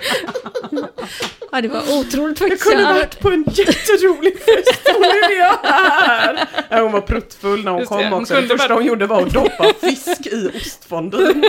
Ja, det var otroligt faktiskt. Jag kunde varit på en jätterolig fest och nu är jag här. Ja, hon var pruttfull när hon kom hon också. Det första bara... hon gjorde var att doppa fisk i ostfondyn.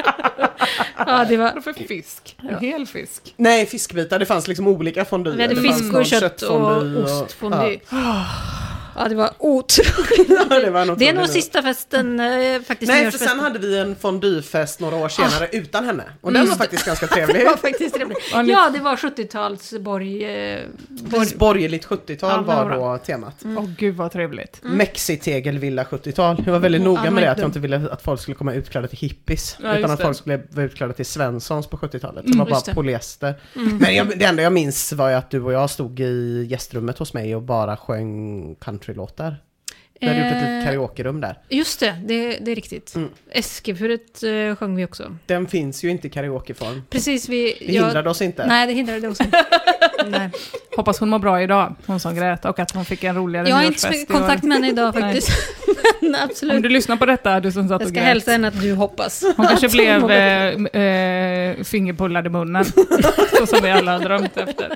Ja, det var... Vad för fisk? En hel fisk? Nej, fiskbitar. Det fanns liksom olika fondyer. Vi hade fisk och kött och ostfondy. Ja. Ja, det var otroligt. Ja, det, var det är nog sista festen eh, faktiskt. Nej, för sen hade vi en fondyfest några år senare ah. utan henne. Och den var faktiskt ganska trevlig. Det var faktiskt trevlig. Ja, det var sjuttio-tals borg... Eh, borg... Borgerligt sjuttiotal ja, var då temat. Åh mm. oh, gud vad trevligt. Mm. Mexitegelvilla sjuttiotal. Jag var väldigt noga mm. med det att jag inte ville att folk skulle komma utklädda till hippies. Ja, utan att det. folk skulle vara utklädda till Svenssons på sjuttiotalet. Det var mm, bara polyester. Mm. Men jag, det enda jag minns var ju att du och jag stod i gästrummet hos mig och bara sjöng countrylåtar. Vi hade eh, gjort ett litet karaokerum där. Just det, det, det är riktigt. Mm. Eskilfuret eh, sjöng vi också. Den finns ju inte i karaokeform. Precis, vi... Det hindrade jag, oss inte. Nej, det hindrade oss inte. Nej. Hoppas hon mår bra idag, hon som grät, och att hon fick en roligare jag nyårsfest. Jag har inte kontakt med henne idag faktiskt. Men absolut. Om du lyssnar på detta, du som satt och jag ska grät. hälsa henne att du hoppas. Hon kanske blev eh, eh, fingerpullad i munnen. Så som vi alla har drömt efter.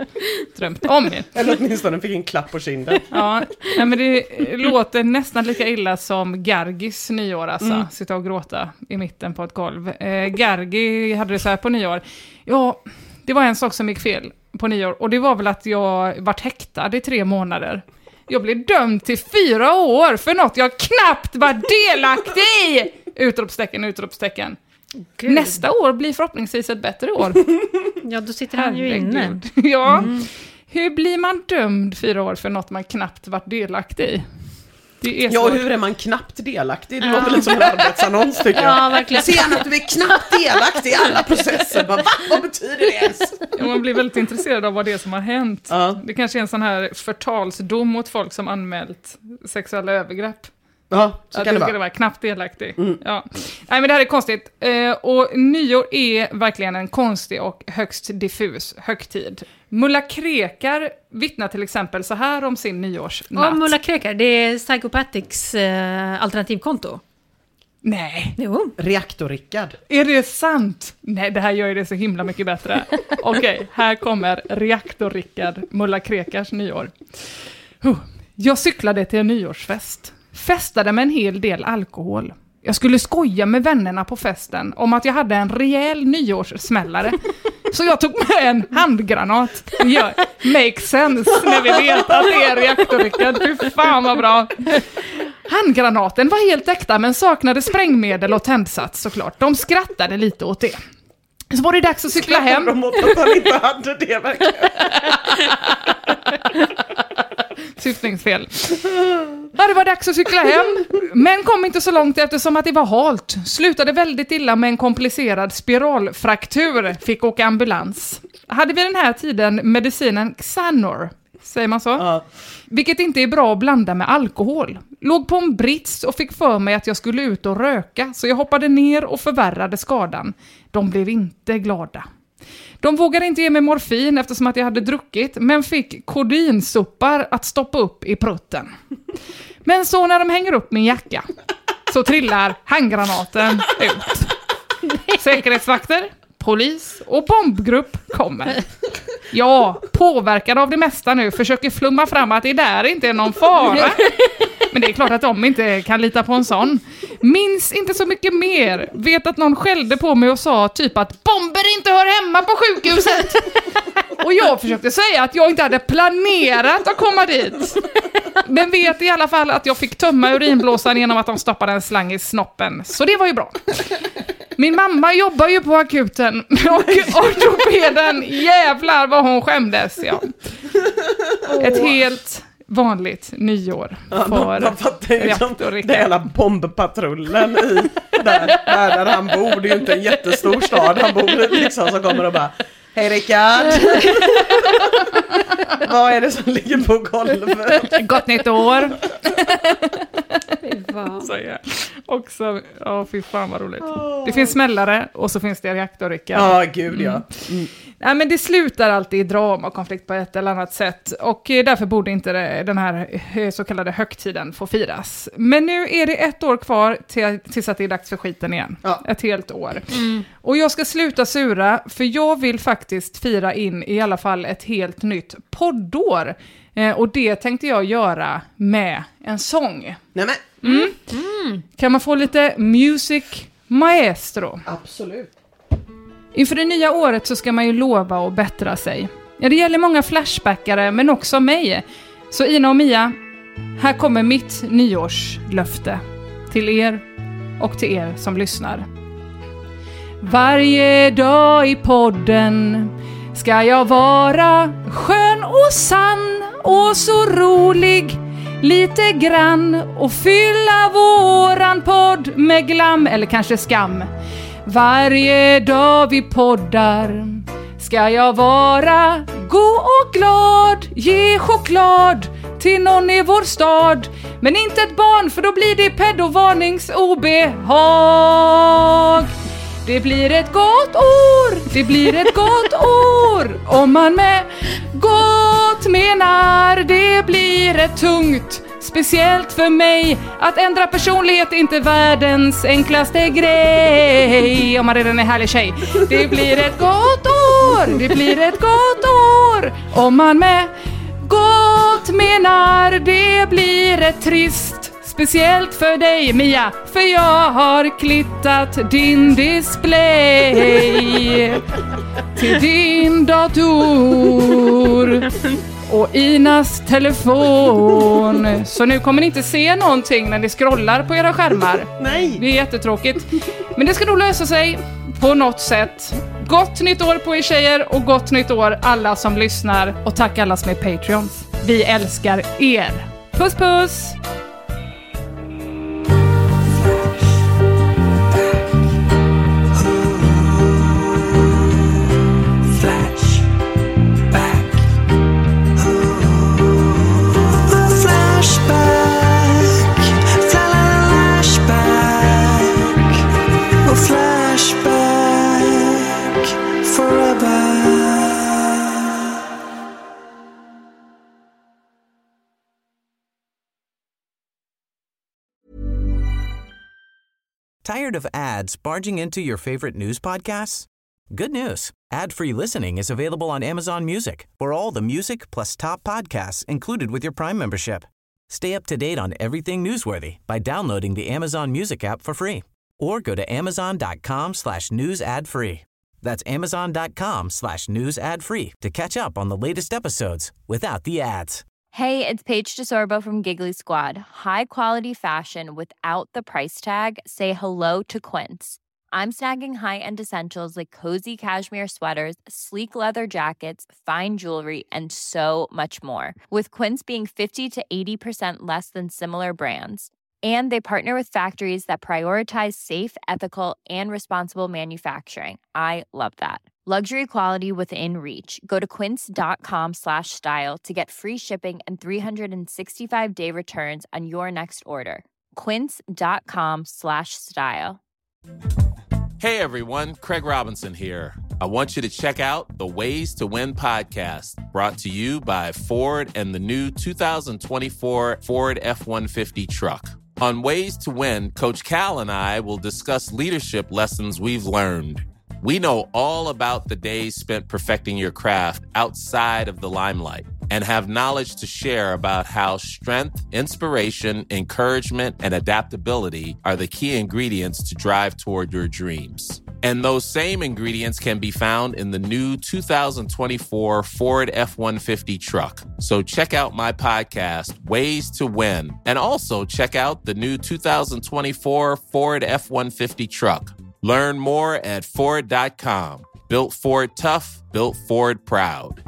Drömt om det. Eller åtminstone fick en klapp på kinden. Ja, men det låter nästan lika illa som Gargis nyår, alltså. Mm. Sitta och gråta i mitten på ett golv. Eh, Gargi hade det så här på nyår. Ja, det var en sak som gick fel på nyår. Och det var väl att jag vart häktad i tre månader. Jag blev dömd till fyra år för något jag knappt var delaktig i! Utropstecken, utropstecken. Gud. Nästa år blir förhoppningsvis ett bättre år. Ja, då sitter han ju inne. Ja. Mm. Hur blir man dömd fyra år för något man knappt varit delaktig i? Det är ja, hur är man knappt delaktig? Det ja. låter lite som en arbetsannons, tycker jag. Ja, verkligen. Ser han att du är knappt delaktig i alla processer? Bara, va? Vad betyder det ens? Ja, man blir väldigt intresserad av vad det är som har hänt. Ja. Det kanske är en sån här förtalsdom mot folk som anmält sexuella övergrepp. Ja, så att kan det, det vara. Ska vara knappt delaktig. Mm. Ja. Nej, men det här är konstigt. Eh, och nyår är verkligen en konstig och högst diffus högtid. Mulla Krekar vittnar till exempel så här om sin nyårsnatt. Ja, Mulla Krekar, det är Psychopathics eh, alternativkonto. Nej. Jo. Reaktor-Rickard. Är det sant? Nej, det här gör ju det så himla mycket bättre. Okej, okay, här kommer Reaktor-Rickard, Mulla Krekars nyår. Huh. Jag cyklade till en nyårsfest. Festade med en hel del alkohol. Jag skulle skoja med vännerna på festen om att jag hade en rejäl nyårssmällare. Så jag tog med en handgranat. Ja, makes sense när vi vet att det är Reaktor-Rickard. Fy fan vad bra. Handgranaten var helt äkta men saknade sprängmedel och tändsats såklart. De skrattade lite åt det. Så var det dags att cykla hem. De åt att han inte hade det verkligen. Syftningsfel. Ja, det var dags att cykla hem. Men kom inte så långt eftersom att det var halt. Slutade väldigt illa med en komplicerad spiralfraktur. Fick åka ambulans. Hade vi den här tiden medicinen Xanor. Säger man så? Ja. Vilket inte är bra att blanda med alkohol. Låg på en brits och fick för mig att jag skulle ut och röka. Så jag hoppade ner och förvärrade skadan. De blev inte glada. De vågade inte ge mig morfin eftersom att jag hade druckit, men fick kodinsuppar att stoppa upp i prutten. Men så när de hänger upp min jacka så trillar handgranaten ut. Säkerhetsvakter, polis och bombgrupp kommer. Ja, påverkad av det mesta nu, försöker flumma fram att det där inte är någon fara. Men det är klart att de inte kan lita på en sån. Minns inte så mycket mer. Vet att någon skällde på mig och sa typ att bomber inte hör hemma på sjukhuset. Och jag försökte säga att jag inte hade planerat att komma dit. Men vet i alla fall att jag fick tömma urinblåsan genom att de stoppade en slang i snoppen. Så det var ju bra. Min mamma jobbar ju på akuten och ortopeden, jävlar vad hon skämdes. Ja. Ett helt vanligt nyår för ja, reaktor. Det är hela bombpatrullen i, där, där, där han bor. Det är ju inte en jättestor stad han bor i liksom, som kommer och bara: hej Rickard! Vad är det som ligger på golvet? Gott nytt år! Så, ja. Också, ja, fy fan vad roligt. Oh. Det finns smällare och så finns det reaktorryckar. Ja, oh, gud ja. Mm. Nej, men det slutar alltid i drama och konflikt på ett eller annat sätt. Och därför borde inte det, den här så kallade högtiden få firas. Men nu är det ett år kvar till, tills att det är dags för skiten igen. Ja. Ett helt år. Mm. Och jag ska sluta sura, för jag vill faktiskt fira in i alla fall ett helt nytt poddår. Eh, och det tänkte jag göra med en sång. Nämen. Mm. Mm. Kan man få lite music maestro? Absolut. Inför det nya året så ska man ju lova och bättra sig. Ja, det gäller många flashbackare men också mig. Så Ina och Mia, här kommer mitt nyårslöfte till er och till er som lyssnar. Varje dag i podden ska jag vara skön och sann och så rolig lite grann och fylla våran podd med glam eller kanske skam. Varje dag vi poddar ska jag vara god och glad, ge choklad till någon i vår stad, men inte ett barn för då blir det pedovarningsobehag. Det blir ett gott år, det blir ett gott år, om man med gott menar det blir ett tungt. Speciellt för mig att ändra personlighet är inte världens enklaste grej. Om man redan är härlig tjej. Det blir ett gott år, det blir ett gott år, om man med gott menar det blir ett trist. Speciellt för dig Mia, för jag har klittat din display till din dator och Inas telefon. Så nu kommer ni inte se någonting när ni scrollar på era skärmar. Nej. Det är jättetråkigt. Men det ska nog lösa sig på något sätt. Gott nytt år på er tjejer och gott nytt år alla som lyssnar. Och tack alla som är Patreons. Vi älskar er. Puss puss! Tired of ads barging into your favorite news podcasts? Good news. Ad-free listening is available on Amazon Music for all the music plus top podcasts included with your Prime membership. Stay up to date on everything newsworthy by downloading the Amazon Music app for free or go to amazon.com slash news ad free. That's amazon.com slash news ad free to catch up on the latest episodes without the ads. Hey, it's Paige DeSorbo from Giggly Squad. High quality fashion without the price tag. Say hello to Quince. I'm snagging high-end essentials like cozy cashmere sweaters, sleek leather jackets, fine jewelry, and so much more. With Quince being fifty to eighty percent less than similar brands. And they partner with factories that prioritize safe, ethical, and responsible manufacturing. I love that. Luxury quality within reach. Go to quince.com slash style to get free shipping and three sixty-five day returns on your next order. Quince.com slash style. Hey everyone, Craig Robinson here. I want you to check out the Ways to Win podcast, brought to you by Ford and the new two thousand twenty-four Ford F one fifty truck. On Ways to Win, Coach Cal and I will discuss leadership lessons we've learned. We know all about the days spent perfecting your craft outside of the limelight and have knowledge to share about how strength, inspiration, encouragement, and adaptability are the key ingredients to drive toward your dreams. And those same ingredients can be found in the new two thousand twenty-four Ford F one fifty truck. So check out my podcast, Ways to Win, and also check out the new two thousand twenty-four Ford F one fifty truck. Learn more at Ford dot com. Built Ford tough, built Ford proud.